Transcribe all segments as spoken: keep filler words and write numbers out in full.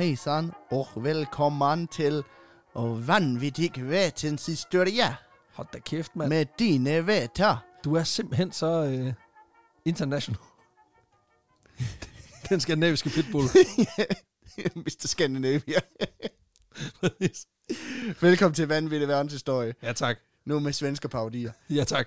hejsan och välkommen till vanvittig vetenshistoria. Hold da kæft, mand. Med dine vetter. Du er simpelthen så øh, international. Den skandinaviske pitbull. mister Scandinavia. Velkommen til Vanvittig Verdenshistorie. Ja, tak. Nu med svenske parodier. Ja, tak.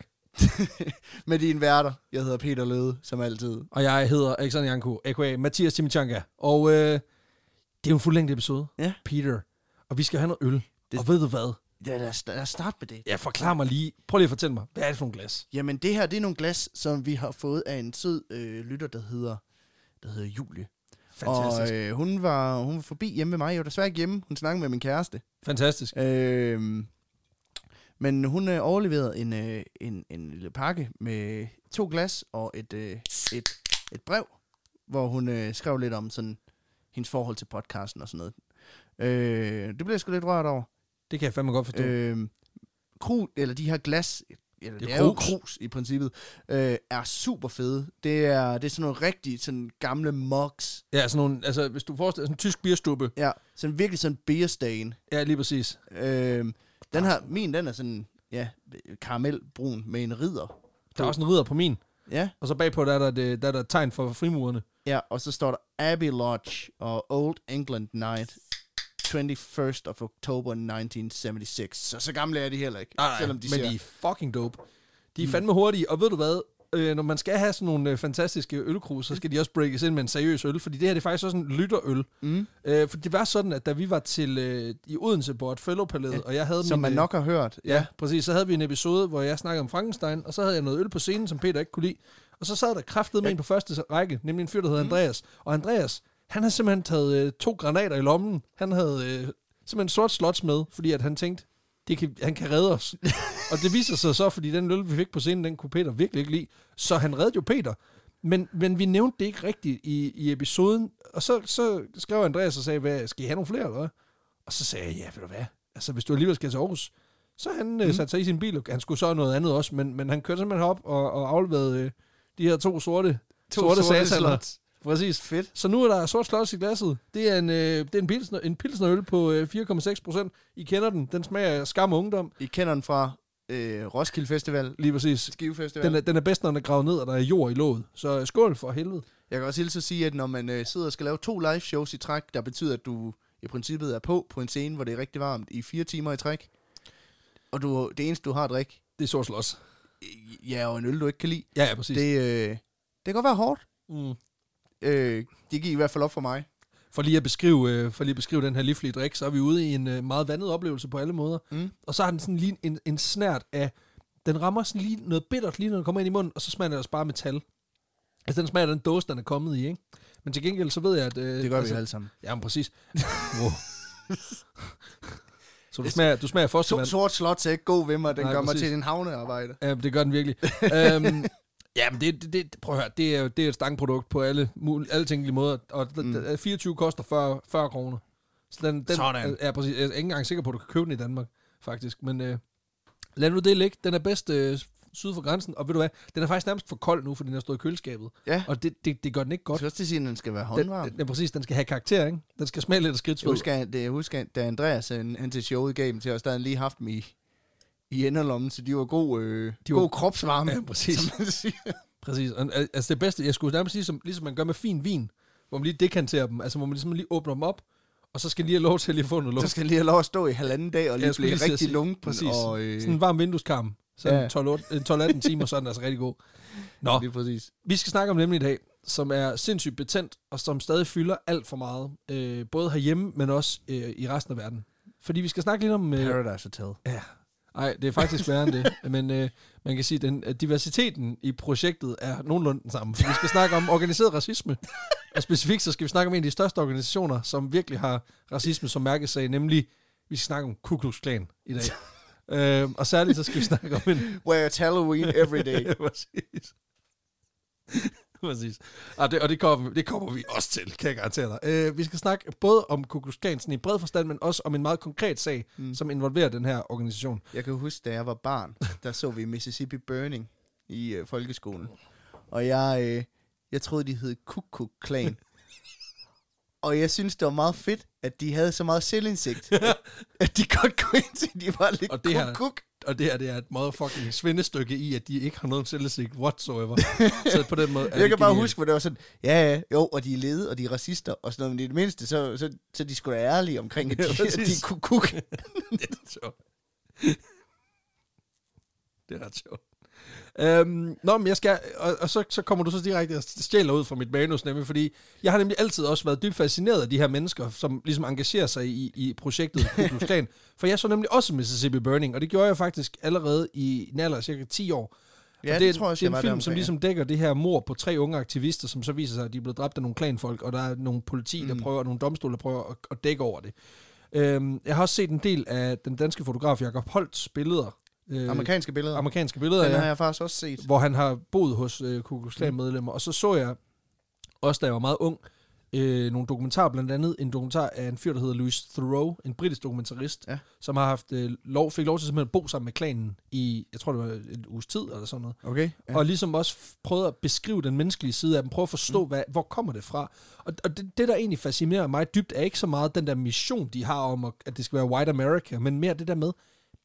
Med dine værter. Jeg hedder Peter Løde, som altid. Og jeg hedder Alexander Janko, a k a. Mathias Chimichanga. Og øh, det er jo en fuldlængde episode, ja. Peter. Og vi skal have noget øl. Det... Og ved du hvad? Ja, lad os, lad os starte med det. Ja, forklar mig lige. Prøv lige at fortælle mig, hvad er det for nogle glas? Jamen, det her, det er nogle glas, som vi har fået af en sød øh, lytter, der hedder, der hedder Julie. Fantastisk. Og øh, hun, var, hun var forbi hjemme med mig. Jeg var desværre ikke hjemme. Hun snakkede med min kæreste. Fantastisk. Øh, men hun øh, overleverede en, øh, en, en lille pakke med to glas og et, øh, et, et brev, hvor hun øh, skrev lidt om sådan hendes forhold til podcasten og sådan noget. Øh, det blev jeg sgu lidt rørt over. Det kan jeg fandme godt forstå. Øh, kru, eller de her glas, eller det, det er krus. jo krus i princippet, øh, er super fede. Det er, det er sådan nogle rigtig sådan gamle mugs. Ja, sådan nogle, altså hvis du forestiller sådan en tysk bierstube. Ja, sådan virkelig sådan beerstain. Ja, lige præcis. Øh, den her, min, den er sådan, ja, karamelbrun med en ridder. Der er også en ridder på min. Ja. Og så bagpå, der er der, det, der er der tegn for frimurerne. Ja, og så står der Abbey Lodge og Old England Night, twenty-first of October nineteen seventy-six. Så så gamle er de heller ikke, nej, selvom de men ser... de er fucking dope. De er fandme hurtige, og ved du hvad? Øh, når man skal have sådan nogle øh, fantastiske ølkrus, så skal de også breakes ind med en seriøs øl, fordi det her det er faktisk også en lytterøl. Mm. Øh, for det var sådan, at da vi var til øh, i Odense på et fellowpalæet, ja, og jeg havde som min, man nok har hørt. Ja. ja, præcis. Så havde vi en episode, hvor jeg snakkede om Frankenstein, og så havde jeg noget øl på scenen, som Peter ikke kunne lide. Og så sad der kraftedeme med ja. en på første række, nemlig en fyr, der hedder mm. Andreas. Og Andreas, han havde simpelthen taget øh, to granater i lommen. Han havde øh, simpelthen sort slots med, fordi at han tænkte, det kan, han kan redde os. Og det viser sig så, fordi den øl, vi fik på scenen, den kunne Peter virkelig ikke lide. Så han reddede jo Peter. Men, men vi nævnte det ikke rigtigt i, i episoden. Og så, så skrev Andreas og sagde, hvad, skal I have nogle flere, eller hvad? Og så sagde jeg, ja, ved du hvad? Altså, hvis du alligevel skal til Aarhus. Så han mm. øh, satte sig i sin bil, og han skulle så noget andet også, men, men han kørte simpelthen op og, og afleverede øh, de her to sorte, to sorte, sorte sagshaller. Præcis. Fedt. Så nu er der sort slots i glasset. Det er en, øh, det er en, pilsner, en pilsnerøl på øh, fire komma seks procent. I kender den. Den smager af skam og ungdom. I kender den fra øh, Roskilde Festival. Lige præcis. Skive Festival. Den er, den er bedst, når den er gravet ned, og der er jord i låget. Så øh, skål for helvede. Jeg kan også hilse at sige, at når man øh, sidder og skal lave to live shows i træk, der betyder, at du i princippet er på på en scene, hvor det er rigtig varmt i fire timer i træk, og du, det eneste, du har at drikke, det er sort slots. Ja, og en øl, du ikke kan lide. Ja, ja, præcis. Det, øh, det kan godt være hårdt. Mm. Øh, det gik i hvert fald op for mig. For lige at beskrive, øh, for lige at beskrive den her livlige drik, så er vi ude i en øh, meget vandet oplevelse på alle måder. Mm. Og så har den sådan lige en, en snært af, den rammer sådan lige noget bittert, lige når den kommer ind i munden, og så smager den også bare metal. Altså den smager den dåse, den er kommet i, ikke? Men til gengæld, så ved jeg, at... Øh, det gør altså, vi alle sammen. Ja, men præcis. Wow. Så du smager, du smager fostervand. Sort slots er ikke god ved mig, den Nej, gør præcis. mig til en havnearbejde. Ja, det gør den virkelig. øhm, ja, men det, det, det, prøv at høre, det er jo det er et stangprodukt på alle, alle tænkelige måder, og mm. fireogtyve koster fyrre, fyrre kroner. Så den, den Sådan. Er, er præcis, jeg er ikke engang sikker på, at du kan købe den i Danmark, faktisk. Men øh, lad nu det ligge. Den er bedst øh, syd for grænsen, og ved du hvad, den er faktisk nærmest for kold nu, fordi den har stået i køleskabet. Ja. Og det, det, det gør den ikke godt. Jeg skal også sige, at den skal være håndvarm. Den, den, præcis, den skal have karakter, ikke? Den skal smage lidt af skridtsved. Jeg husker, det, jeg husker, da Andreas han, han til showet gav dem til os, der havde han lige haft dem i, i enderlommen, så de var god, øh, de var, god kropsvarme. Ja, præcis. Som man siger. Præcis. Og, altså det bedste, jeg skulle nærmest sige, som, ligesom man gør med fin vin, hvor man lige dekanterer dem, altså hvor man ligesom lige åbner dem op, og så skal lige have lov til at lige få noget luft. Så skal lige have lov at stå i halvanden dag og lige blive lige rigtig lunken. Præcis. Og, øh... sådan en varm vindueskarm. Sådan ja. tolv atten timer, så er den altså rigtig god. Nå, lige præcis. Vi skal snakke om nemlig i dag, som er sindssygt betændt, og som stadig fylder alt for meget. Øh, både herhjemme, men også øh, i resten af verden. Fordi vi skal snakke lidt om... Øh, Paradise Hotel. Ja. Nej, det er faktisk værre end det. Men øh, man kan sige, at den, at diversiteten i projektet er nogenlunde den samme. For vi skal snakke om organiseret racisme. Og specifikt så skal vi snakke om en af de største organisationer, som virkelig har racisme som mærkesag, nemlig vi skal snakke om Ku Klux Klan i dag. øh, og særligt så skal vi snakke om en... Where it's Halloween every day. Ja, præcis. Præcis. Og, det, og det, kommer, det kommer vi også til, kan jeg garantere dig. Uh, vi skal snakke både om Ku Klux Klan i bred forstand, men også om en meget konkret sag, mm. som involverer den her organisation. Jeg kan huske, da jeg var barn, der så vi Mississippi Burning i øh, folkeskolen. Og jeg, øh, jeg troede, de hed Ku Klux Klan. Og jeg synes, det var meget fedt, at de havde så meget selvindsigt, at, at de godt kunne ind til, de var lidt og det her, kuk. Og det her, det er et motherfucking svindestykke i, at de ikke har nogen selvindsigt whatsoever. Så på den måde... Jeg kan bare huske, hvor det var sådan, ja, ja, jo, og de er lede, og de er racister, og sådan noget, men i det mindste, så, så, så de skulle da ærlige omkring, at de, ja, at de kunne kuk. Det er ret sjovt. Det er ret sjovt. Øhm, nå, men jeg skal, og, og så, så kommer du så direkte og stjæler ud fra mit manus, nemlig, fordi jeg har nemlig altid også været dybt fascineret af de her mennesker, som ligesom engagerer sig i, i projektet Ku Klux Klan, for jeg så nemlig også Mississippi Burning, og det gjorde jeg faktisk allerede i en alder af cirka ti år. Ja, og det, det, tror jeg, det er en jeg film, omkring, som ligesom dækker det her mord på tre unge aktivister, som så viser sig, at de er blevet dræbt af nogle klanfolk, og der er nogle politi, der mm. prøver, og nogle domstole, der prøver at, at dække over det. Øhm, jeg har også set en del af den danske fotograf Jakob Holts billeder. Øh, amerikanske billeder. Amerikanske billeder, Den ja. har jeg faktisk også set. Hvor han har boet hos øh, Ku Klux Klan medlemmer. Og så så jeg, også da jeg var meget ung, øh, nogle dokumentarer, blandt andet en dokumentar af en fyr, der hedder Louis Theroux, en britisk dokumentarist, ja. som har haft øh, lov, fik lov til simpelthen at bo sammen med klanen i, jeg tror det var en uges tid, eller sådan noget. Okay. Ja. Og ligesom også prøvet at beskrive den menneskelige side af dem, prøve at forstå, mm. hvad, hvor kommer det fra. Og, og det, det, der egentlig fascinerer mig dybt, er ikke så meget den der mission, de har om, at det skal være White America, men mere det der med,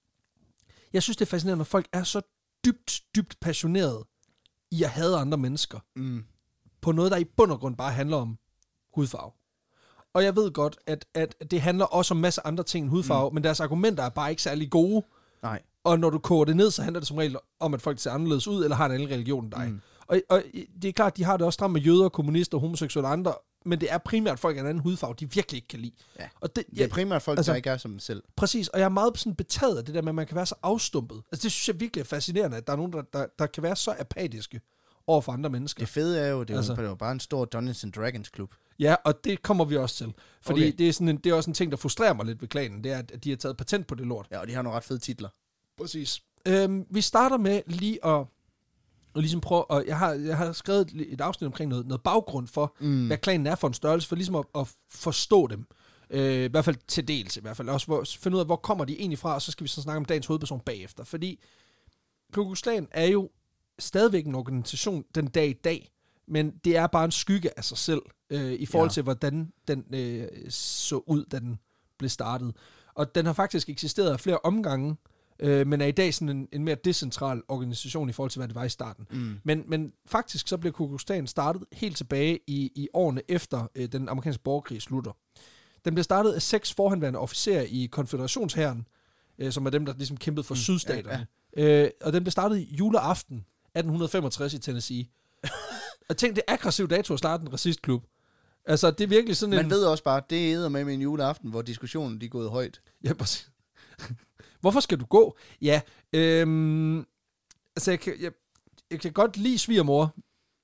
jeg synes, det er fascinerende, når folk er så dybt, dybt passionerede i at hade andre mennesker. Mm. På noget, der i bund og grund bare handler om hudfarve. Og jeg ved godt, at, at det handler også om en masse andre ting end hudfarve, mm. men deres argumenter er bare ikke særlig gode. Nej. Og når du koger det ned, så handler det som regel om, at folk ser anderledes ud, eller har en anden religion end dig. Mm. Og, og det er klart, de har det også stramt med jøder, kommunister, homoseksuelle og andre, men det er primært folk af en anden hudfarve, de virkelig ikke kan lide. Ja. Og det, det er primært folk, altså, der ikke er som selv. Præcis, og jeg er meget sådan betaget af det der med, at man kan være så afstumpet. Altså det synes jeg virkelig er fascinerende, at der er nogen, der, der, der kan være så apatiske over for andre mennesker. Det fede er jo, det er altså, jo bare en stor Dungeons and Dragons klub. Ja, og det kommer vi også til. Fordi okay. det, er sådan en, det er også en ting, der frustrerer mig lidt ved klanen, det er, at de har taget patent på det lort. Ja, og de har nogle ret fede titler. Præcis. Øhm, vi starter med lige at, at ligesom prøve, og jeg har, jeg har skrevet et afsnit omkring noget, noget baggrund for, mm. hvad klanen er for en størrelse, for ligesom at, at forstå dem. Øh, I hvert fald til dels, i hvert fald. Også hvor, finde ud af, hvor kommer de egentlig fra, og så skal vi så snakke om dagens hovedperson bagefter. Fordi Ku Klux Klan er jo stadigvæk en organisation den dag i dag, men det er bare en skygge af sig selv, øh, i forhold ja. til, hvordan den øh, så ud, da den blev startet. Og den har faktisk eksisteret af flere omgange, øh, men er i dag sådan en, en mere decentral organisation i forhold til, hvad det var i starten. Mm. Men, men faktisk så blev Ku Klux Klan startet helt tilbage i, i årene efter øh, den amerikanske borgerkrig slutter. Den blev startet af seks forhenværende officerer i konføderationshæren, øh, som er dem, der ligesom kæmpede for mm. sydstaterne. Ja, ja. Øh, og den blev startet juleaften atten femogtres i Tennessee. Jeg tænkte, det er aggressivt dato at starte en racistklub. Altså, det er virkelig sådan en... Man ved også bare, det er med en juleaften, hvor diskussionen de er gået højt. Ja, præcis. Hvorfor skal du gå? Ja, øhm, altså, jeg kan, jeg, jeg kan godt lide svigermor,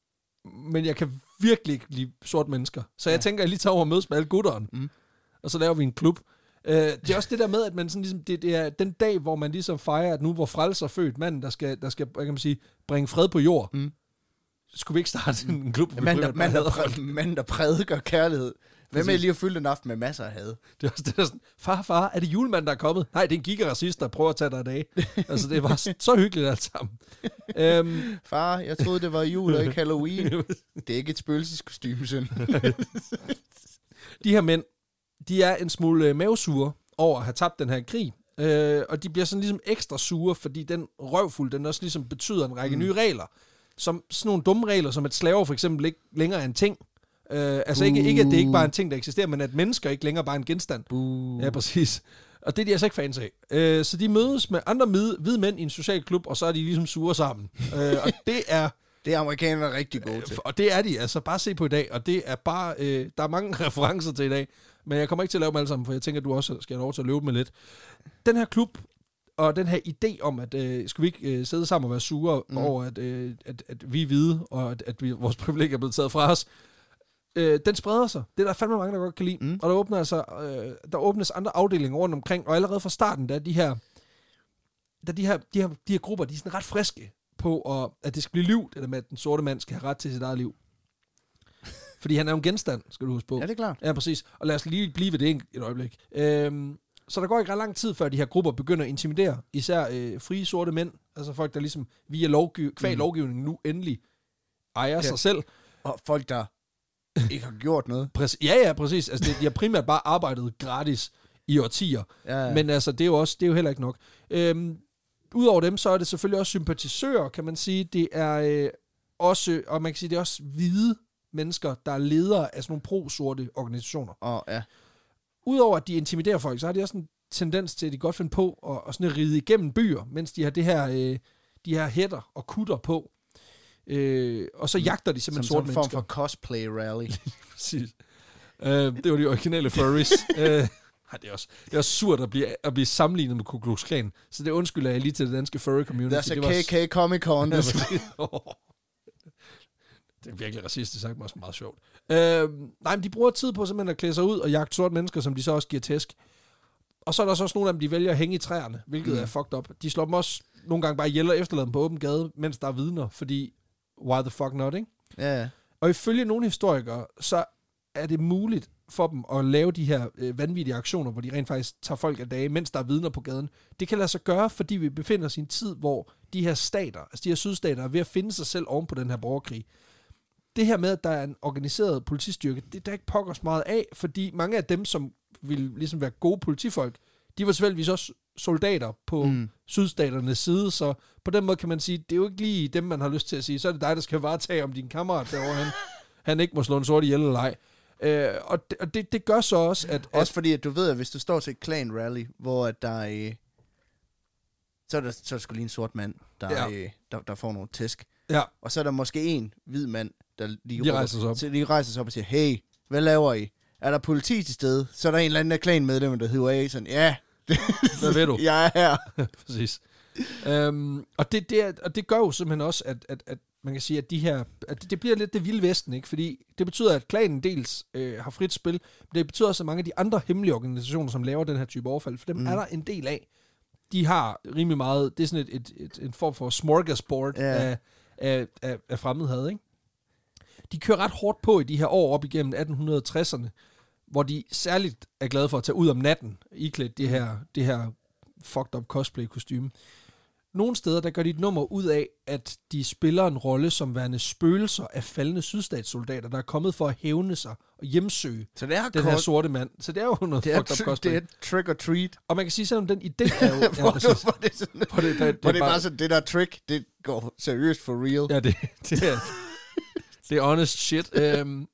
men jeg kan virkelig ikke lide sorte mennesker. Så jeg ja. tænker, jeg lige tager over og mødes med alle gutteren, mm. og så laver vi en klub. Uh, det er også det der med, at man sådan ligesom, det, det er den dag, hvor man ligesom fejrer, at nu hvor Frelser er født, manden, der skal, der skal, hvad kan man sige, bringe fred på jord. Mm. Skulle vi ikke starte en klub? Ja, mand, der, mand, der, præ- mand, der prædiker kærlighed. Hvem med lige at fylde den aften med masser af had? Det er også det der sådan, far, far, er det julemanden, der er kommet? Nej, det er en gigaracist, der prøver at tage dig af dag. Altså, det var så hyggeligt alt sammen. um, far, jeg troede, det var jul og ikke Halloween. Det er ikke et spøgelseskostyme, søn. De her mænd, de er en smule mavesure over at have tabt den her krig. Øh, og de bliver sådan ligesom ekstra sure, fordi den røvfuld, den også ligesom betyder en række mm. nye regler. Som sådan nogle dumme regler, som at slaver for eksempel ikke længere er en ting. Øh, altså uh. ikke, ikke, at det ikke bare er en ting, der eksisterer, men at mennesker ikke længere bare er en genstand. Uh. Ja, præcis. Og det er de altså ikke fans af. Øh, så de mødes med andre hvide mænd i en social klub, og så er de ligesom sure sammen. øh, og det er... Det er amerikanerne rigtig gode til. Og det er de, altså bare se på i dag. Og det er bare... Øh, der er mange referencer til i dag. Men jeg kommer ikke til at lave dem alle sammen, for jeg tænker, at du også skal have lov til at løbe med lidt. Den her klub, og den her idé om, at øh, skulle vi ikke øh, sidde sammen og være sure mm. over, at, øh, at, at vi er hvide, og at, at vi, vores privilegier er blevet taget fra os, øh, den spreder sig. Det er der fandme mange, der godt kan lide. Mm. Og der, åbner altså, øh, der åbnes andre afdelinger rundt omkring, og allerede fra starten, der er de her, der de her, de her, de her grupper, de er sådan ret friske på, at, at det skal blive liv, det der med, at den sorte mand skal have ret til sit eget liv. Fordi han er jo en genstand, skal du huske på. Ja, det er klart. Ja, præcis. Og lad os lige blive ved det et øjeblik. Øhm, så der går ikke ret lang tid, før de her grupper begynder at intimidere især øh, frie sorte mænd, altså folk, der ligesom via lovgiv- kvæg mm. lovgivningen nu endelig ejer ja. sig selv. Og folk, der ikke har gjort noget. Præcis. Ja, ja, præcis. Altså, det, de har primært bare arbejdet gratis i årtier. Ja, ja. Men altså, det er jo også, det er jo heller ikke nok. Øhm, Udover dem, så er det selvfølgelig også sympatisører, kan man sige. Det er øh, også, og man kan sige, det er også hvide mennesker, der er ledere af sådan nogle pro-sorte organisationer. Og ja. Udover at de intimiderer folk, så har de også en tendens til, at de godt finder på at, at sådan at ride igennem byer, mens de har det her, øh, de her hætter og kutter på. Øh, og så jagter de simpelthen sorte mennesker. Som en form for cosplay rally. Præcis. Øh, det var de originale furries. øh, det, er også, det er også surt at blive, at blive sammenlignet med Ku Klux Klan. Så det undskylder jeg lige til det danske furry community. There's a K K Comic Con. Det er virkelig racistisk sagt, men også meget sjovt. Øh, nej, men de bruger tid på simpelthen at klæde sig ud og jagte sorte mennesker, som de så også giver tæsk. Og så er der så også nogle af dem, de vælger at hænge i træerne, hvilket mm. er fucked up. De slår dem også nogle gange bare ihjel og efterlader dem på åben gade, mens der er vidner, fordi why the fuck not, ikke? Ja, ja. Og ifølge nogle historikere, så er det muligt for dem at lave de her øh, vanvittige aktioner, hvor de rent faktisk tager folk af dage, mens der er vidner på gaden. Det kan lade sig gøre, fordi vi befinder os i en tid, hvor de her stater, altså de her sydstater, er ved at finde sig selv oven på den her borgerkrig. Det her med, at der er en organiseret politistyrke, det er der ikke pokkers meget af, fordi mange af dem, som ville ligesom være gode politifolk, de var selvfølgelig også soldater på mm. sydstaternes side, så på den måde kan man sige, det er jo ikke lige dem, man har lyst til at sige, så er det dig, der skal varetage, om din kammerat derovre, han, han ikke må slå en sort ihjel eller ej. Øh, og det, og det, det gør så også, at... Også at, fordi, at du ved, at hvis du står til et klan-rally, hvor at der er... Så er der, så er der sgu lige en sort mand, der, ja. er, der, der får nogle tæsk. Ja. Og så er der måske en hvid mand, der lige, de rejser sig op. Så de rejser sig op og siger, hey, hvad laver I? Er der politi til stede? Så er der en eller anden der klanmedlem, der hiver af sådan, ja... Hvad ved du? Jeg er her. Præcis. Øhm, og, det, det er, og det gør jo simpelthen også, at, at, at man kan sige, at de her, at det, det bliver lidt det vilde vesten, ikke? Fordi det betyder, at klanen dels øh, har frit spil, men det betyder også, at mange af de andre hemmelige organisationer, som laver den her type overfald, for dem mm. er der en del af. De har rimelig meget, det er sådan et, et, et, en form for smorgasbord yeah. af, af, af, af fremmedhed, ikke? De kører ret hårdt på i de her år op igennem atten tresserne, hvor de særligt er glade for at tage ud om natten, iklædt det her, det her fucked up cosplay-kostyme. Nogle steder, der gør de et nummer ud af, at de spiller en rolle som værende spøgelser af faldende sydstatssoldater, der er kommet for at hævne sig og hjemsøge så det er den her sorte mand. Så det er jo noget fucked up cosplay. Det er trick or treat. Og man kan sige, selvom den idé er jo... ja, hvor, det, hvor det, sådan, hvor det, der, det, hvor det er bare, bare sådan, det der trick, det går seriøst for real. Ja, det, det er... det er honest shit. Um,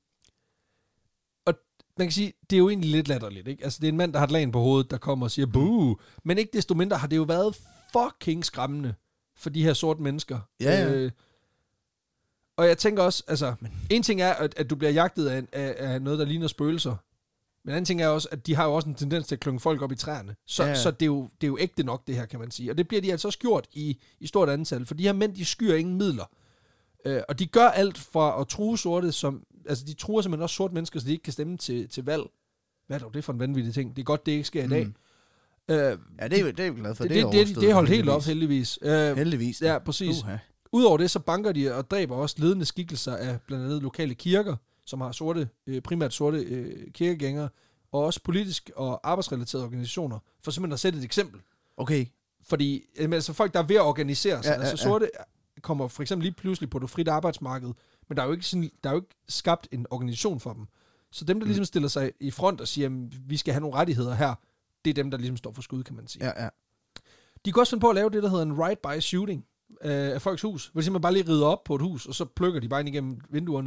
og man kan sige, det er jo egentlig lidt latterligt, ikke? Altså, det er en mand, der har et lagen på hovedet, der kommer og siger, boo! Men ikke desto mindre har det jo været fucking skræmmende for de her sorte mennesker. Ja, ja. Øh, og jeg tænker også, altså, en ting er, at, at du bliver jagtet af, af, af noget, der ligner spøgelser. Men anden ting er også, at de har jo også en tendens til at klynge folk op i træerne. Så, ja, ja. så det, er jo, det er jo ægte nok, det her, kan man sige. Og det bliver de altså også gjort i, i stort antal, for de her mænd, de skyer ingen midler. Øh, og de gør alt for at true sorte, som, altså de truer simpelthen også sorte mennesker, så de ikke kan stemme til, til valg. Hvad er det, det er for en vanvittig ting? Det er godt, det ikke sker mm. i dag. Øh, ja, det er, det er jeg glad for. Det, det, det, det, det er holdt helt op, heldigvis. Øh, heldigvis. Ja, præcis. Uh-huh. Udover det, så banker de og dræber også ledende skikkelser af blandt andet lokale kirker, som har sorte, øh, primært sorte øh, kirkegængere, og også politisk og arbejdsrelaterede organisationer, for simpelthen at sætte et eksempel. Okay. Fordi øh, altså folk, der er ved at organisere sig, ja, altså ja, sorte kommer for eksempel lige pludselig på det frit arbejdsmarked, men der er jo ikke, sådan, der er jo ikke skabt en organisation for dem. Så dem, der mm. ligesom stiller sig i front og siger, at vi skal have nogle rettigheder her, det er dem, der ligesom står for skud, kan man sige. Ja, ja. De kan også finde på at lave det, der hedder en ride-by shooting øh, af folks hus. Hvor de simpelthen bare lige rider op på et hus, og så plukker de bare ind igennem vinduerne.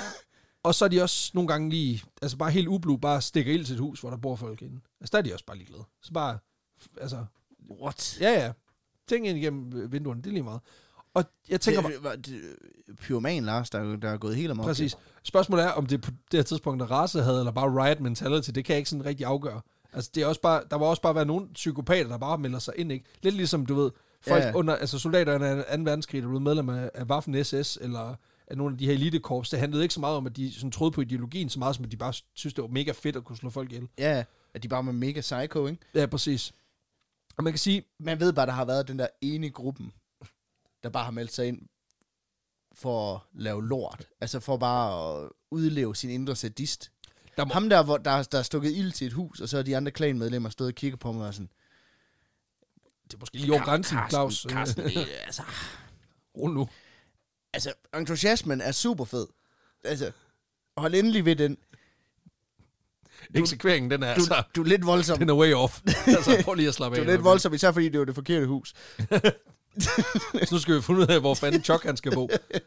Og så er de også nogle gange lige, altså bare helt ublu, bare stikker ild til et hus, hvor der bor folk inde. Altså der er de også bare ligeglade. Så bare, altså... What? Ja, ja. Ting ind igennem vinduerne, det er lige meget. Og jeg tænker bare... Pyroman Lars, der, der er gået helt amok. Præcis. Spørgsmålet er, om det på det her tidspunkt er race havde, eller bare riot mentality, det kan jeg ikke sådan rigtig afgøre. Altså, det er også bare, der var også bare været nogle psykopater, der bare melder sig ind, ikke? Lidt ligesom, du ved, folk ja. under, altså soldaterne af anden verdenskrig, der blev medlem af, af Waffen S S, eller af nogle af de her elitekorps, det handlede ikke så meget om, at de sådan troede på ideologien, så meget som, at de bare synes, det var mega fedt at kunne slå folk ihjel. Ja, at de bare var mega psycho, ikke? Ja, præcis. Og man kan sige... Man ved bare, der har været den der ene gruppen, der bare har meldt sig ind for at lave lort. Altså for bare at udleve sin indre sadist. Der må... Ham der, hvor der, der er stukket ild til et hus, og så er de andre klanmedlemmer stået og kigger på mig og sådan... Det er måske lige over grænsen, Claus. Carsten, det, altså... Rul nu. Altså, entusiasmen er super fed. Altså, hold endelig ved den. Eksekveringen, den er Du, altså... du er lidt voldsom. Den er way off. Altså, prøv lige at slappe Du af. er lidt voldsom, især fordi det var det forkerte hus. Så nu skal vi finde ud af, hvor fanden Chuck han skal bo.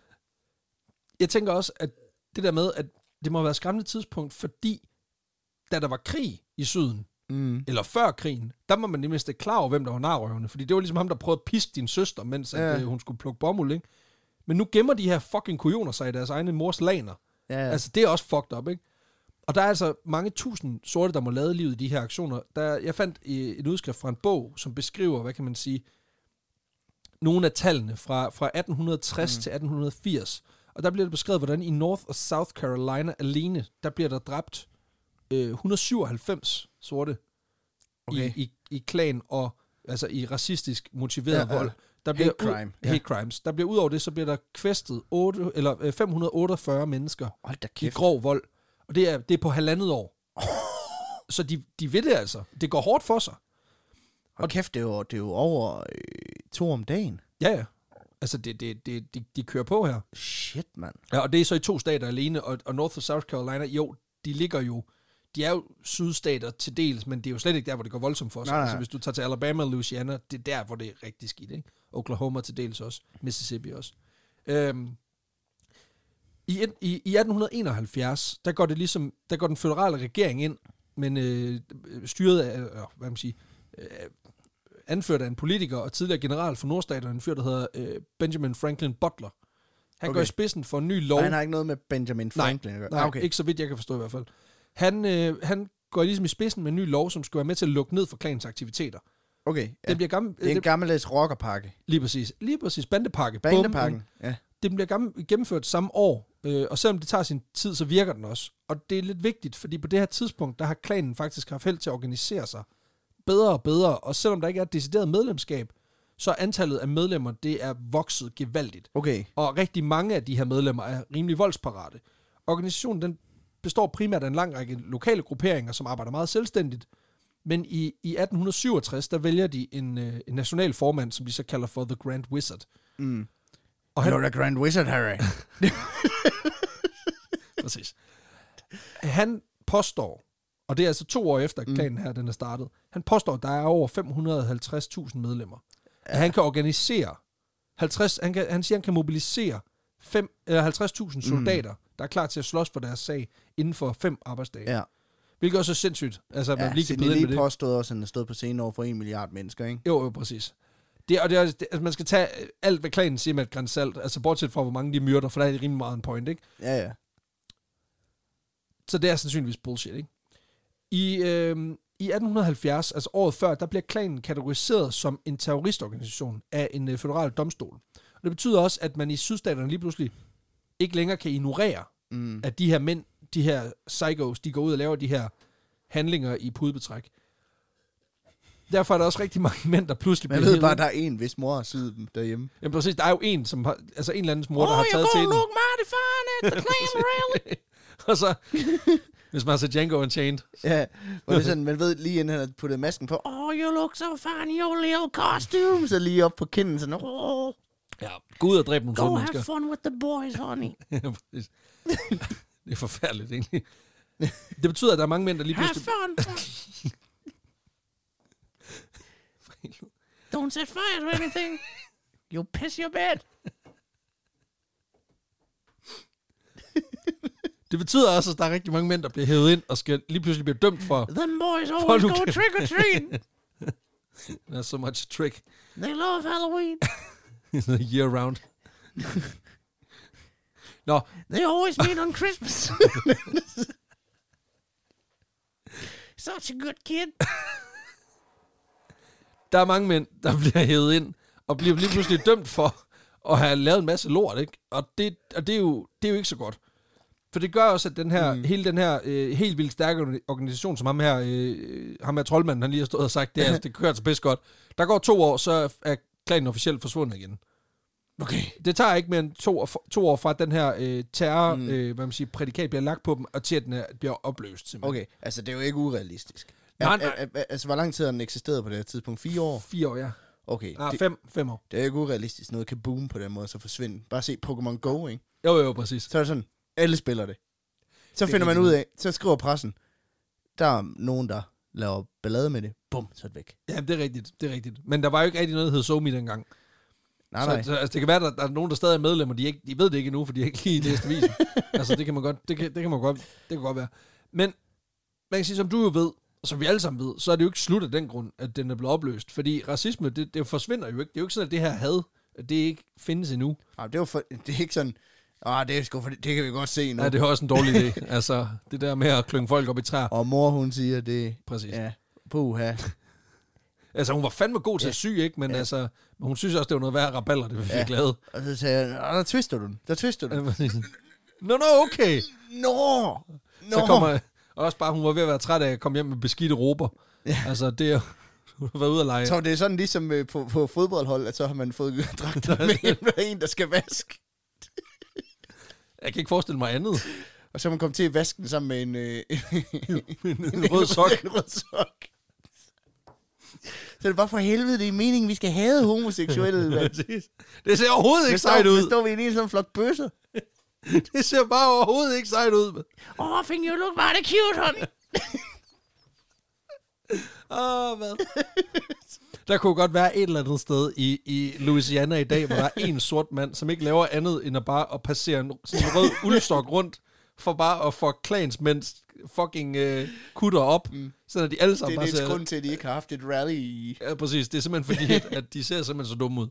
Jeg tænker også, at det der med, at det må have været et skræmmende tidspunkt, fordi da der var krig i syden, Mm. eller før krigen, der må man nemlig ikke klar over, hvem der var narrøvende, fordi det var ligesom ham, der prøvede at piske din søster, mens ja. at, øh, hun skulle plukke bomuld, ikke? Men nu gemmer de her fucking kujoner sig i deres egne mors laner. Ja, ja. Altså, det er også fucked up, ikke? Og der er altså mange tusind sorte, der må lade livet i de her aktioner. Der, jeg fandt en udskrift fra en bog, som beskriver, hvad kan man sige, nogle af tallene fra, fra atten tres mm. til atten firs. Og der bliver det beskrevet, hvordan i North og South Carolina alene, der bliver der dræbt øh, et hundrede syvoghalvfems sorte okay. i, i, i klan og altså i racistisk motiveret ja, vold. Der hate, bliver crime. Ud, hate ja. crimes. Der bliver ud over det, så bliver der kvæstet otte, eller, øh, fem hundrede otteogfyrre mennesker i grov vold. Og det er, det er på halvandet år. Så de, de ved det altså. Det går hårdt for sig. Og kæft, det er jo, det er jo over øh, to om dagen. Ja, ja. Altså, det, det, det, de, de kører på her. Shit, mand. Ja, og det er så i to stater alene, og, og North og South Carolina, jo, de ligger jo, de er jo sydstater til dels, men det er jo slet ikke der, hvor det går voldsomt for sig. Nej, nej. Altså, hvis du tager til Alabama og Louisiana, det er der, hvor det er rigtig skidt, ikke? Oklahoma til dels også. Mississippi også. Øhm, I, i, I atten enoghalvfjerds, der går det ligesom, der går den føderale regering ind, men øh, styret af, øh, hvad man siger, øh, anført af en politiker og tidligere general for nordstaterne, en fyr, der hedder øh, Benjamin Franklin Butler. Han okay. går i spidsen for en ny lov. Og han har ikke noget med Benjamin Franklin nej, at gøre? Nej, okay. Ikke så vidt jeg kan forstå i hvert fald. Han, øh, han går ligesom i spidsen med en ny lov, som skal være med til at lukke ned for klans aktiviteter. Okay, ja. Det bliver gammel, det er en det, gammeldags rockerpakke. Lige præcis. Lige præcis. Bandepakke. Bandepakken, Bum, ja. Det bliver gammel, gennemført samme år, øh, og selvom det tager sin tid, så virker den også. Og det er lidt vigtigt, fordi på det her tidspunkt, der har klanen faktisk haft held til at organisere sig bedre og bedre, og selvom der ikke er et decideret medlemskab, så er antallet af medlemmer, det er vokset gevaldigt. Okay. Og rigtig mange af de her medlemmer er rimelig voldsparate. Organisationen, den består primært af en lang række lokale grupperinger, som arbejder meget selvstændigt, men i, i atten syvogtres, der vælger de en, øh, en national formand, som de så kalder for The Grand Wizard. Mm. Og han, You're the Grand Wizard, Harry. Præcis. Han påstår, og det er altså to år efter, at klanen her den er startet, han påstår, at der er over fem hundrede og halvtreds tusind medlemmer. Ja. At han kan organisere, halvtreds, han, kan, han siger, han kan mobilisere fem, eller halvtreds tusind soldater, mm. der er klar til at slås for deres sag inden for fem arbejdsdage. Ja. Hvilket også er sindssygt. Altså, ja, man lige kan lige med det. påstod også, at han er stået på scenen over for en milliard mennesker, ikke? Jo, jo, præcis. Det, og det er, det, altså, man skal tage alt, hvad klanen siger med et gran salt, altså bortset fra, hvor mange de myrder, for der er det rimelig meget en point, ikke? Ja, ja. Så det er sandsynligvis bullshit, ikke? I, øh, i atten halvfjerds, altså året før, der bliver klanen kategoriseret som en terroristorganisation af en øh, federal domstol. Og det betyder også, at man i sydstaterne lige pludselig ikke længere kan ignorere, mm. at de her mænd, de her psychos, de går ud og laver de her handlinger i pudebetræk. Derfor er der også rigtig mange mænd, der pludselig bliver... Man ved bare, at der er en, hvis mor har syet dem derhjemme. Jamen præcis, der er jo en, som har, altså en eller andens mor, oh, der har taget til den. Oh, you go look mighty fine at the clan rally. Og så, hvis man har set Django Unchained. Ja, hvor det er sådan, man ved lige inden han har puttet masken på, oh, you look so fine in your little costume. Så lige op på kinden, sådan, oh. Ja, gå ud og dræbe nogle sorte mennesker. Go have fun with the boys, honey. Ja, præcis. Det er forfærdeligt, egentlig. Det betyder, at der er mange mænd, der lige pludselig... Have fun. Don't set fire to anything. You'll piss your bed. Det betyder også, at der er rigtig mange mænd, der bliver hævet ind og skal lige pludselig blive dømt for... Them boys always go trick or treat. There's so much trick. They love Halloween. Year round. Nå. They always meet on Christmas. Such a good kid. Der er mange mænd, der bliver hævet ind og bliver lige pludselig dømt for at have lavet en masse lort, ikke? Og det, og det, er, jo, det er jo ikke så godt. For det gør også, at den her, mm. hele den her øh, helt vildt stærke organisation, som ham her, øh, ham her troldmanden, han lige har stået og sagt, det, er, altså, det kører så pisse godt. Der går to år, så er klanen officielt forsvundet igen. Okay. Det tager ikke mere end to, to år fra, at den her øh, terror, mm. øh, hvad man siger, prædikat bliver lagt på dem, og til at den er, bliver opløst. Simpelthen. Okay, altså det er jo ikke urealistisk. Nej, nej. Altså, hvor lang tid har den eksisteret på det her tidspunkt? Fire år? Fire år, ja. Okay. Ah, fem, fem år. Det er jo ikke urealistisk. Noget kan boome på den måde, så forsvinde. Bare se Pokémon Go, ikke? Jo, jo, præcis. Så er det sådan, alle spiller det. Så Det finder er man rigtigt. ud af, så skriver pressen, der er nogen, der laver ballade med det. Bum, så er det væk. Ja, det er rigtigt, det er rigtigt. Men der var jo ikke rigtig noget, der hed SoMe dengang. Nej, så, nej. Så, altså, det kan være, at der, der er nogen, der stadig er medlemmer, de, ikke, de ved det ikke endnu, for de har ikke lige læst avisen. Altså, det kan man godt, det kan, det kan man godt, det kan godt være. Men man kan sige, som du jo ved, og som vi alle sammen ved, så er det jo ikke slut af den grund, at den er blevet opløst. Fordi racisme, det, det forsvinder jo ikke. Det er jo ikke sådan, at det her had, at det ikke findes endnu. Nej, det, var for, det er ikke sådan, ah, det, er sgu for, det kan vi godt se nu. Ja, det er også en dårlig idé. Altså, det der med at klynge folk op i træer. Og mor, hun siger, det Præcis. ja, puha. Altså, hun var fandme god til Ja. at sy, ikke? Men Ja. altså, hun synes også, det var noget værd raballer, det vi fik Ja. lavet. Og så sagde jeg, der twister du den, der twister du den. Nå, nå, okay. Nå, nå. Så kommer, og også bare, hun var ved at være træt af at komme hjem med beskidte råber. Ja. Altså, det er hun har været ude at lege. Så det er sådan ligesom øh, på, på fodboldhold, at så har man fået dragter med en, en, der skal vaske. Jeg kan ikke forestille mig andet. Og så er man kommet til at vaske den sammen med en, øh, En rød sok. En rød sok. Så det er bare for helvede, det er meningen, vi skal have homoseksuelle. mand. Præcis. Det ser overhovedet ikke Men sejt står, ud. men står vi i en sådan flok bøsser. Det ser bare overhovedet ikke sejt ud. Åh, oh, think you look very cute, honey. Åh, oh, hvad? Der kunne godt være et eller andet sted i, i Louisiana i dag, hvor der er en sort mand, som ikke laver andet end at bare at passere en, sådan en rød uldstok rundt, for bare at få klansmænds fucking uh, kutter op, mm. sådan at de alle Det sammen er bare lidt ser... grund til, at de ikke har haft et rally i... Ja, præcis. Det er simpelthen fordi, at, at de ser simpelthen så dumme ud.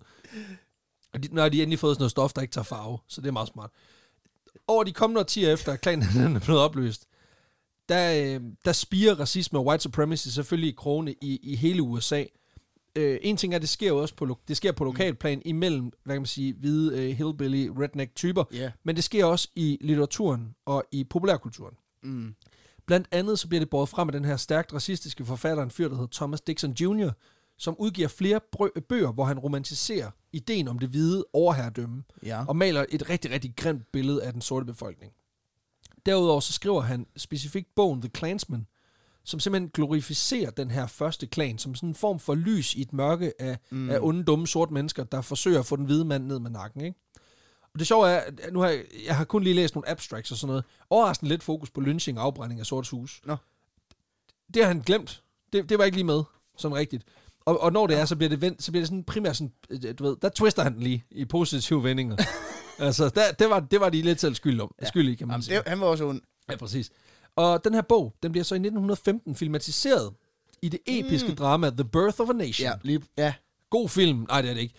Og de, nu har de endelig fået sådan noget stof, der ikke tager farve, så det er meget smart. Over de kommende årtier efter, at klanen er blevet opløst, der, øh, der spiger racisme og white supremacy selvfølgelig i krogene i, i hele U S A. Øh, en ting er, det sker jo også på, lo- det sker på lokalplan imellem, hvad kan man sige, hvide øh, hillbilly redneck-typer, Ja. men det sker også i litteraturen og i populærkulturen. Mm. Blandt andet så bliver det båret frem af den her stærkt racistiske forfatter, en fyr, der hedder Thomas Dixon junior, som udgiver flere brø- bøger, hvor han romantiserer ideen om det hvide overherredømme, Ja. og maler et rigtig, rigtig grimt billede af den sorte befolkning. Derudover så skriver han specifikt bogen The Klansman, som simpelthen glorificerer den her første klan, som sådan en form for lys i et mørke af, mm. af onde, dumme, sorte mennesker, der forsøger at få den hvide mand ned med nakken, ikke? Og det sjove er, at nu har jeg, jeg har kun lige læst nogle abstracts og sådan noget, overraskende lidt fokus på lynching og afbrænding af sortes hus. Nå. Det har han glemt. Det, det var ikke lige med, sådan rigtigt. Og, og når det er, så bliver det, vendt, så bliver det sådan primært sådan, du ved, der twister han den lige i positive vendinger. Altså, der, det, var, det var de lidt selv skyld om. Ja. Skyld i, kan man Jamen, sige. det, han var også ond. Ja, præcis. Og den her bog, den bliver så i nitten femten filmatiseret i det episke mm. drama The Birth of a Nation. Ja, lige, ja. God film. Nej, det er det ikke.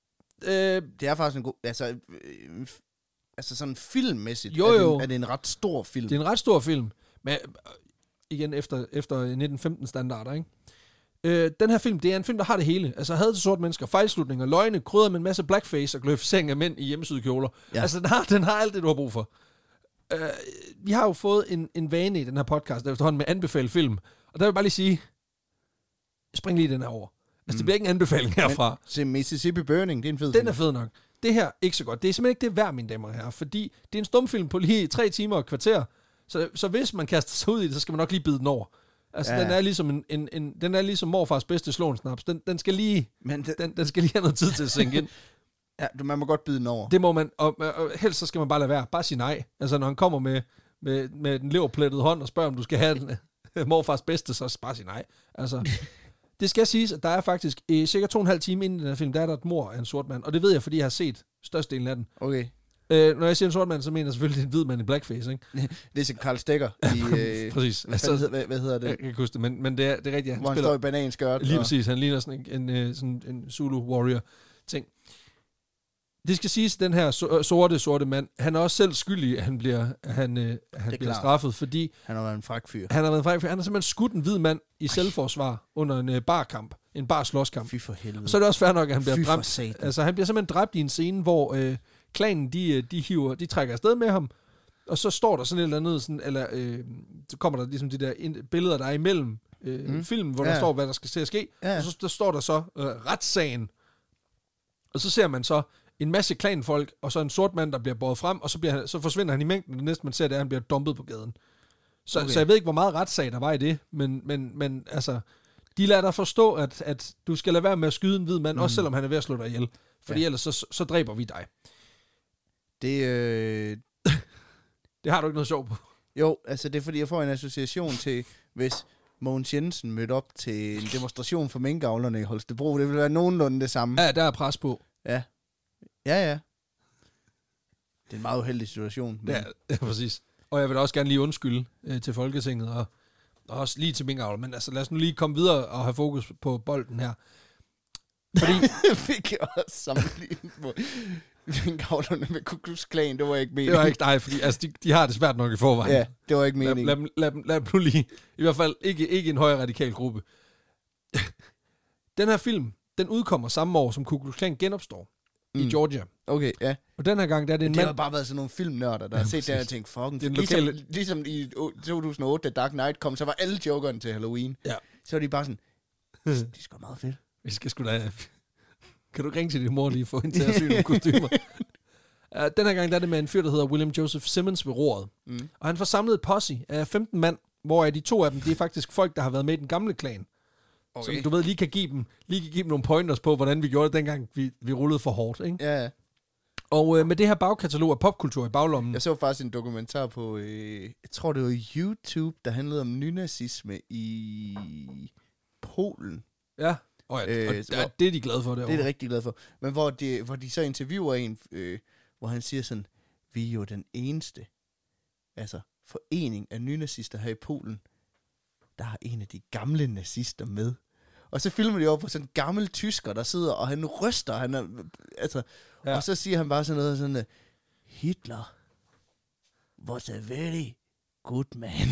Øh, Det er faktisk en god... Altså, øh, altså sådan filmmæssigt Jo, er, det jo. en, er det en ret stor film. det er en ret stor film. Men øh, igen, efter, efter nitten femten standarder, ikke? Øh, den her film, det er en film, der har det hele. Altså had til sorte mennesker, fejlslutninger, løgne, krydder med en masse blackface og glorificering af mænd i hjemmesydekjoler. Ja. Altså, den har, den har alt det, du har brug for. Øh, vi har jo fået en, en vane i den her podcast efterhånden med anbefale film. Og der vil jeg bare lige sige, spring lige den her over. Altså, mm. det bliver ikke en anbefaling herfra. Men, se, Mississippi Burning, det er en fed Den film. er fed nok. Det her, ikke så godt. Det er simpelthen ikke det værd, mine damer og herrer, fordi det er en stumfilm på lige tre timer og et kvarter. Så, så hvis man kaster sig ud i det, så skal man nok lige bide den over. Altså, Ja. den er ligesom en, en, en, den er ligesom morfars bedste slåensnaps. Den, den skal lige, Men det, den, den skal lige have noget tid til at sænke ind. ja, du- man må godt bide den over. Det må man, og, og helst så skal man bare lade være. Bare sige nej. Altså, når han kommer med, med, med den leverplettede hånd og spørger, om du skal have den morfars bedste, så bare sige nej. Altså, det skal siges, at der er faktisk i cirka to og en halv time inden i den her film, der er der et mord af en sort mand. Og det ved jeg, fordi jeg har set størstedelen af den. Okay. Øh, når jeg siger en sort mand, så mener jeg selvfølgelig, det er en hvid mand i blackface, ikke? Det er så Karl Stikker i... Øh, Præcis. hvad, altså, hvad, hvad hedder det? Jeg kan ikke huske det, men, men det, er, det er rigtigt. Han Hvor han spiller står i bananskørt. lige og- præcis. Han ligner sådan en, en, en, sådan en Zulu warrior ting. Det skal siges, at den her so- sorte, sorte mand, han er også selv skyldig, at han bliver, at han, øh, han bliver klart. straffet, fordi Han har været en fræk fyr. han har været fræk, han har simpelthen skudt en hvid mand i selvforsvar under en øh, barkamp. En bar slåskamp. Fy for helvede. Og så er det også fair nok, at han bliver Fy for dræbt. satan. Altså, han bliver simpelthen dræbt i en scene, hvor øh, klanen, de, øh, de, hiver, de trækker afsted med ham, og så står der sådan et eller andet, sådan, eller øh, så kommer der ligesom de der ind, billeder, der er imellem øh, mm. filmen, hvor ja. der står, hvad der skal til at ske, Ja. og så der står der så øh, retssagen, og så ser man så en masse klanfolk, og så en sort mand, der bliver båret frem, og så, bliver han, så forsvinder han i mængden, og det næste man ser, det er, at han bliver dumpet på gaden. Så, Okay. så jeg ved ikke, hvor meget retssag der var i det, men, men, men altså, de lader dig forstå, at, at du skal lade være med at skyde en hvid mand, mm. også selvom han er ved at slå dig ihjel, fordi ja. ellers så, så dræber vi dig. Det, øh, Det har du ikke noget sjov på. Jo, altså det er fordi, jeg får en association til, hvis Mogens Jensen mødte op til en demonstration for minkavlerne i Holstebro. Det ville være nogenlunde det samme. Ja, der er pres på. Ja. Ja, ja. Det er en meget uheldig situation. Men... Ja, ja, præcis. Og jeg vil også gerne lige undskylde øh, til Folketinget, og, og også lige til minkavler. Men altså, lad os nu lige komme videre og have fokus på bolden her. Fordi... vi kan også sammenligne på minkavlerne med Ku Klux Klan. Det var ikke meningen. Det var ikke dig, fordi altså, de, de har det svært nok i forvejen. Ja, det var ikke meningen. Lad, lad, lad, lad, lad dem nu lige... I hvert fald ikke, ikke en højere radikal gruppe. Den her film, den udkommer samme år, som Ku Klux Klan genopstår mm. i Georgia. Okay, ja. Og den her gang, der er det en det mand... har bare været sådan nogle filmnørder, der ja, har set det og tænkt, fucking... Det ligesom, lokale... ligesom i to tusind og otte, da Dark Knight kom, så var alle jokerne til Halloween. Ja. Så var de bare sådan, det er sgu meget fedt. Vi skal sgu da... Kan du ringe til din mor lige få hende til at sy nogle kostymer? Uh, den her gang, der er det med en fyr, der hedder William Joseph Simmons ved roret. Mm. Og han får samlet et posse af femten mand, hvor de to af dem, det er faktisk folk, der har været med i den gamle klan. Okay. Som du ved, lige kan give dem, lige kan give dem nogle pointers på, hvordan vi gjorde det, dengang vi, vi rullede for hårdt. Ikke? Ja, ja. Og uh, med det her bagkatalog af popkultur i baglommen... Jeg så faktisk en dokumentar på, øh, jeg tror det var YouTube, der handlede om nynazisme i Polen. Ja, og, ja, og øh, det, det er de glade for derovre. Det er de rigtig glade for. Men hvor de, hvor de så interviewer en, øh, hvor han siger sådan, vi er jo den eneste, altså forening af nynazister her i Polen, der har en af de gamle nazister med. Og så filmer de over på sådan en gammel tysker, der sidder, og han ryster, han er, altså, ja. Og så siger han bare sådan noget sådan, Hitler was a very good man.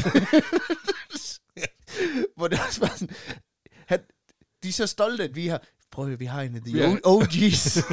Hvor det også bare sådan, han, de er så stolte, at vi har, prøv at vi har en af de ja. O G's.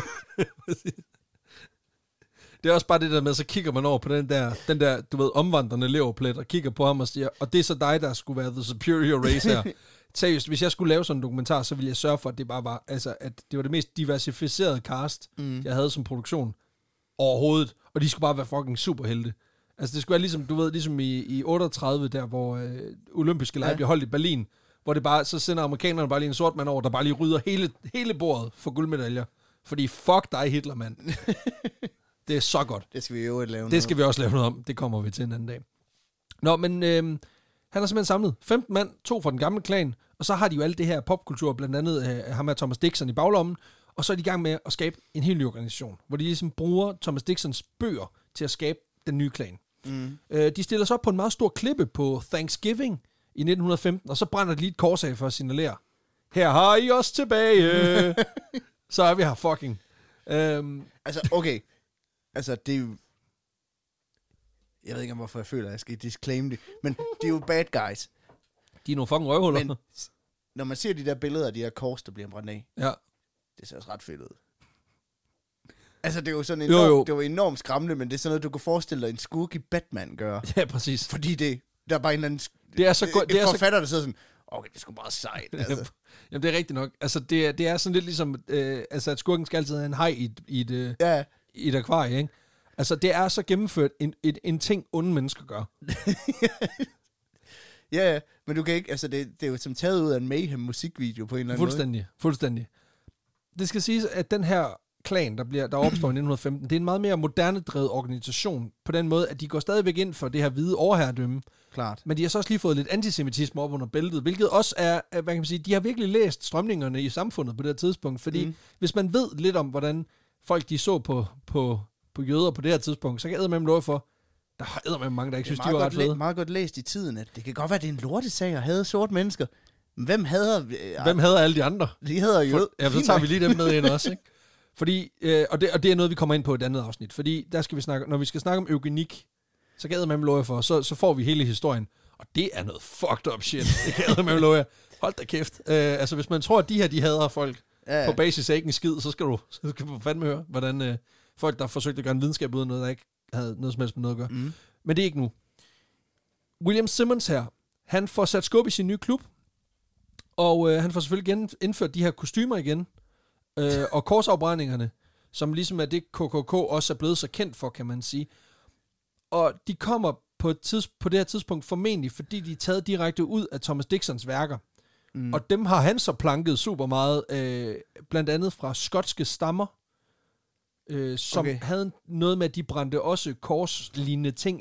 Det er også bare det der med, så kigger man over på den der, den der, du ved, omvandrende leverplet, og kigger på ham og siger, og det er så dig, der skulle være the superior race her. Seriøst, hvis jeg skulle lave sådan en dokumentar, så ville jeg sørge for, at det bare var, altså, at det var det mest diversificerede cast, mm. jeg havde som produktion overhovedet, og de skulle bare være fucking superhelte. Altså, det skulle være ligesom, du ved, ligesom i, i otteogtredive, der hvor øh, olympiske lege ja. bliver holdt i Berlin, hvor det bare, så sender amerikanerne bare lige en sort mand over, der bare lige rydder hele, hele bordet for guldmedaljer. Fordi fuck dig, Hitler, mand. Det er så godt. Det skal vi jo lave noget. Det skal vi også lave noget om. Det kommer vi til en anden dag. Nå, men øh, han har simpelthen samlet femten mand, to fra den gamle klan, og så har de jo alt det her popkultur, blandt andet øh, ham med Thomas Dixon i baglommen, og så er de i gang med at skabe en helt ny organisation, hvor de ligesom bruger Thomas Dixons bøger til at skabe den nye klan. Mm. Øh, de stiller sig op på en meget stor klippe på Thanksgiving i nitten femten, og så brænder de lige et kors af for at signalere, her har I os tilbage. Så er vi her fucking. Øhm. Altså, okay. Altså, det er jo... Jeg ved ikke, hvorfor jeg føler, at jeg skal disclaim det. Men det er jo bad guys. De er nogle fucking røvhuller. Men når man ser de der billeder af de her kors, der bliver brændt af, ja. Det ser også ret fedt ud. Altså, det er jo sådan enormt, jo, jo. Det er jo enormt skræmmende, men det er sådan noget, du kan forestille dig en skurk i Batman gøre. Ja, præcis. Fordi det, der er bare en eller anden... Det er så godt. Det er forfatter, så... der sidder sådan, okay, det er sgu bare sejt. Altså. Jamen, det er rigtigt nok. Altså, det er, det er sådan lidt ligesom, øh, altså, at skurken skal altid have en haj i, i, et, øh, ja. i et akvarie, ikke? Altså, det er så gennemført en, en, en ting, onde mennesker gør. Ja, ja, men du kan ikke, altså, det, det er jo som taget ud af en Mayhem-musikvideo på en eller anden fuldstændig, måde. Fuldstændig, fuldstændig. Det skal siges, at den her klan, der, bliver, der opstår i nitten femten, det er en meget mere moderne drevet organisation, på den måde, at de går stadigvæk ind for det her hvide overherredømme. Klart. Men de har så også lige fået lidt antisemitisme op under bæltet, hvilket også er, hvad kan man sige, de har virkelig læst strømningerne i samfundet på det her tidspunkt, fordi mm. hvis man ved lidt om, hvordan folk de så på, på, på jøder på det her tidspunkt, så kan jeg med lov for, der er eddermame mange, der ikke synes, de var ret fede. Det er meget godt læst i tiden, at det kan godt være, at det er en lortesag at have sorte mennesker. Men hvem hader... Øh, hvem hader alle de andre? De hader jo... Ja, så tager vi lige dem med ind også, ikke? Fordi, øh, og, det, og det er noget, vi kommer ind på i et andet afsnit, fordi der skal vi snakke, når vi skal snakke om eugenik, så kan jeg med lov for, så, så får vi hele historien. Og det er noget fucked up shit. Det kan jeg med lov. Hold da kæft. Øh, altså, hvis man tror, at de her, de hader folk ja, ja. på basis af ikke en skid, så skal du, så skal du fandme høre, hvordan øh, folk, der forsøgte at gøre en videnskab ud af noget, der ikke havde noget som helst med noget at gøre. Mm. Men det er ikke nu. William Simmons her, han får sat skub i sin nye klub, og øh, han får selvfølgelig igen indført de her kostymer igen, øh, og korsafbrændingerne, som ligesom er det K K K også er blevet så kendt for, kan man sige. Og de kommer på, et tids, på det her tidspunkt formentlig, fordi de er taget direkte ud af Thomas Dixons værker. Mm. Og dem har han så planket super meget, øh, blandt andet fra skotske stammer, øh, som okay. havde noget med, at de brændte også korslignende ting af,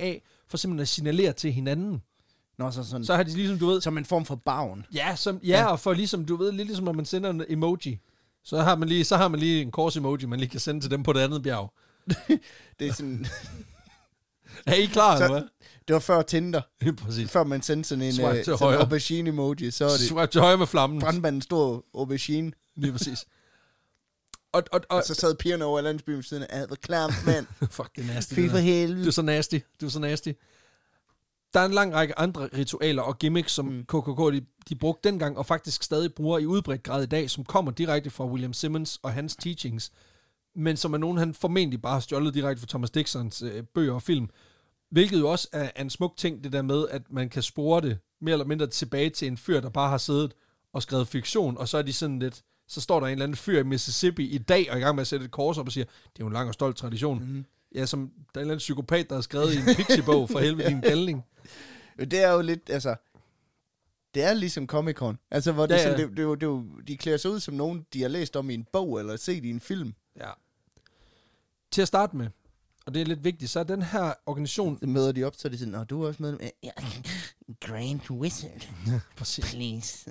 for simpelthen at signalere til hinanden. Nå, så sådan. Så har de ligesom, du ved... Som en form for bagn. Ja, som, ja, ja, og for ligesom, du ved, lidt ligesom når man sender en emoji. Så har man lige, så har man lige en kors-emoji, man lige kan sende til dem på det andet bjerg. Det er sådan... Er I klar, så, eller hvad? Det var før Tinder. Præcis. Før man sendte sådan en, uh, sådan en aubergine-emoji, så er det... Swipe til højre med flammen. Brandmanden stor aubergine. Lige præcis. Og, og, og, og så sad pigerne over i landsbyen ved siden af, hvor klamt, mand. Fuck, det er nasty. Fy for helvede. Det er så nasty. Det er så nasty. Der er en lang række andre ritualer og gimmicks, som mm. K K K de, de brugte dengang, og faktisk stadig bruger i udbredt grad i dag, som kommer direkte fra William Simmons og hans teachings, men som er nogen, han formentlig bare har stjålet direkte fra Thomas Dixons øh, bøger og film. Hvilket jo også er, er en smuk ting, det der med, at man kan spore det mere eller mindre tilbage til en fyr, der bare har siddet og skrevet fiktion, og så er de sådan lidt, så står der en eller anden fyr i Mississippi i dag, og er i gang med at sætte et kors op og siger, det er jo en lang og stolt tradition. Mm-hmm. Ja, som der er en eller anden psykopat, der har skrevet i en pixiebog, for helvede din galning. Det er jo lidt, altså, det er ligesom Comic-Con. Altså, hvor det, ja, ja. Sådan, det, det, det, det, de klæder sig ud som nogen, de har læst om i en bog, eller set i en film. Ja. Til at starte med, og det er lidt vigtigt, så er den her organisation... Så møder de op, så er de sådan, åh, du er også med med... Ja, Grand Wizard. Præcis. Please.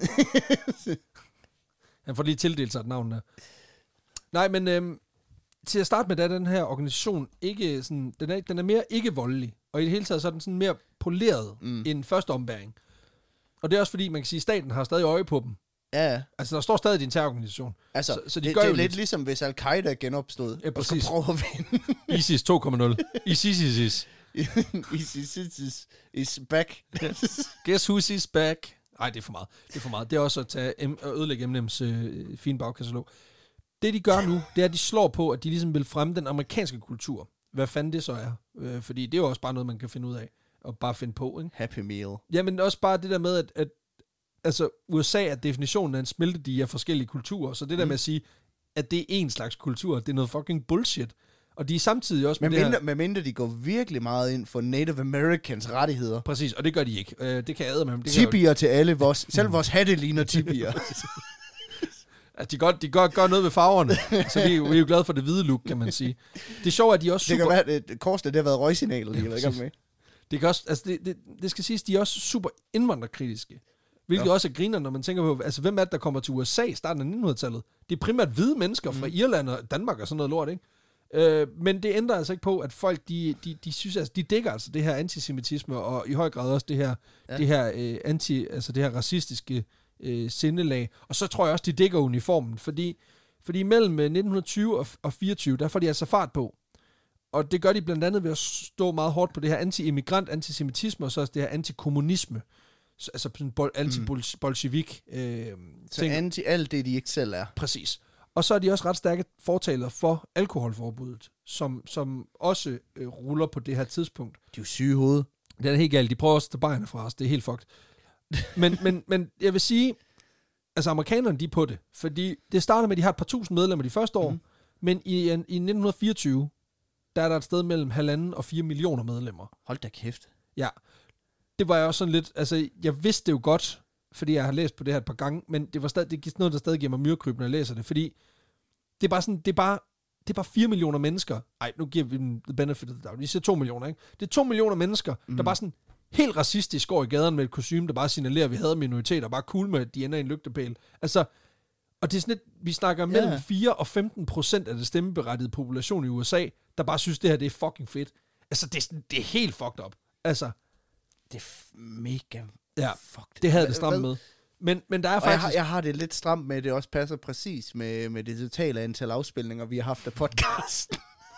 Han får lige tildelt sig et navn der. Nej, men øhm, til at starte med, der er den her organisation ikke sådan... Den er, den er mere ikke voldelig, og i det hele taget så er den sådan mere poleret mm. end første ombæring. Og det er også fordi, man kan sige, at staten har stadig øje på dem. Ja. Altså, der står stadig en terrororganisation. Altså, så, så de det, gør det er lidt, lidt ligesom, hvis Al-Qaida genopstod. Ja, præcis. Og prøve at vinde. ISIS to punkt nul. ISIS. ISIS is back. Guess who's is back? Nej, det er for meget. Det er for meget. Det er også at tage M- og ødelægge M and M's øh, fine bagkatalog. Det, de gør nu, det er, at de slår på, at de ligesom vil fremme den amerikanske kultur. Hvad fanden det så er. Øh, fordi det er jo også bare noget, man kan finde ud af. Og bare finde på, ikke? Happy meal. Jamen også bare det der med, at, at altså, U S A er definitionen af en smeltedige af forskellige kulturer. Så det der mm. med at sige, at det er en slags kultur, det er noget fucking bullshit. Og de er samtidig også med, med det mindre, her... Med mindre de går virkelig meget ind for Native Americans rettigheder. Præcis, og det gør de ikke. Øh, det kan jeg æde med. Tibier jo... til alle. Vores, selv vores hatte ligner tibier. At de godt de godt gør noget ved farverne. Så vi, vi er jo glade for det hvide look, kan man sige. Det er sjovt, at de også super... Det kan være, at korsene, det har været røgsignaler, de har været i gang med. Det kan også, altså det, det, det skal siges, de er også super indvandrerkritiske. Hvilket ja. også er griner, når man tænker på, altså hvem er det, der kommer til U S A i starten af nittenhundredetallet? Det er primært hvide mennesker fra mm. Irland og Danmark og sådan noget lort, ikke? Øh, men det ændrer altså ikke på, at folk, de, de, de synes altså, de dækker altså det her antisemitisme, og i høj grad også det her, ja. det her øh, anti, altså det her racistiske øh, sindelag. Og så tror jeg også, de dækker uniformen, fordi, fordi mellem nitten tyve og, og fireogtyve, der får de altså fart på. Og det gør de blandt andet ved at stå meget hårdt på det her anti-immigrant, antisemitisme, og så også det her antikommunisme. Så, altså sådan bol- anti-bolshevik øh, Så ting. Anti alt det, de ikke selv er. Præcis. Og så er de også ret stærke fortalere for alkoholforbuddet, som, som også øh, ruller på det her tidspunkt. De er jo syge i hovedet. Det er helt galt. De prøver også at tage bajerne fra os. Det er helt fucked. men, men, men jeg vil sige, altså amerikanerne, de er på det. Fordi det starter med, at de har et par tusind medlemmer de første år, mm. men i, i nitten fireogtyve, der er der et sted mellem halvanden og fire millioner medlemmer. Hold da kæft. Ja. Det var jeg også sådan lidt, altså jeg vidste det jo godt, fordi jeg har læst på det her et par gange, men det var stadig, det er noget, der stadig giver mig myrekryb, når jeg læser det, fordi det er bare sådan, det er bare, det er bare fire millioner mennesker. Ej, nu giver vi dem the benefit of the doubt. Vi siger to millioner, ikke? Det er to millioner mennesker, mm. der bare sådan helt racistisk går i gaderne med et kostume, der bare signalerer, at vi havde minoriteter, bare cool med, at de ender i en lygtepæl. Altså, og det er sådan lidt, vi snakker mellem yeah. fire og femten procent af det stemmeberettigede population i U S A, der bare synes, det her det er fucking fedt. Altså, det er, det er helt fucked up. Altså, det er f- mega ja, fucked. Det havde det stramt med. Men, men der er faktisk... Jeg har, jeg har det lidt stramt med, at det også passer præcis med, med det totale antal afspilninger, vi har haft af podcasten.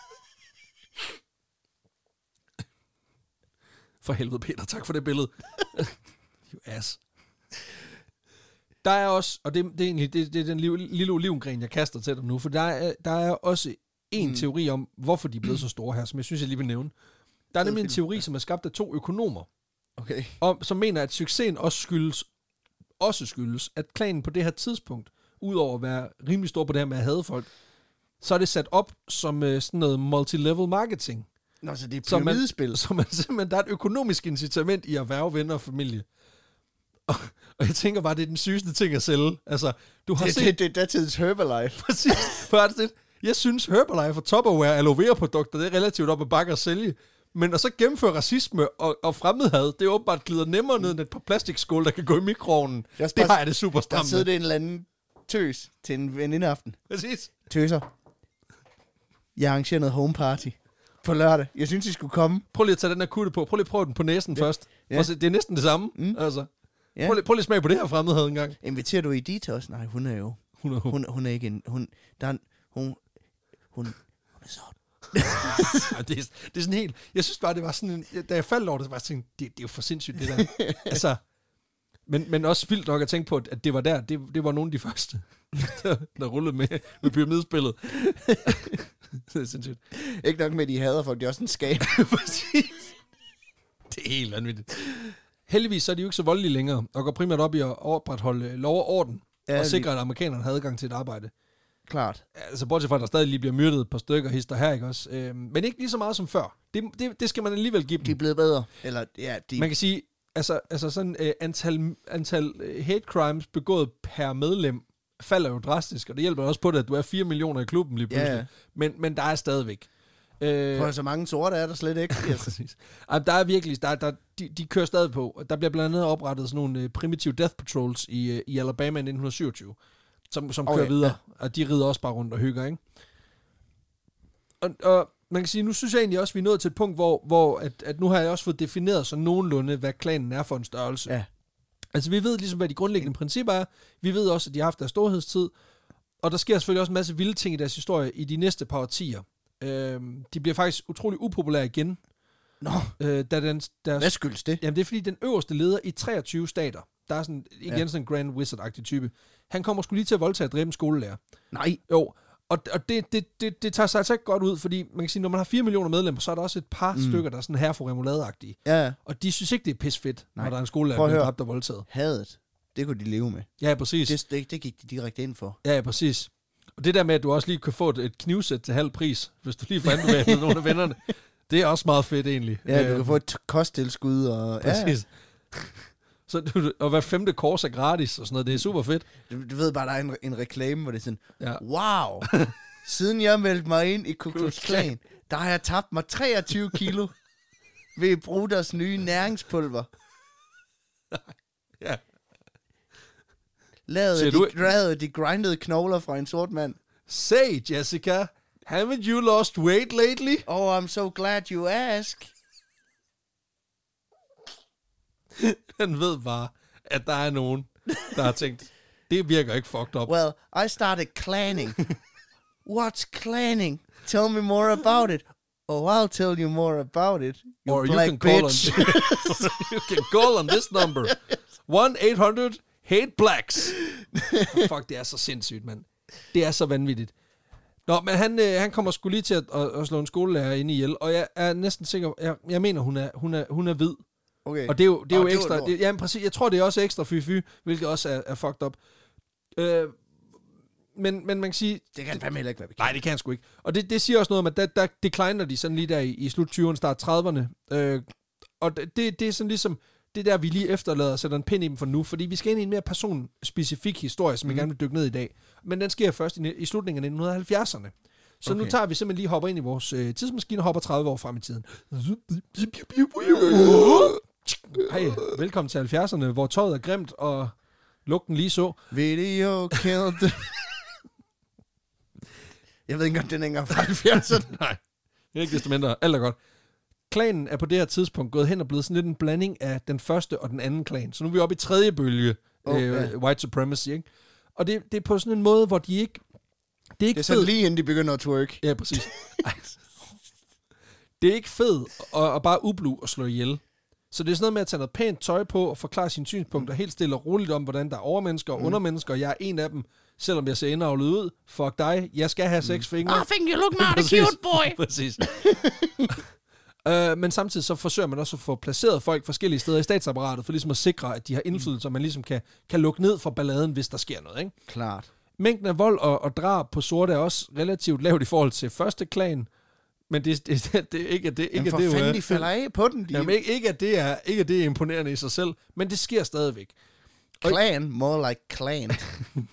For helvede, Peter. Tak for det billede. You ass. Der er også, og det, det er egentlig det, det er den lille, lille olivengren, jeg kaster til dig nu, for der er, der er også en mm. teori om, hvorfor de er blevet så store her, som jeg synes, jeg lige vil nævne. Der er nemlig en teori, som er skabt af to økonomer, okay. og, som mener, at succesen også skyldes, også skyldes, at klanen på det her tidspunkt, udover at være rimelig stor på det her med at hade folk, så er det sat op som uh, sådan noget multi-level marketing. Nå, så det er pyramidespil. Så man, så man simpelthen, der er et økonomisk incitament i at værve venner og familie. Og, og jeg tænker bare, det er den sygeste ting at sælge. Altså, du har det, set... det, det er datidens Herbalife. Præcis. For det, jeg synes, Herbalife og Tupperware aloe vera produkter, det er relativt op ad bakke at sælge. Men at så gennemføre racisme og, og fremmedhad, det er åbenbart glider nemmere ned end et par plastikskål, der kan gå i mikroovnen. Det, det har jeg det super stramt. Der sidder det en eller anden tøs til en venindeaften. Præcis. Tøser. Jeg arrangerer noget home party på lørdag. Jeg synes, I skulle komme. Prøv lige at tage den her kutte på. Prøv lige at prøve den på næsen ja. først. Ja. Se, det er næsten det samme. Mm. Altså. Ja. Prøv, lige, prøv lige at smage på det her fremmedhad en gang. Inviterer du Edith også? Nej, hun er jo... Hun er, hun, hun er ikke en... Hun, der er en, hun, hun, hun er så... ja, det, er, det er sådan helt... Jeg synes bare, det var sådan en... Da jeg faldt over det, så var jeg sådan, det, det er jo for sindssygt, det der. altså... Men, men også vildt nok at tænke på, at det var der, det, det var nogle af de første, der, der rullede med, med pyramidespillet. Det er sindssygt. Ikke nok med, at de hader folk, de er også en skab. Præcis. Det er helt vanvittigt. Heldigvis så er de jo ikke så voldelige længere, og går primært op i at opretholde lov og orden, ja, og sikre, at amerikanerne har adgang til et arbejde. Klart. Altså bortset fra, at der stadig lige bliver myrdet et par stykker hister her, ikke også? Øhm, men ikke lige så meget som før. Det, det, det skal man alligevel give dem. De er blevet bedre. Eller, ja, de... Man kan sige, altså, altså sådan uh, antal, antal hate crimes begået per medlem falder jo drastisk, og det hjælper også på det, at du er fire millioner i klubben lige pludselig. Ja. Men, men der er stadigvæk. Øh, Prøv, så mange sorte er der slet ikke. Ja, præcis. Der er virkelig, der, der, de, de kører stadig på. Der bliver blandt andet oprettet sådan nogle uh, primitive death patrols i, uh, i Alabama i nitten syvogtyve, som, som okay, kører videre, ja. Og de rider også bare rundt og hygger, ikke? Og, og man kan sige, nu synes jeg egentlig også, at vi er nået til et punkt, hvor, hvor at, at nu har jeg også fået defineret så nogenlunde, hvad klanen er for en størrelse. Ja. Altså, vi ved ligesom, hvad de grundlæggende principper er. Vi ved også, at de har haft deres storhedstid. Og der sker selvfølgelig også en masse vilde ting i deres historie i de næste par årtier. Øhm, de bliver faktisk utrolig upopulære igen. Nå, øh, da den, deres, hvad skyldes det? Jamen, det er fordi, den øverste leder i treogtyve stater, der er sådan, igen ja. sådan en Grand Wizard-agtig type, han kommer sgu lige til at voldtage og dræbe en skolelærer. Nej. Jo, og, og det, det, det, det tager sig altså ikke godt ud, fordi man kan sige, når man har fire millioner medlemmer, så er der også et par mm. stykker, der er sådan her for remoulade-agtige. Ja. Og de synes ikke, det er pisfedt, når der er en skolelærer, der bliver dræbt og voldtaget. Hadet, det kunne de leve med. Ja, præcis. Det, det, det gik de direkte ind for. Ja, præcis. Og det der med, at du også lige kan få et, et knivsæt til halv pris, hvis du lige får anbefalet med nogle af vennerne, det er også meget fedt egentlig. Ja, du kan få et kosttilskud. Og præcis. Ja. Så du, og hver femte kors er gratis og sådan noget. Det er super fedt. Du, du ved bare, der er en, en reklame, hvor det er sådan, ja. Wow, siden jeg meldte mig ind i Ku Klux Klan, der har jeg tabt mig treogtyve kilo ved at bruge deres nye næringspulver. Ja. Lavede de, lavede de grindede knogler fra en sort mand. Say, Jessica, haven't you lost weight lately? Oh, I'm so glad you ask. Han ved bare, at der er nogen, der har tænkt, det virker ikke fucked up. Well, I started clanning. What's clanning? Tell me more about it. Oh, I'll tell you more about it. You or black you can bitch. Call on, you can call on this number. one eight hundred hate blacks. Oh, fuck, det er så sindssygt, mand. Det er så vanvittigt. Nå, men han, øh, han kommer sgu lige til at, at, at slå en skolelærer ind i ihjel, og jeg er næsten sikker, jeg, jeg mener, hun er, hun er, hun er hvid. Okay. Og det er jo, det er oh, jo det ekstra, det, jamen præcis, jeg tror, det er også ekstra fy-fy, hvilket også er, er fucked up. Øh, men, men man kan sige... Det kan fandme heller ikke være bekendt. Nej, det kan han sgu ikke. Og det, det siger også noget om, at der, der decliner de sådan lige der i, i slut tyverne, start trediverne. Øh, og det, det er sådan ligesom, det der vi lige efterlader og sætter en pind i dem for nu, fordi vi skal ind i en mere personspecifik historie, som mm. jeg gerne vil dykke ned i dag. Men den sker først i, i slutningen af nitten halvfjerdserne. Så okay. Nu tager vi simpelthen lige hopper ind i vores øh, tidsmaskine og hopper tredive år frem i tiden. Hej, velkommen til halvfjerdserne, hvor tøjet er grimt, og lugten lige så. Video killed. Jeg ved ikke engang, den er engang fra halvfjerdserne. Nej, det er ikke desto mindre. Alt er godt. Klanen er på det her tidspunkt gået hen og blevet sådan lidt en blanding af den første og den anden klan. Så nu er vi oppe i tredje bølge, okay. øh, white supremacy, ikke? Og det, det er på sådan en måde, hvor de ikke... Det er, ikke det er sådan lige inden de begynder at twerk. Ja, præcis. Det er ikke fedt at, at bare ublu og slå ihjel. Så det er sådan noget med at tage noget pænt tøj på og forklare sine synspunkter helt stille og roligt om, hvordan der er overmennesker og mm. undermennesker, og jeg er en af dem, selvom jeg ser indavlet ud. Fuck dig, jeg skal have seks mm. fingre. I think you look mighty cute, boy. Præcis. uh, men samtidig så forsøger man også at få placeret folk forskellige steder i statsapparatet, for ligesom at sikre, at de har indflydelse, og man ligesom kan, kan lukke ned for balladen, hvis der sker noget, ikke? Klart. Mængden af vold og, og drab på sorte er også relativt lavt i forhold til første klan, men det, det, det, det ikke at det ikke Jamen at det fanden, de falder af på den. De... Jamen ikke, ikke at det er ikke at det er imponerende i sig selv, men det sker stadigvæk. Clan, more like clan.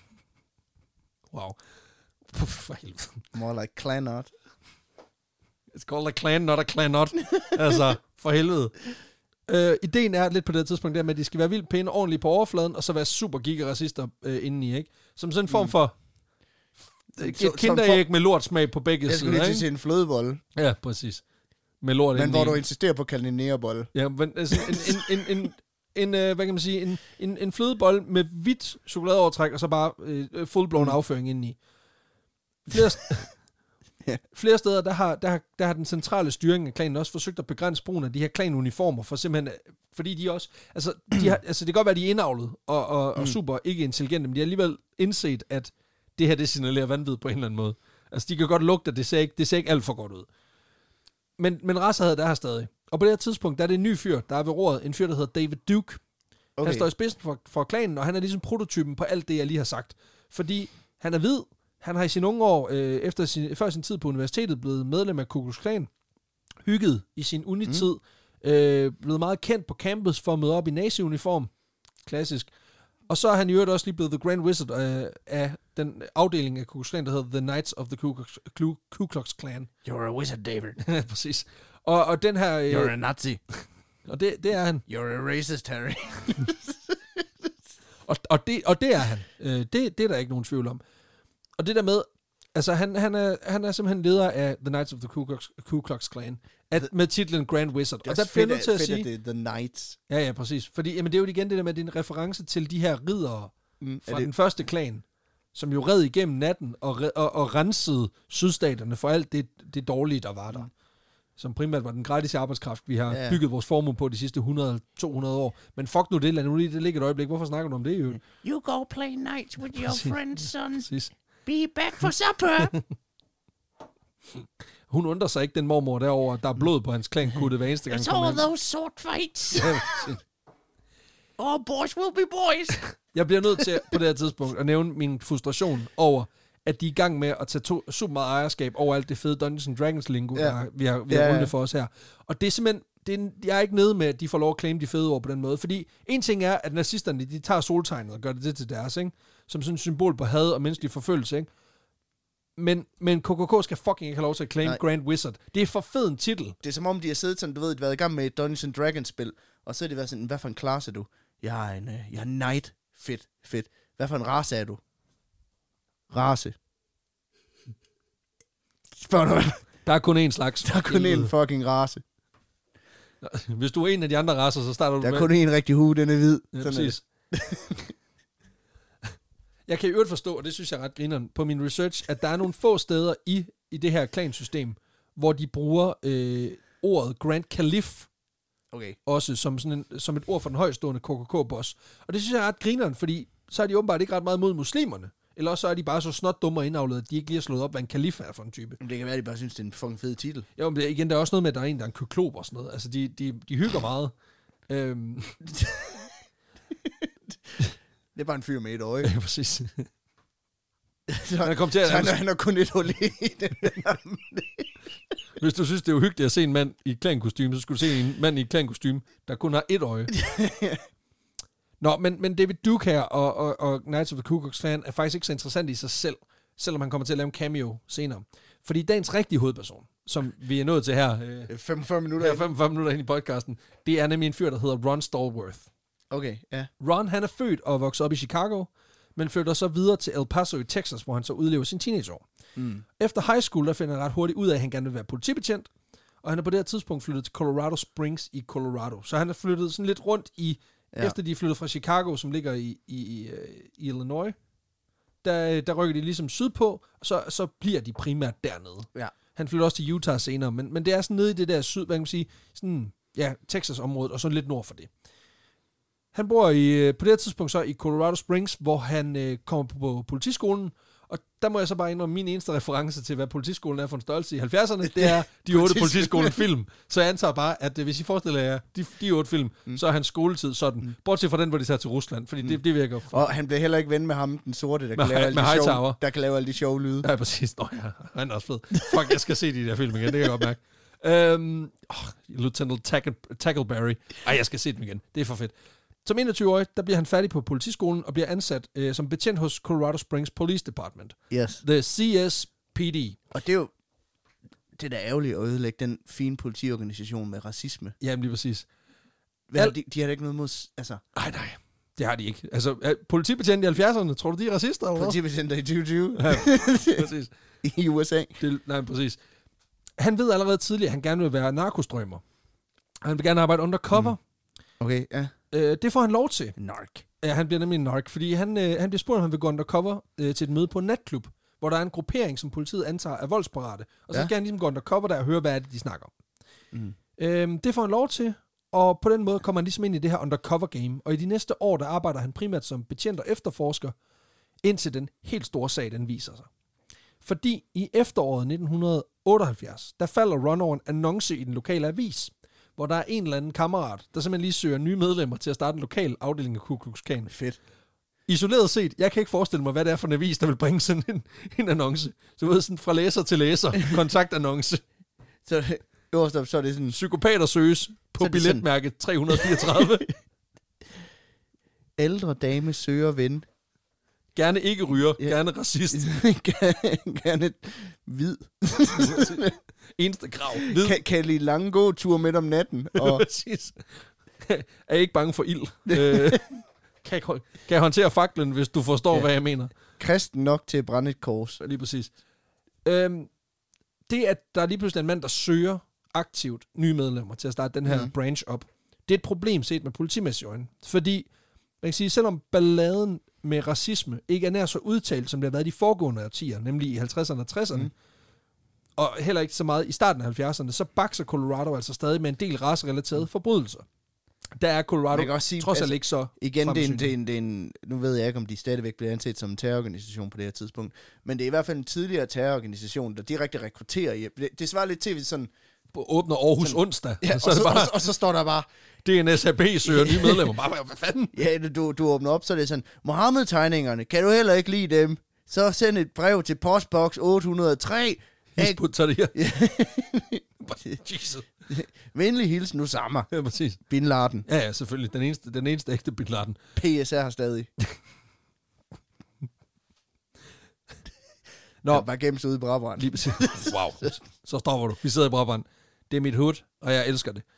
Wow. For helvede. More like clanot. It's called a clan, not a clanot. Altså, for helvede. Øh, ideen er lidt på det tidspunkt der med, at de skal være vildt pæne, ordentligt på overfladen, og så være super giga-racister øh, indeni, ikke? Som sådan en form for mm. et kinderæg med lortsmag på begge sider, jeg skulle lige til at se en flødebolle. Ja, præcis. Med lort men hvor du insisterer på at kalde det en nærebolle. Ja, men altså, en, en, en, en, en, øh, hvad kan man sige, en, en, en flødebolle med hvidt chokoladeovertræk, og så bare øh, fuldblåen mm. afføring indeni. Flere, yeah. flere steder, der har, der, har, der har den centrale styring af klanen også forsøgt at begrænse brugen af de her klanuniformer, for simpelthen, fordi de også, altså, de har, altså det kan godt være, de er indavlet og, og, mm. og super ikke intelligente, men de har alligevel indset, at det her, det signalerer vanvid på en eller anden måde. Altså, de kan godt lugte, at det ser ikke, det ser ikke alt for godt ud. Men, men racerhed, der har stadig. Og på det her tidspunkt, der er det en ny fyr, der er ved roret, en fyr, der hedder David Duke. Okay. Han står i spidsen for, for klanen, og han er ligesom prototypen på alt det, jeg lige har sagt. Fordi han er hvid, han har i sine unge år, øh, efter sin, før sin tid på universitetet, blevet medlem af Ku Klux Klan, hygget i sin unitid, mm. øh, blevet meget kendt på campus for at møde op i nazi-uniform. Klassisk. Og så er han i øvrigt også lige blevet The Grand Wizard øh, af den afdeling af Ku Klux Klan, der hedder The Knights of the Ku Klux, Ku, Ku Klux Klan. You're a wizard, David. Ja, præcis. Og, og den her... Øh, You're a Nazi. Og det, det er han. You're a racist, Harry. og, og, det, og det er han. Øh, det, det er der ikke nogen tvivl om. Og det der med... Altså, han, han, er, han er simpelthen leder af The Knights of the Ku Klux, Ku Klux Klan. At, the, med titlen Grand Wizard. Det er og der bliver nødt til at sige... Det er The Knights. Ja, ja, præcis. Fordi jamen, det er jo igen det der med, at det er en reference til de her riddere mm, fra den første klan, som jo red igennem natten og, og, og rensede sydstaterne for alt det, det dårlige, der var der. Mm. Som primært var den gratis arbejdskraft, vi har ja. bygget vores formue på de sidste hundrede til to hundrede år. Men fuck nu det, lad nu lige det ligge et øjeblik. Hvorfor snakker du om det, jo? You go play nights with your friends, son. Præcis. Be back for supper. Hun undrer sig ikke, den mormor derovre, der er blod på hans klankutte hver eneste gang. It's all those sword fights. Oh, boys will be boys. Jeg bliver nødt til på det her tidspunkt at nævne min frustration over, at de er i gang med at tage to, super meget ejerskab over alt det fede Dungeons and Dragons lingo, ja. der vi har, vi har ja, rundet ja. for os her. Og det er simpelthen, det er, jeg er ikke nede med, at de får lov at claim de fede ord på den måde. Fordi en ting er, at nazisterne, de tager soltegnet og gør det til deres, ikke? Som sådan et symbol på had og menneskelig forfølgelse, ikke? Men, men K K K skal fucking ikke have lov til at claim Nej. Grand Wizard. Det er for fed en titel. Det er som om, de har siddet sådan, du ved, de har været i gang med et Dungeons and Dragons-spil, og så er det været sådan, hvad for en klasse er du? Jeg er en, uh, jeg er knight. Fedt, fedt. Hvad for en race er du? Race. Spørg dig, der er kun én slags. Der er kun én fucking race. Hvis du er en af de andre racer, så starter du der med... Der er kun én rigtig hue, den er hvid. Ja, sådan præcis. Jeg kan i øvrigt forstå, og det synes jeg er ret grineren på min research, at der er nogle få steder i, i det her klansystem, hvor de bruger øh, ordet Grand Caliph, okay. også som, sådan en, som et ord for den højstående K K K-boss. Og det synes jeg er ret grineren, fordi så er de åbenbart ikke ret meget mod muslimerne. Eller også så er de bare så snot dumme og indavlede, at de ikke lige har slået op, hvad en kalif er for en type. Men det kan være, at de bare synes, det er en fucking fed titel. Jo, men det, igen, der er også noget med, at der er en, der er en kyklop og sådan noget. Altså, de, de, de hygger meget. øhm. Det er bare en fyr med et øje. Ja, præcis. så, han, kom til at, så han, han har kun et hul i den der. Hvis du synes, det er uhyggeligt at se en mand i et klankostyme, så skulle du se en mand i et klankostyme, der kun har et øje. Nå, men, men David Duke her og, og, og Knights of the Ku Klux Klan er faktisk ikke så interessant i sig selv, selvom han kommer til at lave en cameo senere. Fordi dagens rigtige hovedperson, som vi er nået til her, øh, femogfyrre minutter, ja, femogfyrre minutter ind i podcasten, det er nemlig en fyr, der hedder Ron Stallworth. Okay, ja. Yeah. Ron, han er født og vokset op i Chicago, men flytter så videre til El Paso i Texas, hvor han så udlever sin teenageår. Mm. Efter high school, der finder han ret hurtigt ud af, at han gerne vil være politibetjent, og han er på det her tidspunkt flyttet til Colorado Springs i Colorado. Så han er flyttet sådan lidt rundt i, ja. efter de er flyttet fra Chicago, som ligger i, i, i, i Illinois, der, der rykker de ligesom sydpå, og så, så bliver de primært dernede. Ja. Han flytter også til Utah senere, men, men det er sådan nede i det der syd, hvad kan man sige, sådan, ja, Texas-området, og sådan lidt nord for det. Han bor i, på det her tidspunkt så i Colorado Springs, hvor han øh, kommer på, på politiskolen, og der må jeg så bare indrømme, min eneste reference til, hvad politiskolen er for en størrelse i halvfjerdserne, det er de otte politiskolen-film. Så jeg antager bare, at hvis I forestiller jer de, de otte film, mm. så er hans skoletid sådan. Mm. Bortset fra den, hvor de tager til Rusland, fordi mm. det, det virker... For... Og han bliver heller ikke ven med ham, den sorte, der, med, kan, lave alle de show, der kan lave alle de sjove lyde. Ja, præcis. Nå ja, han er også fed. Fuck, jeg skal se de der film igen, det kan jeg godt mærke. Um, oh, Lieutenant Tackle, Tackleberry. Ej, jeg skal se dem igen. Det er for fedt. Som enogtyve-årig, der bliver han færdig på politiskolen og bliver ansat øh, som betjent hos Colorado Springs Police Department. Yes. The C S P D. Og det er jo... Det er da ærgerligt at ødelægge den fine politiorganisation med racisme. Jamen lige præcis. Hvad, Al- de, de har da ikke noget mod... Altså, Nej, nej. Det har de ikke. Altså, er politibetjente i halvfjerdserne, tror du, de er racister? Eller hvad? politibetjenter i tyve tyve Ja, præcis. i U S A. Det, nej, præcis. Han ved allerede tidligere, at han gerne vil være narkostrømmer. Han vil gerne arbejde undercover. Mm. Okay, ja. Øh, det får han lov til. Nark. Ja, han bliver nemlig en nark, fordi han, øh, han bliver spurgt, om han vil gå undercover øh, til et møde på en natklub, hvor der er en gruppering, som politiet antager er voldsparate. Og så Ja. skal han ligesom gå undercover der og høre, hvad er det, de snakker om. Mm. Øhm, det får han lov til, og på den måde kommer han ligesom ind i det her undercover game. Og i de næste år, der arbejder han primært som betjent og efterforsker, indtil den helt store sag, den viser sig. Fordi i efteråret nitten otteoghalvfjerds, der falder Ron over en annonce i den lokale avis, hvor der er en eller anden kammerat, der simpelthen lige søger nye medlemmer til at starte en lokal afdeling af Ku Klux Klan. Fedt. Isoleret set, jeg kan ikke forestille mig, hvad det er for en avis, der vil bringe sådan en, en annonce. Så ved sådan fra læser til læser, kontaktannonce. Så øverst op, så er det sådan... Psykopater søges på billetmærke tre hundrede fireogtredive. Ældre dame søger ven. Gerne ikke ryger, Ja. gerne racist. gerne, gerne hvid. Eneste krav. Hvid. Kan, kan lide lange gåture midt om natten. Og Præcis. Er ikke bange for ild. øh, kan, jeg, kan jeg håndtere faklen, hvis du forstår, Ja. ja. hvad jeg mener. kristen nok til at brænde et kors. Lige præcis. Øhm, det, at der er lige pludselig en mand, der søger aktivt nye medlemmer til at starte den her Mhm. mm. branch op, det er et problem set med politimæssige øjne. Fordi, man kan sige, selvom balladen med racisme ikke er nær så udtalt, som det har været de foregående årtier, nemlig i halvtredserne og tresserne, Mhm. og heller ikke så meget i starten af halvfjerdserne, så bakser Colorado altså stadig med en del racerelaterede forbrydelser. Der er Colorado Man kan også sige, trods alt altså, ikke så Igen, det er, en, fremsynet. det, er en, det er en... Nu ved jeg ikke, om de stadigvæk bliver anset som en terrororganisation på det her tidspunkt. Men det er i hvert fald en tidligere terrororganisation, der direkte rekrutterer i... Det, det svarer lidt til sådan... Åbner Aarhus Sådan- onsdag, Ja, og så og, er det så, bare, og, og så står der bare... D N S H B søger nye medlemmer. Bare, hvad fanden? Ja, du, du åbner op, så er det sådan... Mohammed-tegningerne, kan du heller ikke lide dem? Så send et brev til postboks otte hundrede og tre. Hizb ut-Tahrir. Ja. Jesus. Venlig hilsen Osama Ja, præcis. Bin Laden. Ja, ja, selvfølgelig. Den eneste, den eneste ægte Bin Laden. P S R har stadig. Nå, Nå. Bare gemt sig ude i Brabrand. lige præcis. Wow. Så stopper du. Vi sidder i Brabrand. Det er mit hood, og jeg elsker det.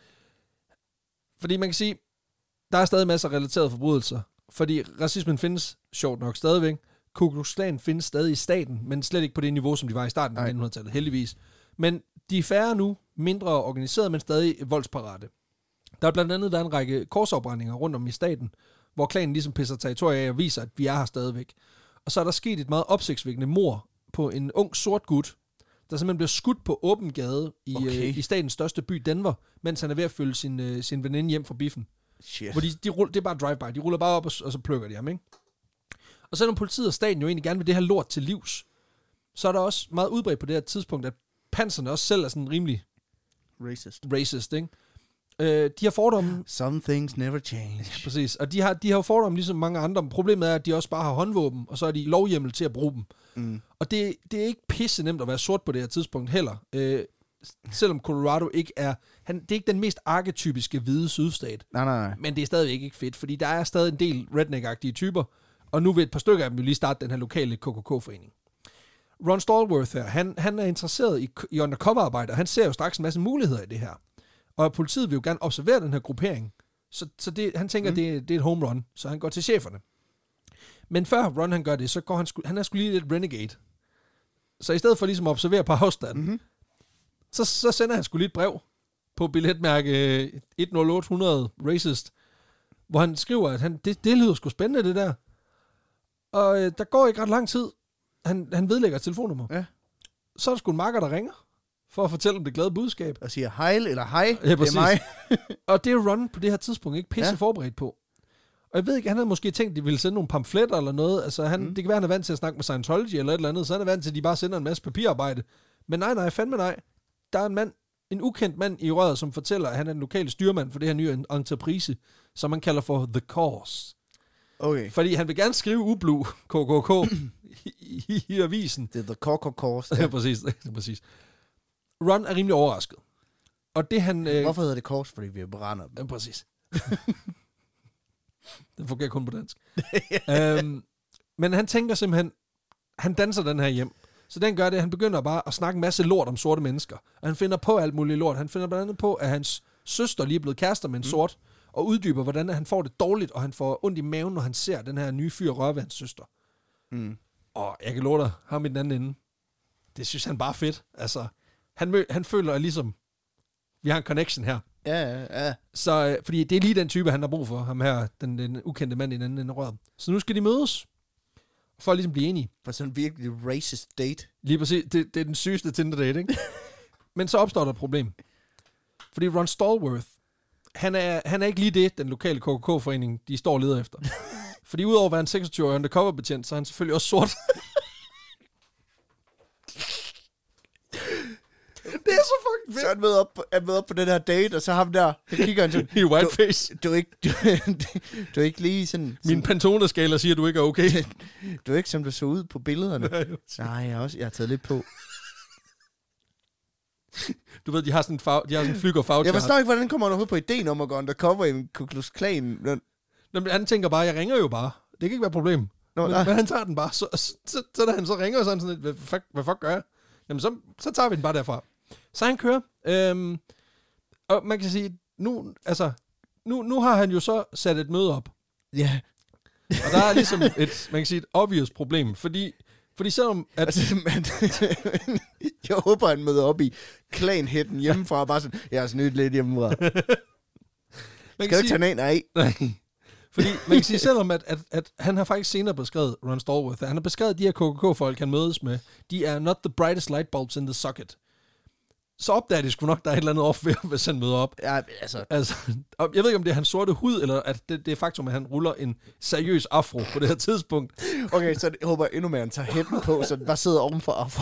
Fordi man kan sige, der er stadig masser af relaterede forbrydelser. Fordi racismen findes, sjovt nok, stadigvæk. Ku Klux Klan findes stadig i staten, men slet ikke på det niveau, som de var i starten af Nej. nitten hundrede-tallet, heldigvis. Men de er færre nu, mindre organiseret, men stadig voldsparate. Der har blandt andet været en række korsafbrændinger rundt om i staten, hvor klanen ligesom pisser territorier af og viser, at vi er her stadigvæk. Og så er der sket et meget opsigtsvækkende mord på en ung sort gut, der simpelthen bliver skudt på åben gade i, Okay. øh, i statens største by, Denver, mens han er ved at følge sin, øh, sin veninde hjem fra biffen. Shit. Hvor de, de ruller, det er bare drive-by. De ruller bare op, og, og så plukker de ham, ikke? Og selvom politiet og staten jo egentlig gerne vil det her lort til livs, så er der også meget udbredt på det her tidspunkt, at panserne også selv er sådan rimelig Racist. racist, ikke? Øh, de har fordomme, Some things never change. præcis, og de har, de har jo fordomme ligesom mange andre. Problemet er, at de også bare har håndvåben, og så er de lovhjemmel til at bruge dem. Mm. Og det, det er ikke pisse nemt at være sort på det her tidspunkt heller. Øh, selvom Colorado ikke er... Han, det er ikke den mest arketypiske hvide sydstat. Nej, nej, nej. Men det er stadigvæk ikke fedt, fordi der er stadig en del redneck-agtige typer. Og nu vil et par stykker af dem jo lige starte den her lokale K K K-forening. Ron Stallworth her, han, han er interesseret i, i undercover-arbejde, og han ser jo straks en masse muligheder i det her. Og politiet vil jo gerne observere den her gruppering. Så, så det, han tænker, mm. det, det er et home run, så han går til cheferne. Men før Ron han gør det, så går han, sku, han er sgu lige lidt renegade. Så i stedet for ligesom at observere på afstand, Mm-hmm. så, så sender han sgu lige et brev på billetmærke et nul otte hundrede Racist, hvor han skriver, at han, det, det lyder sgu spændende, det der. Og øh, der går ikke ret lang tid. Han, han vedlægger et telefonnummer. Ja. Så er der sgu en makker, der ringer, for at fortælle om det glade budskab. Og siger hej eller hej, Ja, det præcis. er mig. Og det er Ron på det her tidspunkt ikke pisse Ja. ja. forberedt på. Og jeg ved ikke, han havde måske tænkt, at de ville sende nogle pamfletter eller noget. Altså, han, mm. det kan være, han er vant til at snakke med Scientology eller et eller andet, så han er vant til, at de bare sender en masse papirarbejde. Men nej, nej, fandme nej. Der er en mand, en ukendt mand i røret, som fortæller, at han er den lokale styrmand for det her nye entreprise, som man kalder for The Cause. Okay. Fordi han vil gerne skrive ublu K K K i, i, i avisen. Det er The Coco Course. Ja, præcis, præcis. Ron er rimelig overrasket. Og det han... Øh, Hvorfor hedder det Course? Fordi vi brænder dem. Ja, præcis. Den fungerer kun på dansk. øhm, men han tænker simpelthen, han danser den her hjem. Så den gør det, at han begynder bare at snakke en masse lort om sorte mennesker. Og han finder på alt muligt lort. Han finder blandt andet på, at hans søster lige er blevet kærester med en mm. sort, og uddyber, hvordan han får det dårligt, og han får ondt i maven, når han ser den her nye fyr røre ved hans søster. Mm. Og jeg kan love dig, ham i den anden ende, det synes han bare er fedt. Altså, han, mø- han føler at ligesom, vi har en connection her. Ja, ja, ja. Så, øh, fordi det er lige den type, han har brug for, ham her, den, den ukendte mand i den anden ende af røret. Så nu skal de mødes, for at ligesom blive enige. For sådan en virkelig racist date. Lige præcis, det, det er den sygeste Tinder-date, ikke? Men så opstår der et problem. Fordi Ron Stallworth, han er, han er ikke lige det, den lokale K K K-forening, de står og leder efter. Fordi udover at være en seksogtyve-årig undercover-betjent, så er han selvfølgelig også sort. Det er så fucking fedt. Så han møder op, han møder op på den her date, og så ham der, så kigger han sådan, i whiteface. Du, du, er ikke, du, du er ikke lige sådan... Min Pantone-skala siger, du ikke er okay. Du er ikke, som du så ud på billederne. Nej, jeg har, også, jeg har taget lidt på. Du ved, de har sådan en, fag, de har sådan en flyg og fagchart. Jeg forstår ikke, hvordan kommer han overhovedet på ideen om at gå undercover i en Ku Klux Klan. Jamen, han tænker bare, jeg ringer jo bare. Det kan ikke være et problem. Nå, men, men han tager den bare. Så, så, så, så da han så ringer sådan sådan, hvad fuck, hvad fuck gør jeg? Jamen, så, så tager vi den bare derfra. Så han kører. Øhm, og man kan sige, nu, altså, nu, nu har han jo så sat et møde op. Ja. Og der er ligesom et, man kan sige, et obvious problem, fordi, fordi selvom at... Altså, man, jeg håber, han møder op i klanhætten hjemmefra, og bare sådan, jeg har snydt lidt hjemmefra. Man kan ikke tage en af? Nej. Fordi man kan sige, selvom at, at, at han har faktisk senere beskrevet, Ron Stallworth, han har beskrevet de her K K K-folk, han mødes med, de er not the brightest light bulbs in the socket. Så opdager de sgu nok, der er et eller andet off ved, hvis han møder op. Ja, altså. altså. Jeg ved ikke, om det er hans sorte hud, eller at det, det er faktum, at han ruller en seriøs afro på det her tidspunkt. Okay, så jeg håber endnu mere, han tager hætten på, så den bare sidder oven for afro.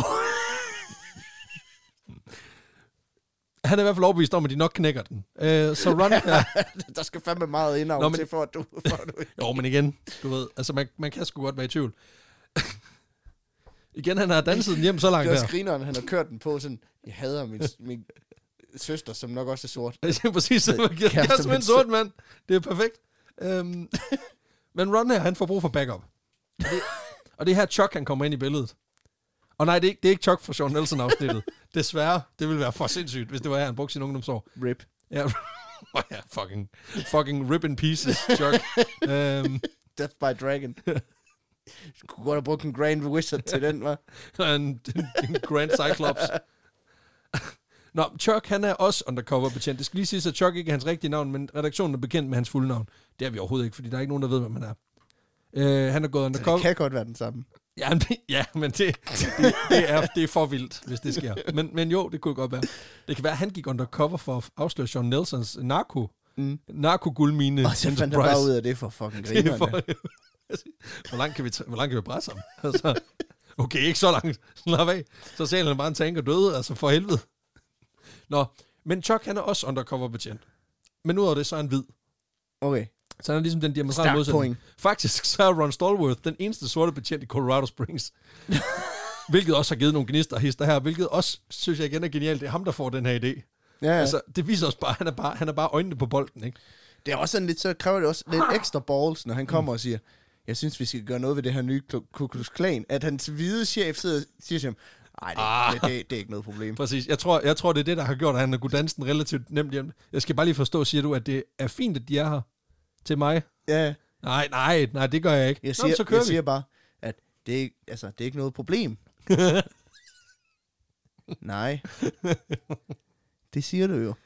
Han er i hvert fald overbevist om, at de nok knækker den. Uh, så Ron... Ja. Der skal fandme meget indavn men... til, for at du... For at du... jo, men igen, du ved, altså man, man kan sgu godt være i tvivl. Igen, han har danset den hjem så langt der. Der. Det er skrineren, han har kørt den på sådan, jeg hader min, min søster, som nok også er sort. Det er præcis, som man giver kæreste med en sort mand. Det er perfekt. Um, men Ron her, han får brug for backup. Og det, og det er her Chuck, han kommer ind i billedet. Og nej, det er ikke, det er ikke Chuck fra Sean Nelson-afsnittet. Desværre, det ville være for sindssygt, hvis det var her, han brugte sin ungdomsår. Rip. Ja, oh, ja fucking, fucking rip in pieces, Chuck. Um, Death by Dragon. Du kunne godt have brugt en Grand Wizard til den, hva'? en, en, en Grand Cyclops. Nå, Chuck, han er også undercover-betjent. Det skal lige siges, at Chuck ikke er hans rigtige navn, men redaktionen er bekendt med hans fulde navn. Det er vi overhovedet ikke, fordi der er ikke nogen, der ved, hvem han er. Uh, han er gået undercover. Så det kan godt være den samme. Ja, men, ja, men det, det, det, er, det er for vildt, hvis det sker. Men, men jo, det kunne godt være. Det kan være, at han gik undercover for at afsløre Sean Nelsons narko. Mm. Narko-guldmine. Og så fandt han bare ud af det for fucking grinerne. For, hvor langt kan vi, hvor langt kan vi presse ham? Altså, okay, ikke så langt. Slap af. Så sagde han bare en tank og døde, altså for helvede. Nå, men Chuck, han er også undercover-betjent. Men ud af det, så er han hvid. Okay. Så han er ligesom den diametrale modsætning. Faktisk så er Ron Stallworth den eneste sorte betjent i Colorado Springs. Hvilket også har givet nogle gnister hister her, hvilket også, synes jeg igen er genialt. Det er ham, der får den her idé. Ja, ja. Altså, det viser os bare, at han er bare, han er bare øjnene på bolden, ikke? Det er også sådan lidt, så kræver det også lidt ekstra balls, når han kommer mm. og siger, jeg synes, vi skal gøre noget ved det her nye Ku Klux Klan. At hans hvide chef sidder og siger til ham, nej, det, ah. det, det, det er ikke noget problem. Præcis. Jeg tror, jeg tror, det er det, der har gjort, at han har kunnet danse den relativt nemt hjem. Jeg skal bare lige forstå, siger du, at det er fint, at de er her til mig? Ja. Nej, nej, nej, det gør jeg ikke. Jeg siger, Nå, så kører jeg vi. siger bare, at det er, ikke, altså, det er ikke noget problem. Nej. Det siger du jo.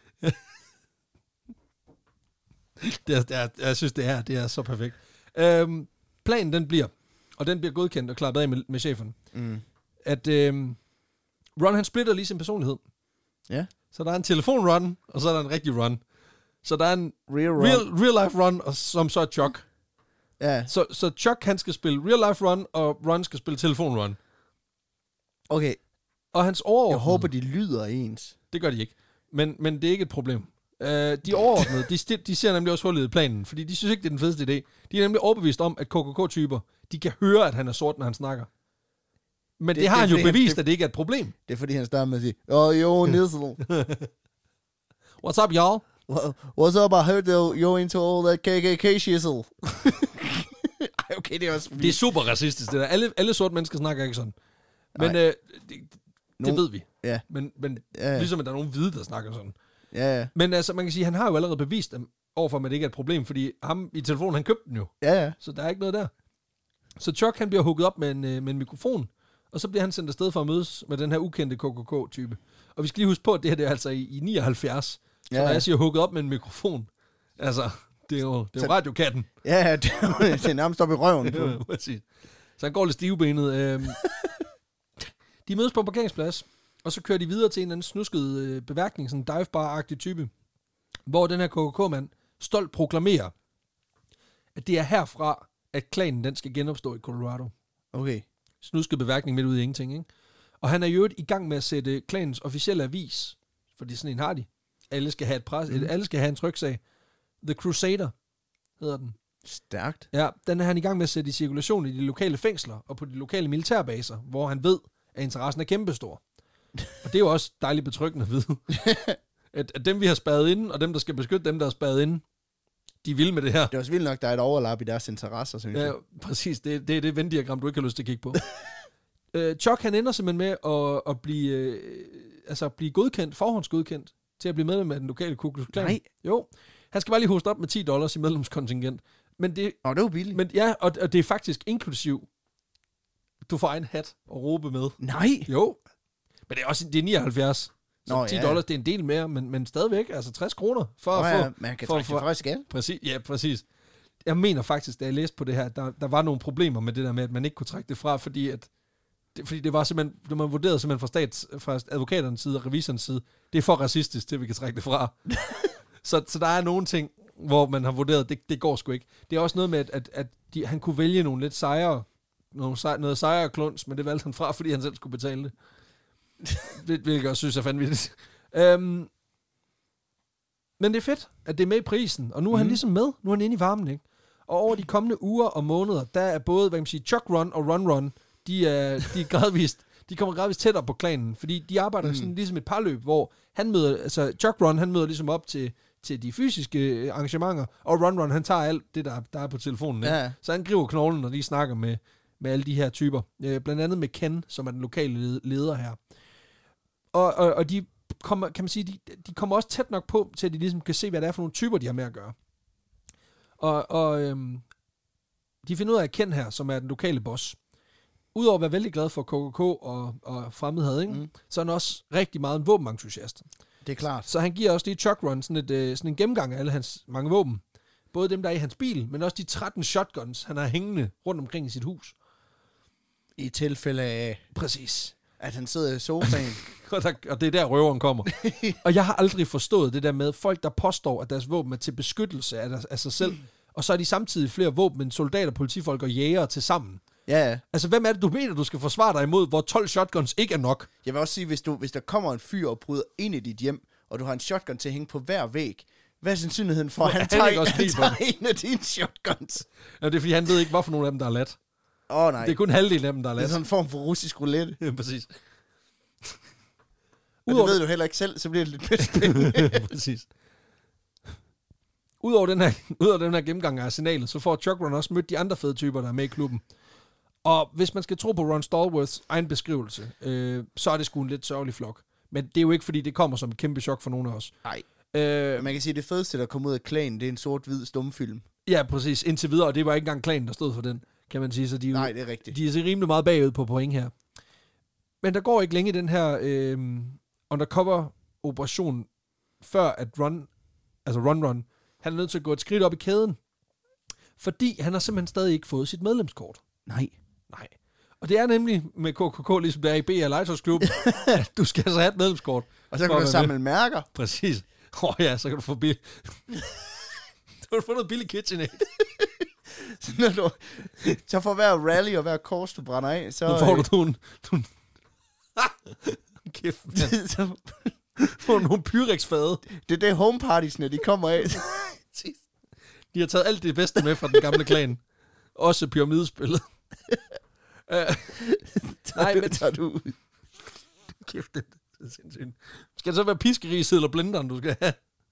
det er, det er, jeg synes, det er, det er så perfekt. Øhm, planen, den bliver, og den bliver godkendt og klappet af med, med chefen, mm. at øhm, Ron, han splitter lige sin personlighed. Ja. Så der er en telefon-Ron, og så er der en rigtig Ron. Så der er en real, real, real life Ron, og som så er Chuck. Ja. Så, så Chuck, han skal spille real life Ron, og Ron skal spille telefon Ron. Okay. Og hans overordnede... Jeg håber, de lyder ens. Det gør de ikke. Men, men det er ikke et problem. Uh, de overordnede, de, de ser nemlig også hullet i planen, fordi de synes ikke, det er den fedeste idé. De er nemlig overbevist om, at K K K-typer, de kan høre, at han er sort, når han snakker. Men det, det har det, han jo bevist, det, at det ikke er et problem. Det er fordi, han starter med at sige, oh, yo, Nizzle. What's up, y'all? What's up? I heard you're into all that K K K-shizzle. Okay, det er også... Det er super racistisk, det der. Alle, alle sorte mennesker snakker ikke sådan. Men øh, det, det Nogen- ved vi. Ja. Men, men Ja, ja. ligesom at der er nogen hvide, der snakker sådan. Ja, ja. Men altså, man kan sige, han har jo allerede bevist dem overfor, at det ikke er et problem, fordi ham i telefonen, han købte den jo. Ja, ja. Så der er ikke noget der. Så Chuck, han bliver hugget op med en, øh, med en mikrofon, og så bliver han sendt afsted for at mødes med den her ukendte K K K-type. Og vi skal lige huske på, at det her det er altså i, i nioghalvfjerds. Så Ja, når ja. jeg siger hugget op med en mikrofon, altså, det er jo, det er jo Så- radiokatten. Ja, ja, det er det er nærmest op i røven. På. Ja, præcis. Så han går lidt stivbenet. Øhm. De mødes på en parkeringsplads, og så kører de videre til en eller anden snusket øh, beværkning, sådan en dive-bar-agtig type, hvor den her K K K-mand stolt proklamerer, at det er herfra, at klanen den skal genopstå i Colorado. Okay. Snusket beværkning midt ude i ingenting, ikke? Og han er jo i gang med at sætte klanens officielle avis, fordi sådan en har de. Alle skal have et pres, mm. alle skal have en tryksag. The Crusader hedder den. Stærkt. Ja, den er han i gang med at sætte i cirkulation i de lokale fængsler og på de lokale militærbaser, hvor han ved, at interessen er kæmpestor. Og det er jo også dejligt betryggende at vide, at, at dem, vi har spadet inde, og dem, der skal beskytte dem, der er spadet inde, de vil med det her. Det er også vildt nok, der er et overlap i deres interesser, synes Ja, jeg. præcis. Det, det er det Venn-diagram, du ikke har lyst til at kigge på. uh, Chuck, han ender simpelthen med at, at blive, uh, altså blive godkendt, forhåndsgodkendt, til at blive medlem af den lokale Ku Klux Klan. Nej. Jo. Han skal bare lige hoste op med ti dollars i medlemskontingent. Men det, Åh, det var billigt. men ja, og, og det er faktisk inklusiv, du får egen hat og råbe med. Nej. Jo. Men det er også det er nioghalvfjerds. Så Nå, ti ja. dollars, det er en del mere, men, men stadigvæk, altså tres kroner for Nå, at få... ja, man kan for- trække for- det fra i skat. Præcis, ja, præcis. Jeg mener faktisk, da jeg læste på det her, der, der var nogle problemer med det der med, at man ikke kunne trække det fra, fordi at det, fordi det var simpelthen, det man vurderede simpelthen fra, stats, fra advokaternes side og revisorens side, det er for racistisk til, at vi kan trække det fra. så, så der er nogle ting, hvor man har vurderet, det, det går sgu ikke. Det er også noget med, at, at, at de, han kunne vælge nogle lidt sejre, nogle sej, noget sejre kluns, men det valgte han fra, fordi han selv skulle betale det. det hvilket jeg også synes er vanvittigt. Um, men det er fedt, at det er med i prisen, og nu er mm. han ligesom med. Nu er han inde i varmen, ikke? Og over de kommende uger og måneder, der er både, hvad kan man sige, Chuck Run og Run Run, de er, de er gradvist, de kommer gradvist tættere på klanen, fordi de arbejder mm. sådan ligesom et parløb, hvor han møder, altså Chuck Run, han møder ligesom op til, til de fysiske arrangementer, og Run Run, han tager alt det, der, der er på telefonen, ikke? Ja. Så han griber knoglen, når de snakker med, med alle de her typer. Øh, blandt andet med Ken, som er den lokale leder her. Og, og, og de kommer, kan man sige, de, de kommer også tæt nok på, til at de ligesom kan se, hvad det er for nogle typer, de har med at gøre. Og, og øhm, de finder ud af, at Ken her, som er den lokale boss, udover at være vældig glad for K K K og, og fremmedhed, ikke? Mm. så er han også rigtig meget en våbenentusiast. Det er klart. Så han giver også lige Chuck Run sådan, et, øh, sådan en gennemgang af alle hans mange våben. Både dem, der er i hans bil, men også de tretten shotguns, han har hængende rundt omkring i sit hus. I tilfælde af, Præcis. at han sidder i sofaen. Og, der, og det er der røveren kommer. Og jeg har aldrig forstået det der med folk, der påstår, at deres våben er til beskyttelse af, deres, af sig selv, og så er de samtidig flere våben end soldater, politifolk og jægere til sammen. Ja, ja. Altså, hvem er det, du mener, du skal forsvare dig imod, hvor tolv shotguns ikke er nok? Jeg vil også sige, hvis, du, hvis der kommer en fyr og bryder ind i dit hjem, og du har en shotgun til at hænge på hver væg, hvad er sandsynligheden for, at han, Han tager, ikke også han griber tager en af dine shotguns? Ja, det er, fordi han ved ikke, hvorfor nogle af dem, der er lat. Åh, oh, nej. Det er kun halvdelen af dem, der er Det er lat. sådan en form for russisk roulette. Ja, præcis. Og det ved du heller ikke selv, så bliver det lidt mere spændende. Præcis. Udover den, her, udover den her gennemgang af arsenalet, så får Chuck Run også mødt de andre fede typer, der er med i klubben. Og hvis man skal tro på Ron Stallworths egen beskrivelse, øh, så er det sgu en lidt sørgelig flok. Men det er jo ikke, fordi det kommer som et kæmpe chok for nogen af os. Nej. Øh, Man kan sige, at det fedeste, der kommer ud af klanen, det er en sort-hvid stumfilm. ja, præcis. Indtil videre, og det var ikke engang klanen, der stod for den, kan man sige. Så de, Nej, det er rigtigt. de er så rimelig meget bagud på point her. Men der går ikke længe i den her øh, undercover-operation, før at Run, altså Run Run, han er nødt til at gå et skridt op i kæden. Fordi han har simpelthen stadig ikke fået sit medlemskort. Nej. Nej. Og det er nemlig med K K K, ligesom der er i B og Legetøjsklub, at du skal altså have et medlemskort. Og så for kan at du være samle mærker. Præcis. Åh oh, ja, så kan du få billig... du kan få noget billig KitchenAid. Så, når du, så for hver rally og hver kors, du brænder af, så... Nu får du nogle... Du... Kæft, man. så, Får du nogle Pyrex-fade. det er det homepartiesne, de kommer af. De har taget alt det bedste med fra den gamle klan. Også pyramidespillet. uh, nej, men... tager du ud. Kæft, det er sindssygt. Skal det så være piskeriset eller blenderen, du skal have?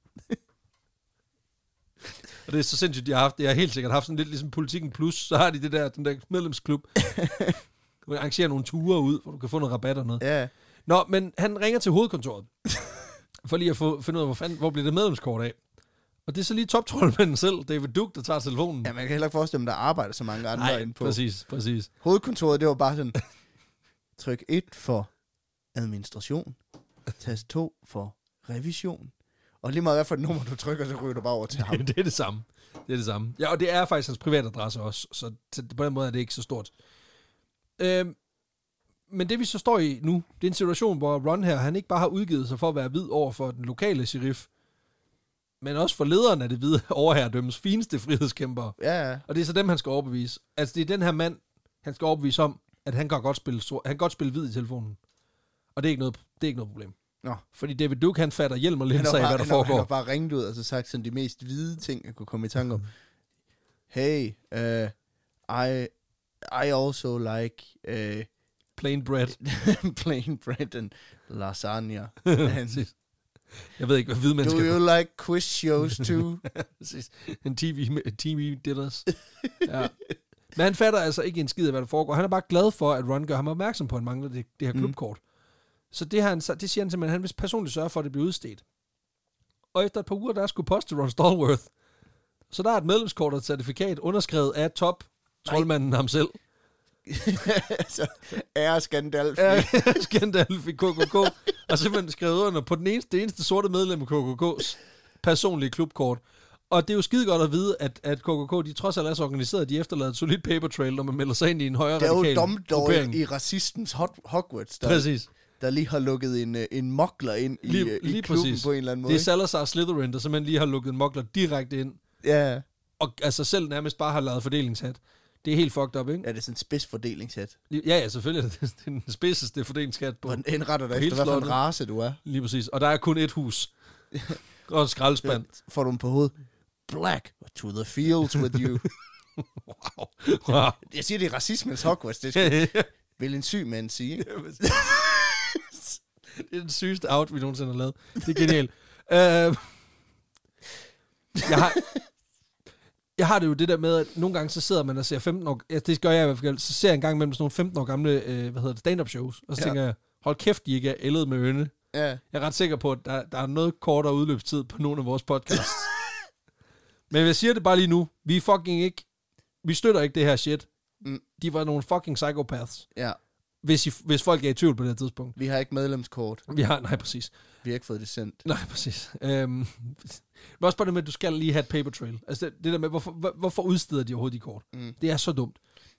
Og det er så sindssygt, de har haft. Det har helt sikkert haft sådan lidt ligesom Politikken Plus. Så har de det der, den der medlemsklub. Du kan arrangere nogle ture ud, hvor du kan få noget rabat og noget. Ja. Nå, men han ringer til hovedkontoret. For lige at få, finde ud af, hvor, fanden, hvor bliver det medlemskort af. Og det er så lige toptrollmanden selv, David Duke, der tager telefonen. Ja, man kan heller ikke forestille, om der arbejder så mange andre Nej, inde på. præcis, præcis. Hovedkontoret, det var bare sådan, tryk et for administration, tast to for revision. Og lige meget hvad for et nummer du trykker, så ryger du bare over til ham. Det er det samme. Det er det samme. Ja, og det er faktisk hans privatadresse også, så på den måde er det ikke så stort. Øhm, men det vi så står i nu, det er en situation, hvor Ron her, han ikke bare har udgivet sig for at være hvid over for den lokale sheriff, men også for lederen af det hvide overherredømmes fineste frihedskæmpere. Ja, ja. Og det er så dem, han skal overbevise. Altså, det er den her mand, han skal overbevise om, at han kan godt spille, han kan godt spille hvid i telefonen. Og det er ikke noget, det er ikke noget problem. Nå. Fordi David Duke, han fatter hjelm og linser af, hvad der han foregår. Han har bare ringet ud og så sagt sådan de mest hvide ting, jeg kunne komme i tanke om. Hey, uh, I, I also like uh, plain bread. plain bread and lasagna. And jeg ved ikke, hvad hvide mennesker... Do you like quiz shows too? en T V, T V dinners. Ja. Men han fatter altså ikke en skid af, hvad der foregår. Han er bare glad for, at Ron gør ham opmærksom på, at han mangler det, det her klubkort. Mm. Så det, han, det siger han simpelthen, at han vil personligt sørge for, at det bliver udstedt. Og efter et par uger, der skulle poste Ron Stallworth. Så der er et medlemskort og et certifikat underskrevet af top troldmanden ham selv. Så er Skandalfi. Ja, Skandalfi K K K. Og simpelthen skrevet under på den eneste, det eneste sorte medlem af K K K's personlige klubkort. Og det er jo skide godt at vide, at, at K K K, de trods alt er så organiseret, de efterlader et solidt paper trail, når man melder sig ind i en højere radikal gruppering. Det er jo Dumbledore i racistens hot, Hogwarts, der, præcis. der lige har lukket en, en mokler ind i, lige, i lige klubben præcis. På en eller anden måde. Det er Salazar Slytherin, der simpelthen lige har lukket en mokler direkte ind. Ja. Og altså selv nærmest bare har lavet fordelingshat. Det er helt fucked up, ikke? Ja, det er sådan en spidsfordelingshat. Ja, ja, selvfølgelig. Det er den spidseste fordelingsskat på. Og den indretter dig efter, hvad for en race du er. Lige præcis. Og der er kun et hus. Og en skraldespand. Får du dem på hovedet. Black to the fields with you. Wow. Wow. Jeg siger, det er racismens Hogwarts. Det skal vil en syg mand sige. Det er den sygeste out, vi nogensinde har lavet. Det er genialt. uh, jeg har... Jeg har det jo det der med, at nogle gange så sidder man og ser femten år... Ja, det gør jeg i hvert fald. Så ser jeg en gang mellem sådan nogle femten år gamle øh, hvad hedder det, stand-up shows. Og så ja. tænker jeg, hold kæft, de ikke er ældet med øne. Ja. Jeg er ret sikker på, at der, der er noget kortere udløbstid på nogle af vores podcasts. Men jeg siger det bare lige nu. Vi er fucking ikke... Vi støtter ikke det her shit. Mm. De var nogle fucking psychopaths. Ja. Hvis, I, hvis folk er i tvivl på det her tidspunkt. Vi har ikke medlemskort. Vi har... Nej, præcis. Vi har ikke fået det sendt. Nej, præcis. Øhm, men også bare det med, at du skal lige have et paper trail. Altså det, det der med, hvorfor, hvor, hvorfor udsteder de overhovedet de kort? Mm. Det er så dumt.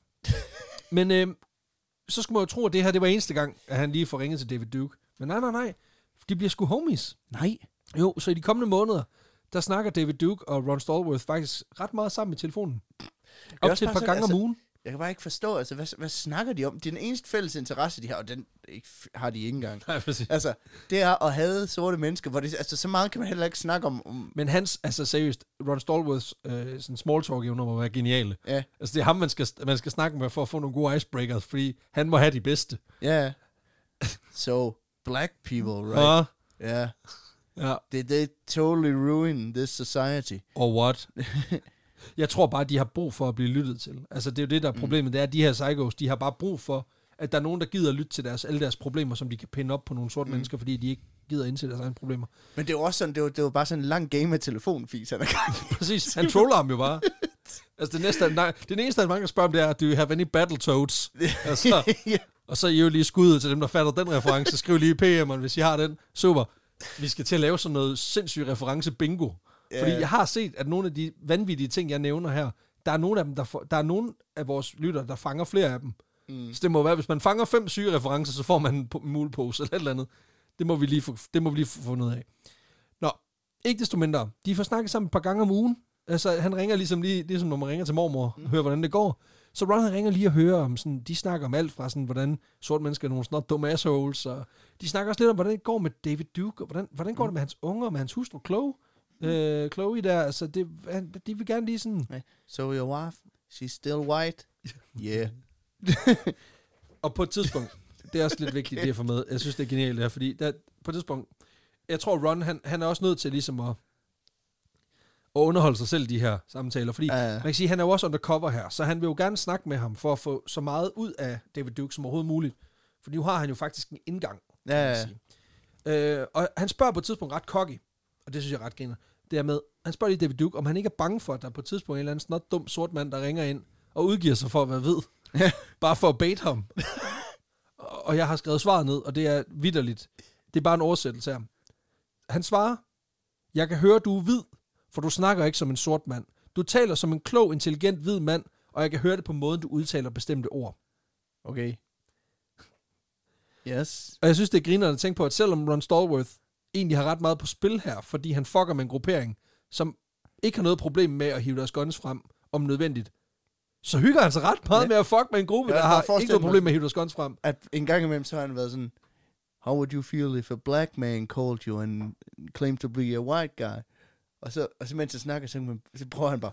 Men øhm, så skulle man jo tro, at det her, det var eneste gang, at han lige får ringet til David Duke. Men nej, nej, nej. De bliver sgu homies. Nej. Jo, så i de kommende måneder, der snakker David Duke og Ron Stallworth faktisk ret meget sammen i telefonen. Op til et par gange altså, om ugen. Jeg kan bare ikke forstå, altså, hvad, hvad snakker de om? Det er den eneste fælles interesse, de har, og den ikke, har de ikke engang. Nej, præcis. Altså, det er at have sorte mennesker, hvor det, altså, så meget kan man heller ikke snakke om. om Men hans, altså seriøst, Ron Stallworths øh, sådan small talk-evner må være geniale. Ja. Altså, det er ham, man skal, man skal snakke med for at få nogle gode icebreakers, fordi han må have de bedste. Ja. Yeah. So, black people, right? Ja. Yeah. Ja. Did they totally ruin this society? Or what? Jeg tror bare, de har brug for at blive lyttet til. Altså, det er jo det, der er problemet. Mm. Det er, at de her psychos, de har bare brug for, at der er nogen, der gider at lytte til deres, alle deres problemer, som de kan pinde op på nogle sorte mm. mennesker, fordi de ikke gider at indse deres egne problemer. Men det er jo også sådan, det var, det var bare sådan en lang game med telefonfis, han er gang. Præcis, han troller ham jo bare. Altså, det næste, nej, det eneste, han mange spørger om, det er, do you have any Battletoads? Altså, yeah. Og så er I jo lige skuddet til dem, der fatter den reference. Skriv lige i P M'eren, hvis I har den. Super. Vi skal til at lave sådan noget sindssygt reference bingo. Yeah. Fordi jeg har set, at nogle af de vanvittige ting, jeg nævner her, der er nogle af dem, der, for, der er nogle af vores lyttere, der fanger flere af dem. Mm. Så det må være, hvis man fanger fem syge referencer, så får man en mulepose eller et eller andet. Det må vi lige få, det må vi lige få fundet af. Nå, ikke desto mindre. De får snakket sammen et par gange om ugen. Altså, han ringer ligesom lige, ligesom når man ringer til mormor, mm. og hører, hvordan det går. Så Ron, han ringer lige og hører om sådan, de snakker om alt fra sådan, hvordan sorte mennesker er nogle sådan dumme assholes, og de snakker også lidt om, hvordan det går med David Duke, og hvordan, hvordan går mm. det med hans unger, med hans hustru Chloe. Mm. Øh, Chloe der, altså, det, han, de vil gerne lige sådan... So your wife, she's still white? Yeah. Og på et tidspunkt, det er også lidt vigtigt, det jeg får med, jeg synes, det er genialt det her, fordi der, på et tidspunkt, jeg tror Ron, han, han er også nødt til ligesom at, underholde sig selv i de her samtaler, fordi Ja, ja. man kan sige, at han er jo også undercover her, så han vil jo gerne snakke med ham for at få så meget ud af David Duke som overhovedet muligt, for nu har han jo faktisk en indgang, kan Ja, man ja. sige. Øh, og han spørger på et tidspunkt ret cocky, og det synes jeg er ret griner, det er med, han spørger lige David Duke, om han ikke er bange for, at der på et tidspunkt er en eller anden snot dum sort mand, der ringer ind og udgiver sig for at være hvid, bare for at bait ham. Og jeg har skrevet svaret ned, og det er vitterligt. Det er bare en oversættelse her. Han svarer, jeg kan høre, du er hvid, for du snakker ikke som en sort mand. Du taler som en klog, intelligent, hvid mand, og jeg kan høre det på måden, du udtaler bestemte ord. Okay. Yes. Og jeg synes, det er grinerende at tænke på, at selvom Ron Stallworth egentlig har ret meget på spil her, fordi han fucker med en gruppering, som ikke har noget problem med at hive deres guns frem, om nødvendigt, så hygger han sig ret meget ja. med at fuck med en gruppe, Ja, der bare har forestil ikke noget mig- problem med at hive deres guns frem. At en gang imellem, så har han været sådan, how would you feel if a black man called you and claimed to be a white guy? Og så, og så mens jeg snakker, så, så prøver han bare,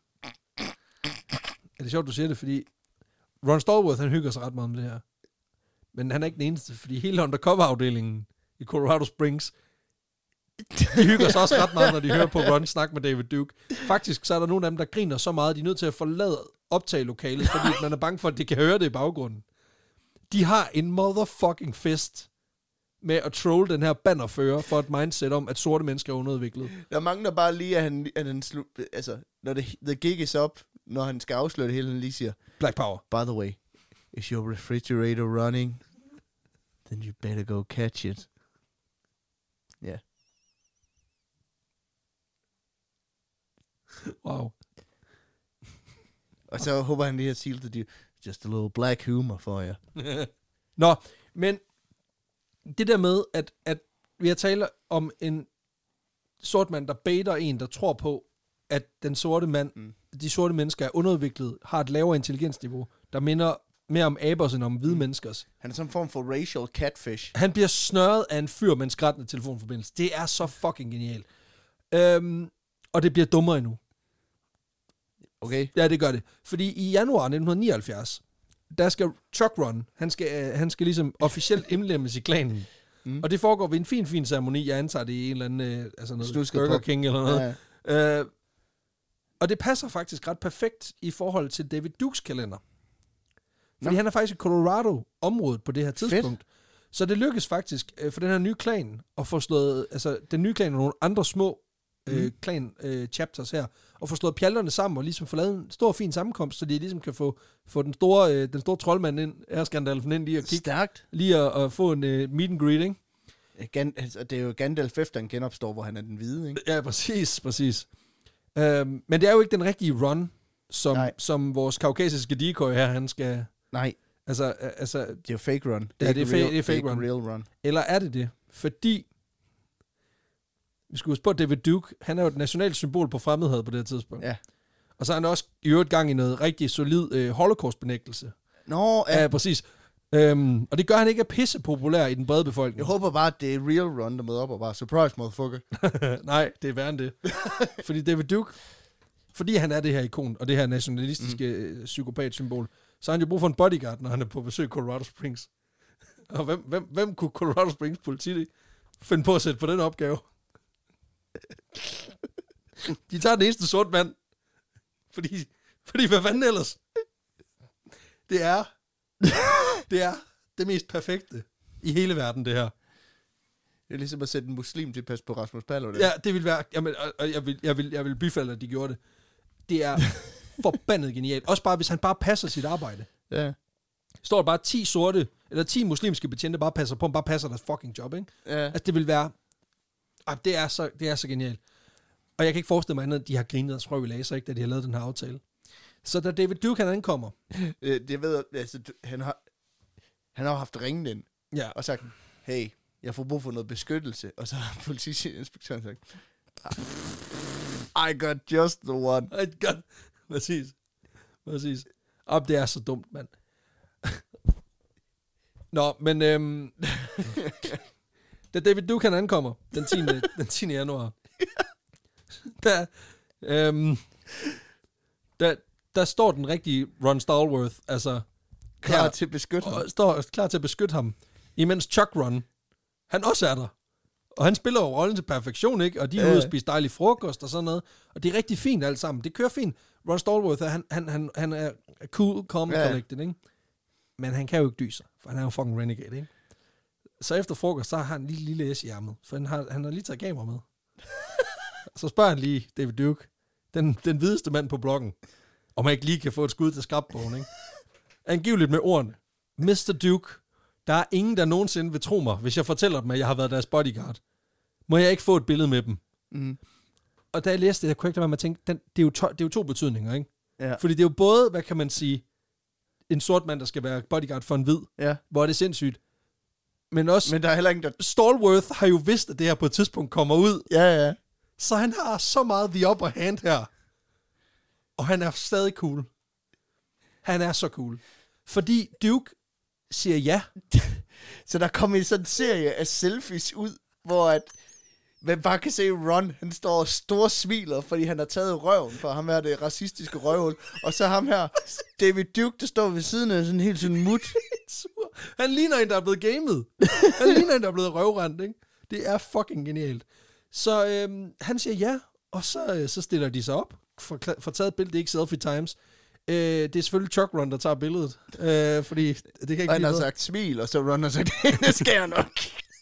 Er det sjovt, du siger det, fordi Ron Stallworth, han hygger sig ret meget om det her. Men han er ikke den eneste, fordi hele undercover-afdelingen i Colorado Springs, de hygger sig også ret meget, når de hører på Ron snakke med David Duke. Faktisk så er der nogle af dem, der griner så meget, at de er nødt til at forlade optagelokalet, fordi man er bange for, at de kan høre det i baggrunden. De har en motherfucking fest med at trolle den her bannerfører for et mindset om, at sorte mennesker er underudviklet. der mangler bare lige, at han, at han slu, altså, når det, the gig is up, når han skal afsløre det hele, han lige siger, Black Power. by the way, is your refrigerator running? Then you better go catch it. Ja. Yeah. Wow. Og så håber han lige at sige til just a little black humor for jer. Nå, men det der med, at, at vi har talt om en sort mand, der baiter en, der tror på, at den sorte mand, mm. de sorte mennesker er underudviklet, har et lavere intelligensniveau, der minder mere om abers end om hvide mm. menneskers. Han er sådan en form for racial catfish. Han bliver snørret af en fyr med en skrattende telefonforbindelse. Det er så fucking genialt. Øhm, og det bliver dummere endnu. Okay. Ja, det gør det. Fordi i januar nitten nioghalvfjerds, der skal Chuck Run, han skal, øh, han skal ligesom officielt indlemmes i klanen. Mm. Og det foregår ved en fin, fin ceremoni. Jeg antager det i en eller anden, øh, altså noget Slusket Burger på. King eller noget. Ja. Øh, og det passer faktisk ret perfekt i forhold til David Dukes kalender. Fordi Nå. han er faktisk i Colorado-området på det her tidspunkt. Fedt. Så det lykkes faktisk øh, for den her nye klan at få slået, altså den nye klan og nogle andre små øh, klan-chapters øh, her, og få slået pjalterne sammen og ligesom få lavet en stor, fin sammenkomst, så de ligesom kan få, få den store, øh, den store troldmand ind, Æresgandalfen ind lige og kigge. Stærkt. Lige at, at få en uh, meet and greet, ikke? Gan, altså, det er jo Gandalf efter han genopstår, hvor han er den hvide, ikke? Ja, præcis, præcis. Øhm, men det er jo ikke den rigtige run, som, som vores kaukasiske decoy her, han skal... Nej. Altså, altså, det er jo fake run. Det ja, det er, fa- real, det er fake det er run. real run. Eller er det det? Fordi, vi skal huske på, at David Duke, han er jo et nationalt symbol på fremmedhed på det her tidspunkt. Ja. Og så er han også i øvrigt gang i noget rigtig solid øh, holocaust-benægtelse. Nå, ja. Ja, præcis. Øhm, og det gør han ikke er pisse populær i den brede befolkning. Jeg håber bare, at det er real run, der møder op og bare, surprise, motherfucker. Nej, det er værre end det. Fordi David Duke, fordi han er det her ikon, og det her nationalistiske mm. psykopat-symbol, så har han jo brug for en bodyguard, når han er på besøg i Colorado Springs. Og hvem, hvem, hvem kunne Colorado Springs politi finde på at sætte på den opgave? De tager den eneste sort mand. Fordi, fordi hvad fanden ellers? Det er, det er det mest perfekte i hele verden, det her. Det er ligesom at sætte en muslim til at passe på Rasmus Paludan. Det. Ja, det vil være, jamen, og, og jeg vil, jeg vil, jeg vil bifalde, at de gjorde det. Det er forbandet genialt. Også bare, hvis han bare passer sit arbejde. Ja. Står der bare ti sorte, eller ti muslimske betjente, bare passer på, bare passer deres fucking job, ikke? Ja. Altså, det vil være, ah, det er så, det er så genialt. Og jeg kan ikke forestille mig andet, at de har grinet og sprøv i laser, ikke, da de har lavet den her aftale. Så da David Duke, han ankommer. Jeg ved, altså, han har, han har haft ringen ind. Ja. Og sagt, hey, jeg får brug for noget beskyttelse. Og så har politiinspektøren sagt, I got just the one. I got, præcis. Præcis. Og det er så dumt, mand. Nå, men øhm, da David Duke, han ankommer den tiende, den tiende januar, der, øhm, der, der står den rigtige Ron Stallworth, altså Klar her, til at beskytte ham. og står klar til at beskytte ham, imens Chuck Run, han også er der, Og han spiller jo rollen til perfektion, ikke? Og de er Ja. ude og spise dejlig frokost og sådan noget. Og det er rigtig fint alt sammen. Det kører fint. Ron Stallworth, han, han, han, han er cool, calm, Ja. collected, ikke? Men han kan jo ikke dyse, for han er jo fucking renegade, ikke? Så efter frokost, så har han en lille, lille S i ærmet, for han har, han har lige taget kamera med. Så spørger han lige David Duke, den, den hvideste mand på bloggen, om han ikke lige kan få et skud til skrabbogen, ikke? Angiveligt med ordene. mister Duke, der er ingen, der nogensinde vil tro mig, hvis jeg fortæller dem, at jeg har været deres bodyguard. Må jeg ikke få et billede med dem? Mm. Og da jeg læste det, jeg kunne ikke lade være med at tænke, den, det, er jo to, det er jo to betydninger, ikke? Ja. Fordi det er jo både, hvad kan man sige, en sort mand, der skal være bodyguard for en hvid, Ja. hvor er det sindssygt. Men også, Men der er heller ingen, der... Stallworth har jo vidst, at det her på et tidspunkt kommer ud, Ja, ja. så han har så meget the upper hand her. Og han er stadig cool. Han er så cool. Fordi Duke siger ja. Så der kommer sådan en serie af selfies ud, hvor at man bare kan se Ron, han står og stor smiler, fordi han har taget røven for ham her, det racistiske røvhul. Og så ham her, David Duke, der står ved siden af sådan helt sådan mut. Sur. Han ligner en, der er blevet gamet. Han ligner en, der er blevet røvrendt, ikke? Det er fucking genialt. Så øhm, han siger ja, og så, øh, så stiller de sig op, for, for taget et billede, det er ikke selfie times. Øh, det er selvfølgelig Chuck Ron, der tager billedet, øh, fordi det kan ikke Og han blive har bedre. sagt smil, og så Ron har sagt, det skal jeg nok.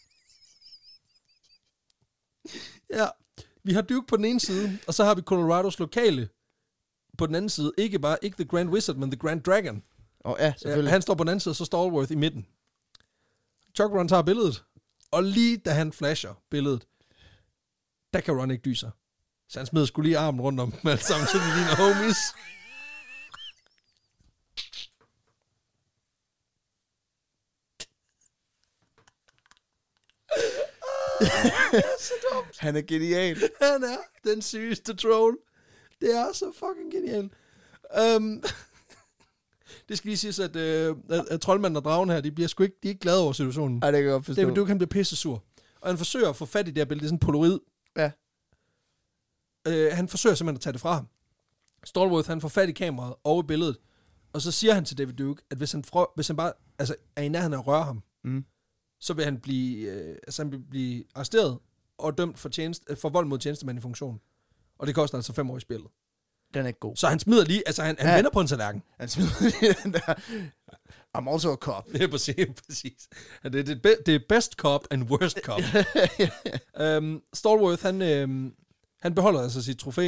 Ja, vi har Duke på den ene side, og så har vi Colorados lokale på den anden side. Ikke bare, ikke The Grand Wizard, men The Grand Dragon. Og ja, selvfølgelig. Ja, han står på den anden side, og så Stallworth i midten. Chuck Ron tager billedet, og lige da han flasher billedet, der kan Ron ikke dyse. Så han smider sgu lige armen rundt om dem alle sammen, så de ligner homies. Han er genial. Han er den sygeste troll. Det er så fucking genialt. Um, det skal lige siges, at, uh, at, at troldmanden og dragen her, de bliver sgu ikke, de er ikke glade over situationen. Ej, det kan jeg godt forstå. David Duke, han bliver pisse sur. Og han forsøger at få fat i det her billede. Det er sådan en polaroid. Ja. Uh, han forsøger simpelthen at tage det fra ham. Stallworth, han får fat i kameraet og i billedet. Og så siger han til David Duke, at hvis han, frø, hvis han bare altså, er i nærheden af at røre ham, Mm. så vil han blive, øh, altså, han vil blive arresteret og dømt for, tjeneste, for vold mod tjenestemand i funktion. Og det koster altså fem år i spillet. Den er ikke god. Så han smider lige, altså han, han Ja. vender på en tallerken. Han smider lige den der, I'm also a cop. Det er præcis. præcis. Det, er det, be, det er best cop and worst cop. um, Stallworth, han, øhm, han beholder altså sit trofæ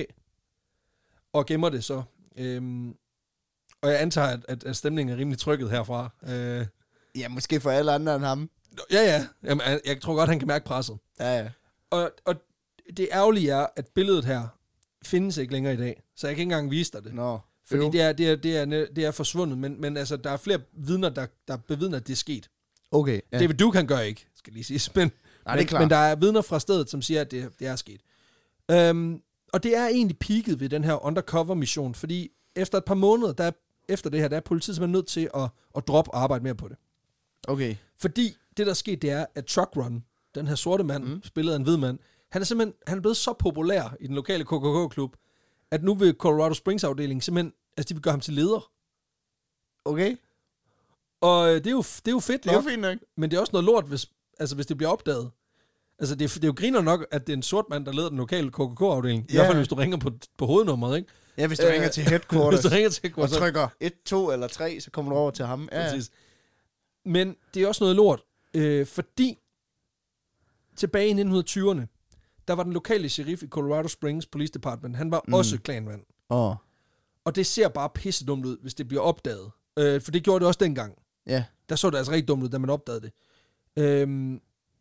og gemmer det så. Um, og jeg antager, at, at, at stemningen er rimelig trykket herfra. Uh, Ja, måske for alle andre end ham. ja, ja. Jamen, jeg, jeg tror godt, han kan mærke presset. Ja, ja. Og, og det ærgerlige er, at billedet her findes ikke længere i dag. Så jeg kan ikke engang vise dig det. Nå. Fordi Øv. det er, det, er, det, er, det er forsvundet, men, men altså, der er flere vidner, der, der bevidner, at det er sket. Okay. Ja. David Duke, han gør ikke, skal lige sige. Men, Nej, det er men, klart. men der er vidner fra stedet, som siger, at det, det er sket. Um, og det er egentlig peaket ved den her undercover-mission, fordi efter et par måneder, der er, efter det her, der er politiet simpelthen nødt til at, at droppe og arbejde mere på det. Okay. Fordi det, der skete, det er, at Chuck Ron, den her sorte mand, mm. spillet af en hvid mand, han er simpelthen han er blevet så populær i den lokale K K K-klub, at nu vil Colorado Springs-afdelingen simpelthen, altså de vil gøre ham til leder. Okay. Og øh, det er jo, det er jo fedt Det er jo nok, fint nok. men det er også noget lort, hvis, altså, hvis det bliver opdaget. Altså det er, det er jo griner nok, at det er en sort mand, der leder den lokale K K K-afdeling. I Ja. hvert fald, hvis du ringer på, på hovednummeret, ikke? Ja, hvis du Øh, ringer til headquarters Hvis du ringer til og trykker et, to eller tre, så kommer du over til ham. Ja, ja. Præcis. Men det er også noget lort, øh, fordi tilbage i nitten tyverne, der var den lokale sheriff i Colorado Springs Police Department, han var mm. også klanmand. Åh. Og det ser bare pisse dumt ud, hvis det bliver opdaget. Øh, for det gjorde det også dengang. Ja. Der så det altså rigtig dumt ud, da man opdagede det. Øhm,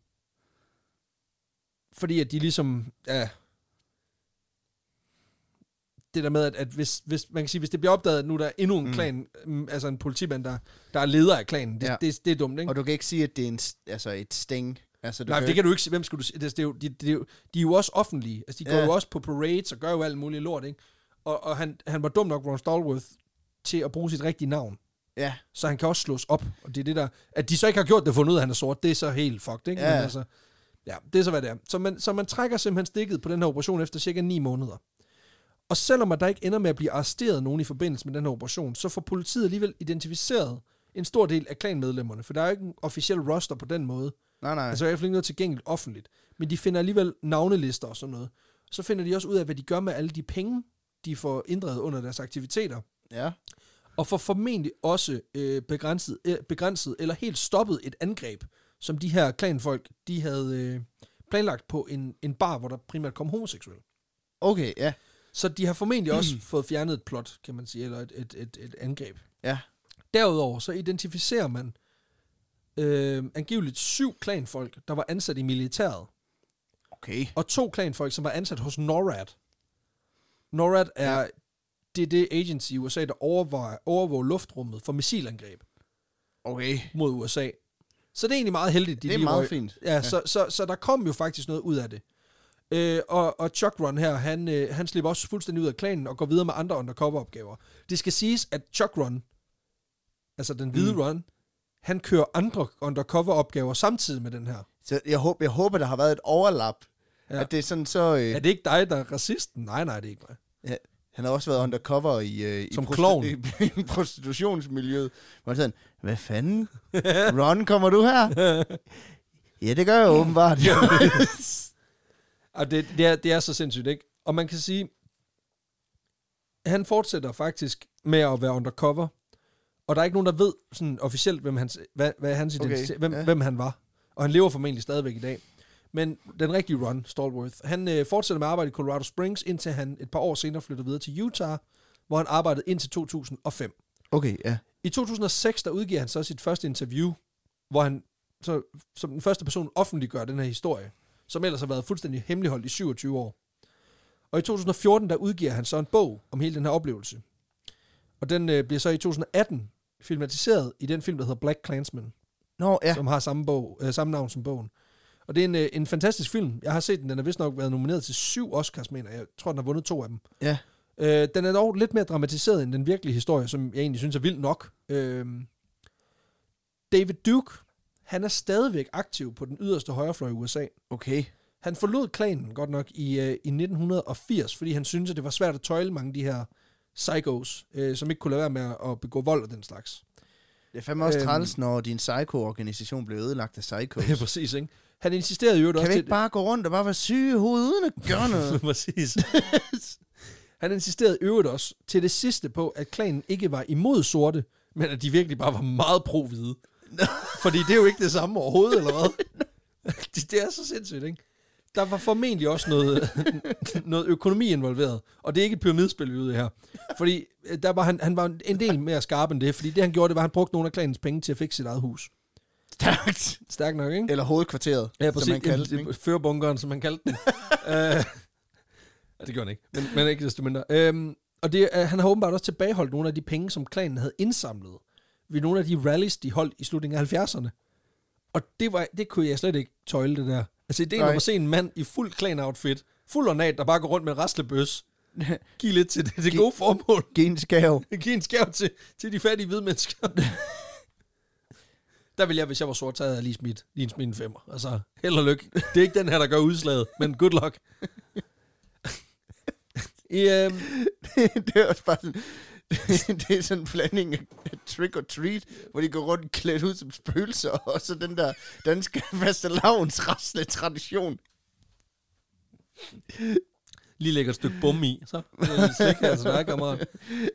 fordi at de ligesom, ja, det der med, at, at hvis, hvis, man kan sige, hvis det bliver opdaget, at nu der er endnu en mm. klan, mm, altså en politimand, der, der er leder af klanen, det, Ja. det, det, det er dumt, ikke? Og du kan ikke sige, at det er en, st- altså et sting. Altså, du Nej, kan det kan du ikke sige. Hvem skal du sige? Det, det er jo, de, de, de er jo også offentlige. Altså, de går Ja. jo også på parades og gør jo alt muligt lort, ikke? Og, og han, han var dum nok, Ron Stallworth, til at bruge sit rigtige navn. Ja. Så han kan også slås op. Og det er det der... At de så ikke har gjort det og fundet ud af, at han er sort, det er så helt fucked, ikke? Ja. Men altså, ja, det er så, hvad det er. Så man, så man trækker simpelthen stikket på den her operation efter cirka ni måneder. Og selvom at der ikke ender med at blive arresteret nogen i forbindelse med den her operation, så får politiet alligevel identificeret en stor del af klanmedlemmerne. For der er jo ikke en officiel roster på den måde. Nej, nej. Altså i hvert fald ikke noget tilgængeligt offentligt. Men de finder alligevel navnelister og sådan noget. Så finder de også ud af, hvad de gør med alle de penge, de får inddrevet under deres aktiviteter. Ja. Og får formentlig også øh, begrænset, øh, begrænset eller helt stoppet et angreb, som de her klanfolk, de havde øh, planlagt på en, en bar, hvor der primært kom homoseksuelle. Okay, ja. Så de har formentlig også fået fjernet et plot, kan man sige, eller et, et, et, et angreb. Ja. Derudover så identificerer man øh, angiveligt syv klanfolk, der var ansat i militæret. Okay. Og to klanfolk, som var ansat hos NORAD. NORAD er ja. det, er det agency i U S A, der overvåger, overvåger luftrummet for missilangreb. Okay. Mod U S A. Så det er egentlig meget heldigt. De det er lige meget røg. fint. Ja, ja. Så, så, så der kom jo faktisk noget ud af det. Øh, og, og Chuck Run her, han, øh, han slipper også fuldstændig ud af klanen og går videre med andre undercover-opgaver. Det skal siges, at Chuck Run, altså den hvide mm. Run, han kører andre undercover-opgaver samtidig med den her. Så jeg håber, jeg håber der har været et overlap. Ja. At det er sådan så... Øh... Er det ikke dig, der er racisten? Nej, nej, det er ikke mig. Ja, han har også været undercover i, øh, som i, prostitu- i, i prostitutionsmiljøet. Hvor han sådan, hvad fanden? Ron, kommer du her? Ja, det gør jeg åbenbart. Og det, det, er, det er så sindssygt, ikke? Og man kan sige, han fortsætter faktisk med at være undercover, og der er ikke nogen, der ved sådan officielt, hvem hans, hvad, hvad hans okay, identitet, hvem, ja. hvem han var. Og han lever formentlig stadigvæk i dag. Men den rigtige Ron, Stallworth, han øh, fortsætter med at arbejde i Colorado Springs, indtil han et par år senere flytter videre til Utah, hvor han arbejdede indtil to tusind og fem. Okay, ja. I to tusind og seks, der udgiver han så sit første interview, hvor han så, som den første person offentliggør den her historie, som ellers har været fuldstændig hemmeligholdt i syvogtyve år. Og i to tusind og fjorten, der udgiver han så en bog om hele den her oplevelse. Og den øh, bliver så i to tusind og atten filmatiseret i den film, der hedder Black Klansman, Nå, ja. som har samme, bog, øh, samme navn som bogen. Og det er en, øh, en fantastisk film. Jeg har set den. Den har vist nok været nomineret til syv Oscars, mener jeg. Jeg tror, den har vundet to af dem. Ja. Øh, den er dog lidt mere dramatiseret end den virkelige historie, som jeg egentlig synes er vild nok. Øh, David Duke, han er stadigvæk aktiv på den yderste højrefløj i U S A. Okay. Han forlod klanen godt nok i, øh, i nitten firs, fordi han syntes, at det var svært at tøjle mange af de her psychos, øh, som ikke kunne lade være med at, at begå vold og den slags. Det er fandme også Øhm, træls, når din psycho-organisation blev ødelagt af psychos. Ja, præcis, ikke? Han insisterede jo også Kan vi til... ikke bare gå rundt og bare være syge i hovedet, uden at gøre noget? Præcis. Han insisterede øvrigt også til det sidste på, at klanen ikke var imod sorte, men at de virkelig bare var meget pro-hvide. Fordi det er jo ikke det samme overhovedet, eller hvad? det, det er så sindssygt, ikke? Der var formentlig også noget, noget økonomi involveret, og det er ikke et pyramidespil, vi er ude i her. Fordi der var han, han var en del mere skarp end det, fordi det han gjorde, det var, at han brugte nogle af klanens penge til at fikse sit eget hus. Stærkt. Stærkt nok, ikke? Eller hovedkvarteret, Ja, præcis. som man kaldte den, ikke? Førbunkeren, som man kaldte den. uh, ja, det gjorde han ikke, men, men ikke desto mindre. Um, og det, uh, han har åbenbart også tilbageholdt nogle af de penge, som klanen havde indsamlet ved nogle af de rallies, de holdt i slutningen af halvfjerdserne. Og det, var, det kunne jeg slet ikke tøjle, det der. Altså ideen om at se en mand i fuld klan-outfit, fuld ornat, der bare går rundt med en raslebøs, giv lidt til det, det Giv, gode formål. Giv en skæv. Giv en skæv til, til de fattige hvide mennesker. Der vil jeg, hvis jeg var sort, så havde jeg lige smidt, lige smidt en femmer. Altså, held og lykke. Det er ikke den her, der gør udslaget, men good luck. I, øhm, det er også bare sådan, det er sådan en blanding af trick or treat, hvor de går rundt klædt ud som spøgelser, og så den der danske fastelavnsrasle tradition. Lige lægger et stykke bum i, så det er slik her til dig, kammerat.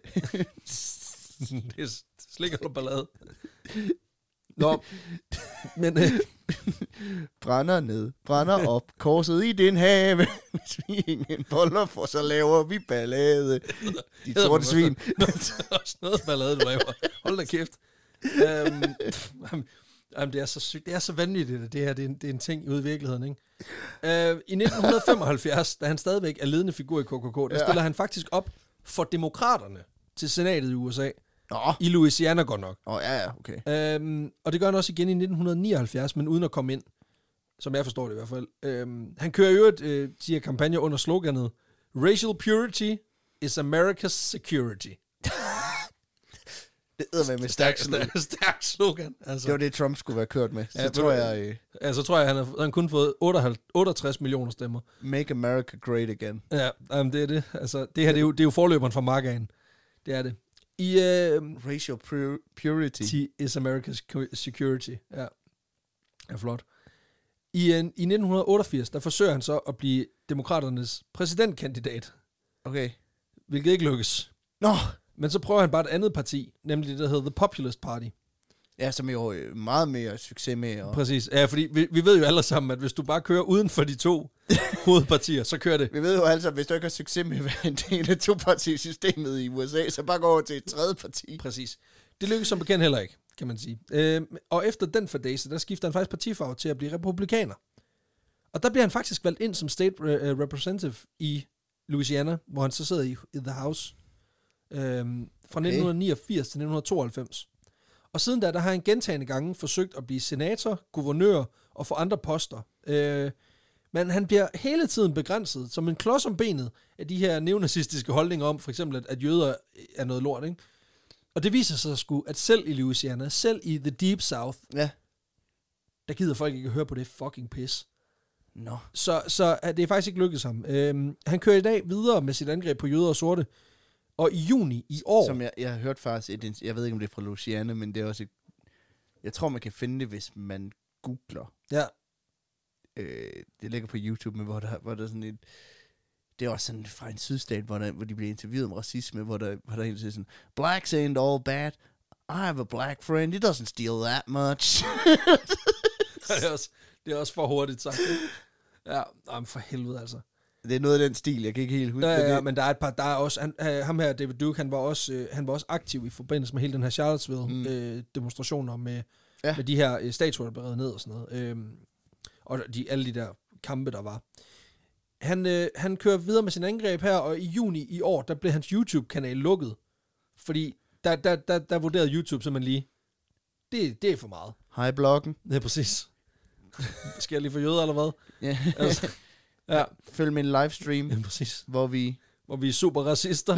Det er slik og ballade. Nå, men... Øh, brænder ned, brænder op, korset i din have. Hvis vi ingen boller får, så laver vi ballade. De sorte svin. Også noget ballade, du laver. Hold da kæft. Um, jamen, det er så sygt. Det er så vanvittigt, det her. Det er en, det er en ting ude i virkeligheden, ikke? Uh, I nitten femoghalvfjerds, da han stadigvæk er ledende figur i K K K, der ja. stiller han faktisk op for demokraterne til senatet i U S A. Nå. I Louisiana godt nok. Åh, oh, ja, ja, okay. Um, og det gør han også igen i nitten nioghalvfjerds, men uden at komme ind. Som jeg forstår det i hvert fald. Um, han kører jo et, uh, de her kampagner under sloganet Racial purity is America's security. Det æder med stærk slogan. Stærk slogan. Altså. Det var det, Trump skulle være kørt med. Så ja, tror jeg... Øh, ja, så tror jeg, han har, han kun fået otteogtres millioner stemmer. Make America great again. Ja, um, det er det. Altså, det her det er, jo, det er jo forløberen fra markaen. Det er det. I, uh, Racial pur- purity is America's security. Ja, er flot. I, en, I nitten otteogfirs, der forsøger han så at blive demokraternes præsidentkandidat, Okay. hvilket ikke lykkes. Nå! Men så prøver han bare et andet parti, nemlig det, der hedder The Populist Party. Ja, som jo er meget mere succes med. Og... Præcis. Ja, fordi vi, vi ved jo alle sammen, at hvis du bare kører uden for de to hovedpartier, så kører det. Vi ved jo altså, at hvis du ikke har succes med at være en del af topartisystemet i U S A, så bare gå over til et tredje parti. Præcis. Det lykkes som bekendt heller ikke, kan man sige. Øh, og efter den fadese, der skifter han faktisk partifarve til at blive republikaner. Og der bliver han faktisk valgt ind som state uh, representative i Louisiana, hvor han så sidder i, i The House. Øhm, fra okay. nitten niogfirs til nitten tooghalvfems. Og siden da, der har han gentagne gange forsøgt at blive senator, guvernør og få andre poster. Øh, men han bliver hele tiden begrænset som en klods om benet af de her neonazistiske holdninger om, for eksempel, at, at jøder er noget lort, ikke? Og det viser sig sgu, at selv i Louisiana, selv i The Deep South, ja. der gider folk ikke at høre på det fucking pis. Nå. Så, så det er faktisk ikke lykkedes ham. Øhm, han kører i dag videre med sit angreb på jøder og sorte. Og i juni i år... Som jeg, jeg har hørt faktisk, et, jeg ved ikke, om det er fra Louisiana, men det er også et, jeg tror, man kan finde det, hvis man googler. Ja. Øh, det ligger på YouTube, men hvor der, hvor der sådan et... Det er også sådan fra en sydstat, hvor, der, hvor de bliver interviewet om racisme, hvor der, hvor der er en, der siger sådan, blacks ain't all bad. I have a black friend. He doesn't steal that much. det, er også, det er også for hurtigt sagt. Ja, jamen for helvede altså. Det er noget af den stil, jeg kan ikke helt huske. Ja, ja, det. men der er et par, der er også, han, øh, ham her, David Duke, han var også, øh, han var også aktiv i forbindelse med hele den her Charlottesville-demonstrationer mm. øh, med, ja. med de her øh, statuer, der blev revet ned og sådan noget. Øh, og de, alle de der kampe, der var. Han, øh, han kører videre med sin angreb her, og i juni i år, der blev hans YouTube-kanal lukket. Fordi der, der, der, der vurderede YouTube simpelthen lige, det, det er for meget. Hej bloggen. Ja, præcis. Skal jeg lige få jøder, eller hvad? Ja. Altså, ja. Følg min livestream, ja, præcis. hvor vi... Hvor vi er super racister.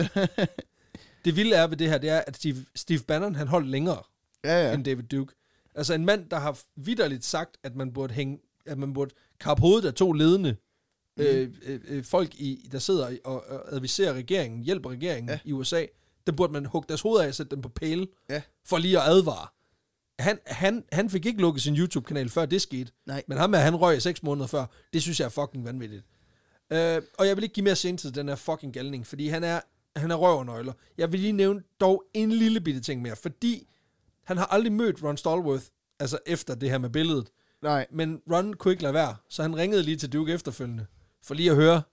Det vilde er ved det her, det er, at Steve, Steve Bannon, han holdt længere ja, ja. end David Duke. Altså en mand, der har vitterligt sagt, at man burde hænge, at man burde kappe hovedet af to ledende mm. øh, øh, folk, i, der sidder og, og adviserer regeringen, hjælper regeringen ja. i U S A. Der burde man hugge deres hoved af og sætte dem på pæle, ja. for lige at advare. Han, han, han fik ikke lukket sin YouTube-kanal, før det skete. Nej. Men ham er, han røg seks måneder før. Det synes jeg er fucking vanvittigt. Uh, og jeg vil ikke give mere scene til den her fucking galning, fordi han er, han er røv og nøgler. Jeg vil lige nævne dog en lille bitte ting mere, fordi han har aldrig mødt Ron Stallworth, altså efter det her med billedet. Nej. Men Ron kunne ikke lade være, så han ringede lige til Duke efterfølgende, for lige at høre,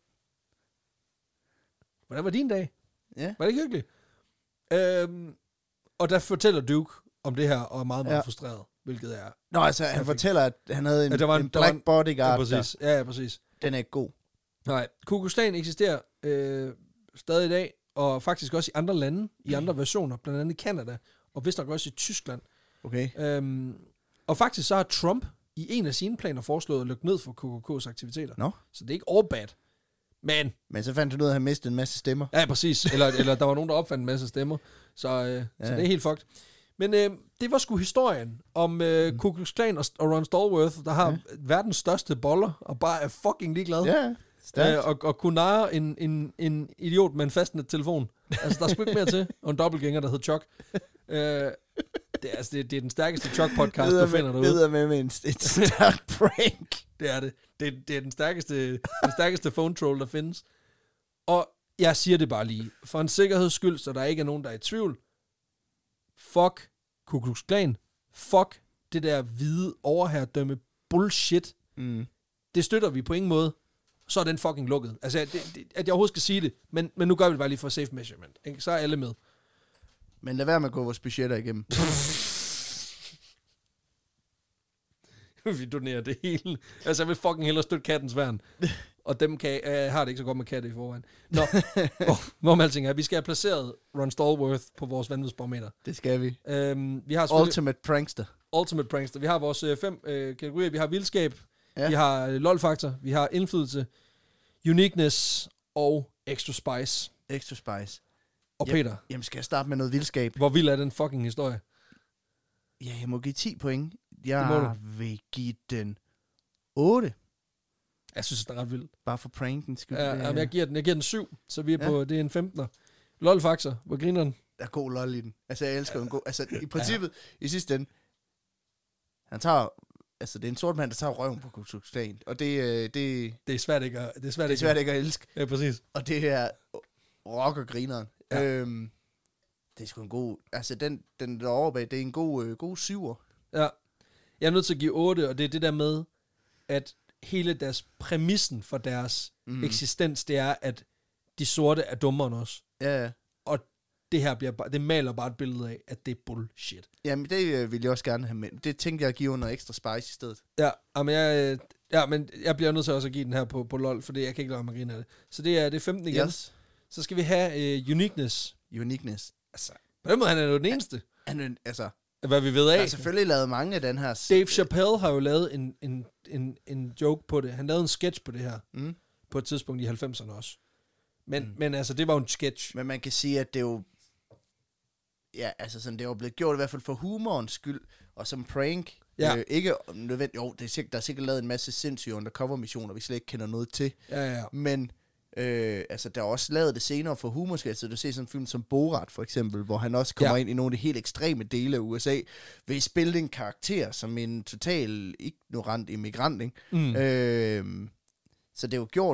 hvordan var din dag? Ja. Var det ikke hyggeligt? Uh, og der fortæller Duke om det her, og er meget, meget ja. frustreret, hvilket er... Nå, altså, han fortæller, at han havde en, ja, en, en black en, bodyguard. Ja, præcis. Ja, ja, præcis. Den er ikke god. Nej, Ku Klux Klan eksisterer øh, stadig i dag, og faktisk også i andre lande, i andre versioner, blandt andet i Canada, og vist nok også i Tyskland. Okay. Øhm, og faktisk så har Trump i en af sine planer foreslået at lukke ned for K K K's aktiviteter. No. Så det er ikke all bad. Men... Men så fandt han ud af, at han mistede en masse stemmer. Ja, præcis. Eller, eller der var nogen, der opfandt en masse stemmer. Så, øh, ja. så det er helt fucked. Men øh, det var sgu historien om øh, Ku Klux Klan og, og Ron Stallworth, der har ja. verdens største boller, og bare er fucking ligeglad. Ja, øh, og, og kunne narre en, en, en idiot med en fastnet telefon. Altså, der er sgu ikke mere til. Og en dobbeltgænger, der hedder Chuck. øh, det, er, altså, det, det er den stærkeste Chuck-podcast, du finder derude. Det er med med en, en stærk prank. Det er det. Det, det er den stærkeste, den stærkeste phone troll, der findes. Og jeg siger det bare lige. For en sikkerheds skyld, så der ikke er nogen, der er i tvivl. Fuck Ku Klux Klan. Fuck det der hvide overherredømme bullshit. Mm. Det støtter vi på ingen måde. Så er den fucking lukket. Altså, det, det, at jeg overhovedet skal sige det. Men, men nu gør vi det bare lige for safe measurement. Ikke? Så er alle med. Men lad være med at gå vores budgetter igennem. Vi donerer det hele. Altså, jeg vil fucking hellere støtte kattens værn. Og dem kan, øh, har det ikke så godt med katte i forvejen. Nå, hvor, hvor man alting er. Vi skal have placeret Ron Stallworth på vores vanvidsbarometer. Det skal vi. Øhm, vi har Ultimate Prankster. Ultimate Prankster. Vi har vores øh, fem øh, kategorier. Vi har vildskab, ja. vi har øh, lol-faktor, vi har indflydelse, uniqueness og extra spice. Extra spice. Og jamen, Peter. Jamen, skal jeg starte med noget vildskab? Hvor vild er den fucking historie? Ja, jeg må give ti point. Jeg vil give den otte. Jeg synes, det er ret vildt. Bare for pranken. Ja, ja. Jeg, giver den, jeg giver den syv, så vi er ja. på, det er en femtener. Lol-faktor, hvor griner den? Der er god lol i den. Altså, jeg elsker ja. en god... Altså, i princippet, ja. i sidste ende, han tager altså, det er en sort mand, der tager røven på Ku Klux Klan. Og det, øh, det, Det er svært ikke at, det er svært det er ikke svært ikke at elske. Ja, præcis. Og det er rockergrineren. Ja. Øhm, det er sgu en god... Altså, den, den derovre bag, det er en god, øh, god syver. Ja. Jeg er nødt til at give otte, og det er det der med, at hele deres præmissen for deres mm. eksistens, det er, at de sorte er dummere end os. Ja, ja. Og det her bliver bare, det maler bare et billede af, at det er bullshit. Jamen, det øh, vil jeg også gerne have med. Det tænkte jeg at give under ekstra spice i stedet. Ja, men jeg, øh, ja, men jeg bliver nødt til også at give den her på, på LOL, for jeg kan ikke lade mig grine af det. Så det er, det er femten igen. Yes. Så skal vi have uh, uniqueness. Uniqueness. Altså, på den måde, han er jo den eneste. Han, han, altså, Hvad vi ved af. der er selvfølgelig lavet mange af den her... Dave Chappelle har jo lavet en, en, en, en joke på det. Han lavede en sketch på det her. Mm. På et tidspunkt i halvfemserne også. Men, Mm. men altså, det var jo en sketch. Men man kan sige, at det er jo... Ja, altså sådan, det er jo blevet gjort i hvert fald for humorens skyld, og som prank. Ja. Øh, ikke nødvendigt... Jo, det er sikkert, der er sikkert lavet en masse sindssyge undercover-missioner, vi slet ikke kender noget til. Ja, ja, ja. Men... Øh, altså, der er også lavet det senere for humorskab, så du ser sådan en film som Borat, for eksempel, hvor han også kommer Ja. ind i nogle af de helt ekstreme dele af U S A, ved at spille en karakter som en total ignorant immigrant, ikke? Mm. Øh, så det er jo gjort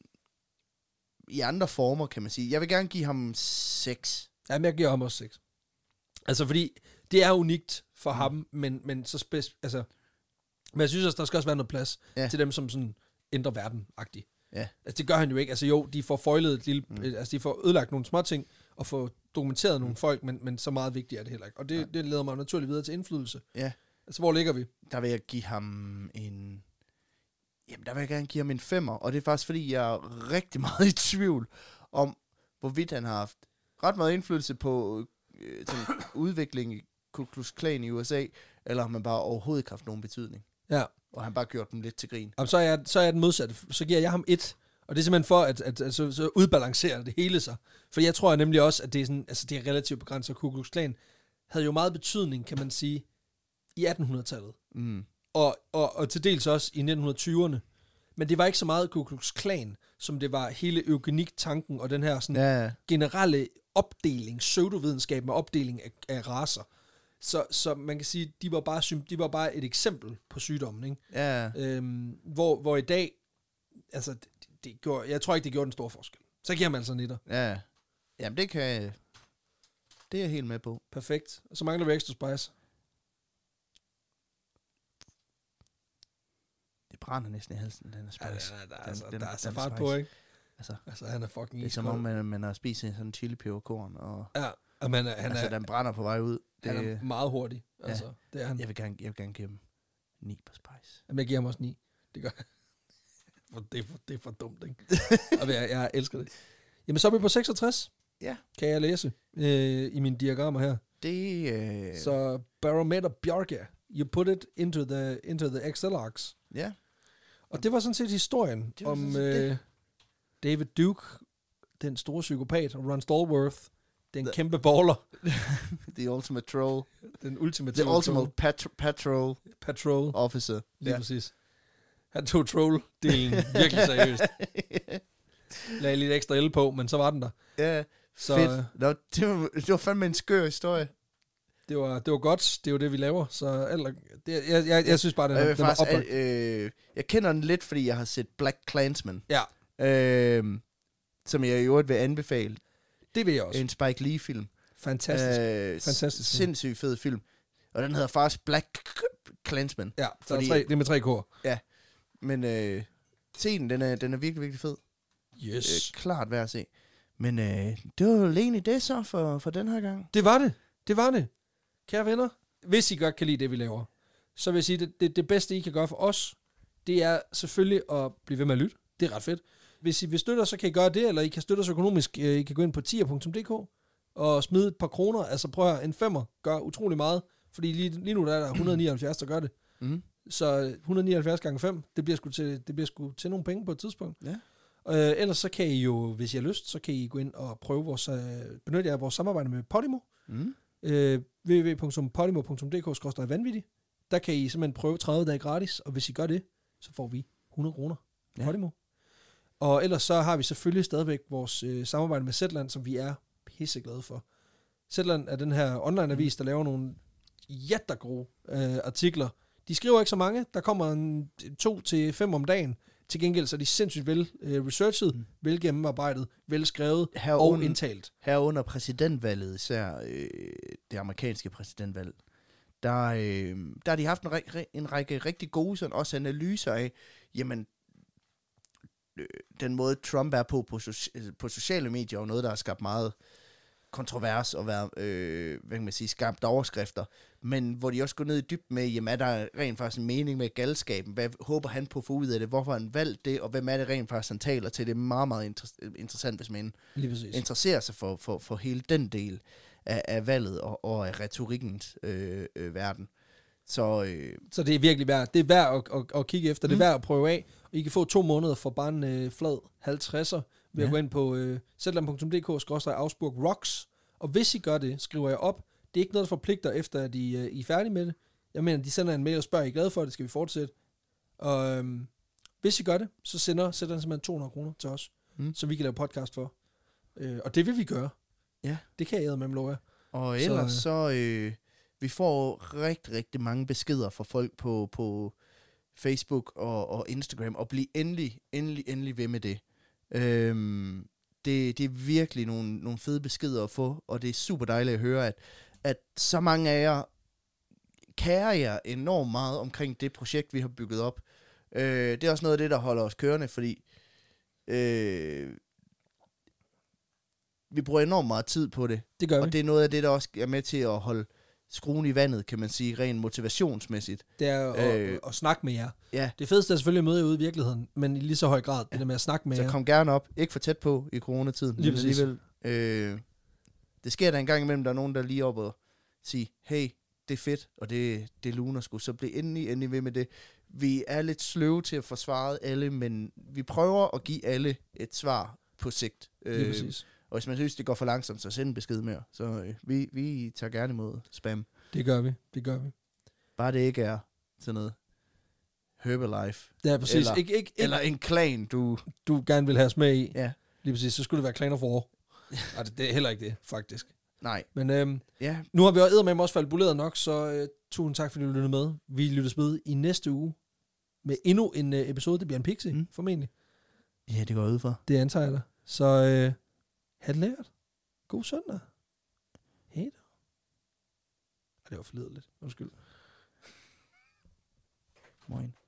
i andre former, kan man sige. Jeg vil gerne give ham seks. Jamen, jeg giver ham også seks. Altså, fordi det er unikt for Mm. ham, men, men så spes, altså, men jeg synes også, der skal også være noget plads Ja. til dem, som sådan ændrer verden-agtigt. Ja. Altså, det gør han jo ikke. Altså, jo, de får foilet et lille, Mm. mm. altså, de får ødelagt nogle små ting, og får dokumenteret mm. nogle folk, men, men så meget vigtigt er det heller ikke. Og det, Ja. det leder mig naturligt videre til indflydelse. Ja. Altså, hvor ligger vi? Der vil jeg give ham en... Jamen, der vil jeg gerne give ham en femmer, og det er faktisk, fordi jeg er rigtig meget i tvivl om, hvorvidt han har haft ret meget indflydelse på øh, sådan, udvikling i Ku Klux Klan i U S A, eller om man bare overhovedet ikke haft nogen betydning. Ja. Og han bare gjort dem lidt til grin. Jamen, så, er jeg, så er jeg den modsatte. Så giver jeg ham et. Og det er simpelthen for, at, at, at så, så udbalancere det hele sig. For jeg tror nemlig også, at det er, sådan, altså, det er relativt begrænset. Ku Klux Klan havde jo meget betydning, kan man sige, i attenhundredetallet. Mm. Og, og, og til dels også i nitten tyverne. Men det var ikke så meget Ku Klux Klan, som det var hele eugenik-tanken og den her sådan Ja, generelle opdeling, pseudovidenskab med opdeling af, af racer. Så, så man kan sige, de var bare sym- de var bare et eksempel på sygdommen, ikke? ja. Øhm, hvor, hvor i dag, altså, det, det gjorde, jeg tror ikke, det gjorde den store forskel. Så giver man altså nitter. Ja. Jamen, det kan jeg... Det er jeg helt med på. Perfekt. Og så mangler vi extra spice. Det brænder næsten i halsen, den er spice. Ja, der, der, der, Den- altså, den- der er så den fart spice. på, ikke? Altså, Altså, han er fucking det er som om, man, man har spist en sådan chili peberkorn, og Ja, og man er, han, altså, er, den brænder på vej ud. Det, han er meget hurtig. Altså, ja. Det er han. jeg, vil gerne, jeg vil gerne give dem ni på spice. Jamen, jeg giver ham også ni. Det gør jeg. For det, er for, det er for dumt, ikke? Og jeg, jeg elsker det. Jamen, så er vi på seksogtres. Ja. Kan jeg læse øh, i mine diagrammer her. Det, øh, Så Barometer Bjarke, you put it into the, into the Excel arcs. ja. Og det var sådan set historien Det var om sådan set det. øh, David Duke, den store psykopat, og Ron Stallworth, den The- kæmpe baller, The ultimate troll. den ultimative The ultimate pat- patrol patrol. officer. Lige ja. præcis. Han tog troll-delen virkelig seriøst. Lagde lidt ekstra el på, men så var den der. Ja, Så fedt. øh, Nå, det, var, det var fandme en skør historie. det, var, det var godt. Det er jo det, vi laver. Så eller, det, jeg, jeg, jeg synes bare, den, Og jeg, er, vil den var faktisk, oplagt. øh, jeg kender den lidt, fordi jeg har set Black Klansman. Ja, Øh, som jeg i øvrigt vil anbefale. det vil jeg også. En Spike Lee-film. Fantastisk. Øh, Fantastisk film. Sindssygt fed film. Og den hedder faktisk Black Klansman. Ja, der fordi- er tre, det er med tre kår. Men øh, se den, den er, den er virkelig, virkelig fed. Yes. Øh, klart værd at se. Men øh, det var jo egentlig det så for, for den her gang. Det var det. Det var det. Kære venner, hvis I godt kan lide det, vi laver, så vil jeg sige, det, det, det bedste, I kan gøre for os, det er selvfølgelig at blive ved med at lytte. Det er ret fedt. Hvis I vil støtte os, så kan I gøre det, eller I kan støtte os økonomisk. I kan gå ind på tier punktum d k og smide et par kroner. Altså prøv at høre, en femmer gør utrolig meget, fordi lige, lige nu der er der et hundrede og nioghalvfjerds, der gør det. Mm. Så et hundrede og nioghalvfjerds gange fem, det bliver sgu til, det bliver sgu til nogle penge på et tidspunkt. Ja. Øh, ellers så kan I jo, hvis I har lyst, så kan I gå ind og prøve vores, øh, benytte jer af vores samarbejde med Podimo. Mm. Øh, w w w punktum podimo punktum d k skråstreg vanvittig. Der kan I simpelthen prøve tredive dage gratis, og hvis I gør det, så får vi hundrede kroner. Ja. Podimo. Og ellers så har vi selvfølgelig stadigvæk vores øh, samarbejde med Zetland, som vi er pisseglade for. Zetland er den her online-avis, der laver nogle jættergode øh, artikler. De skriver ikke så mange. Der kommer en, to til fem om dagen. Til gengæld så er de sindssygt vel øh, researchet, mm. vel gennemarbejdet, vel skrevet herunder, og indtalt. Herunder præsidentvalget, især øh, det amerikanske præsidentvalg, der, øh, der har de haft en, ræ- en række rigtig gode sådan, også analyser af, jamen, øh, den måde Trump er på på, so- på sociale medier, og noget, der har skabt meget kontrovers og været, øh, hvad kan man sige, skabt overskrifter, men hvor de også går ned i dybden med, jamen er der rent faktisk en mening med galskaben, hvad håber han på at få ud af det, hvorfor han valgt det, og hvem er det rent faktisk, han taler til, det er meget, meget inter- interessant, hvis man interesserer sig for, for, for hele den del af, af valget og, og af retorikkens øh, øh, verden. Så, øh, så det er virkelig værd. Det er værd at, at, at kigge efter, mm. det er værd at prøve af, og I kan få to måneder for bare en øh, flad halvtredser, ved ja. at gå ind på øh, zetland punktum d k skråstreg Augsburg Rocks. Og hvis I gør det, skriver jeg op. Det er ikke noget, der forpligter efter, at I, øh, I er færdige med det. Jeg mener, de sender en mail og spørger, er I glade for det? Skal vi fortsætte? Og øhm, hvis I gør det, så sender sætter han simpelthen to hundrede kroner til os, mm. så vi kan lave podcast for. Øh, og det vil vi gøre. Ja. Det kan jeg med med lov. Og ellers så, så øh, vi får rigtig, rigtig mange beskeder fra folk på, på Facebook og, og Instagram, og bliv endelig, endelig, endelig ved med det. Øhm, det, det er virkelig nogle, nogle fede beskeder at få, og det er super dejligt at høre, at, at så mange af jer kærer jer enormt meget omkring det projekt, vi har bygget op. Øh, det er også noget af det, der holder os kørende, fordi øh, vi bruger enormt meget tid på det. Det gør vi. Og det er noget af det, der også er med til at holde skruen i vandet, kan man sige, rent motivationsmæssigt. Det er at, øh, at, at snakke med jer. Ja. Det fedeste er selvfølgelig at møde jer ude i virkeligheden, men i lige så høj grad, ja. det der med at snakke med så jer. Så kom gerne op. Ikke for tæt på i coronatiden. Lige præcis. Alligevel, øh, det sker der en gang imellem, der er nogen, der lige op og siger, hey, det er fedt, og det, det luner sgu, så bliv endelig, endelig ved med det. Vi er lidt sløve til at forsvare alle, men vi prøver at give alle et svar på sigt. Lige præcis. Og hvis man synes, det går for langsomt, så send en besked mere. Så øh, vi, vi tager gerne imod spam. Det gør vi, det gør vi. Bare det ikke er sådan noget Herbalife. Ja, præcis. Eller, ikke, ikke, eller en klan, du... Du gerne vil have os med i. Ja. Lige præcis, så skulle det være Clan of War. Ej, det, det er heller ikke det, faktisk. Nej. Men øhm, ja. nu har vi også eddermame også falbuleret nok, så øh, tusind tak, fordi du lyttede med. Vi lyttes med i næste uge med endnu en øh, episode. Det bliver en pixie, mm. formentlig. Ja, det går ud for. Det antager jeg dig. Så øh, have det lært. God søndag. Hej da. Det var for lidt. Undskyld. Moin.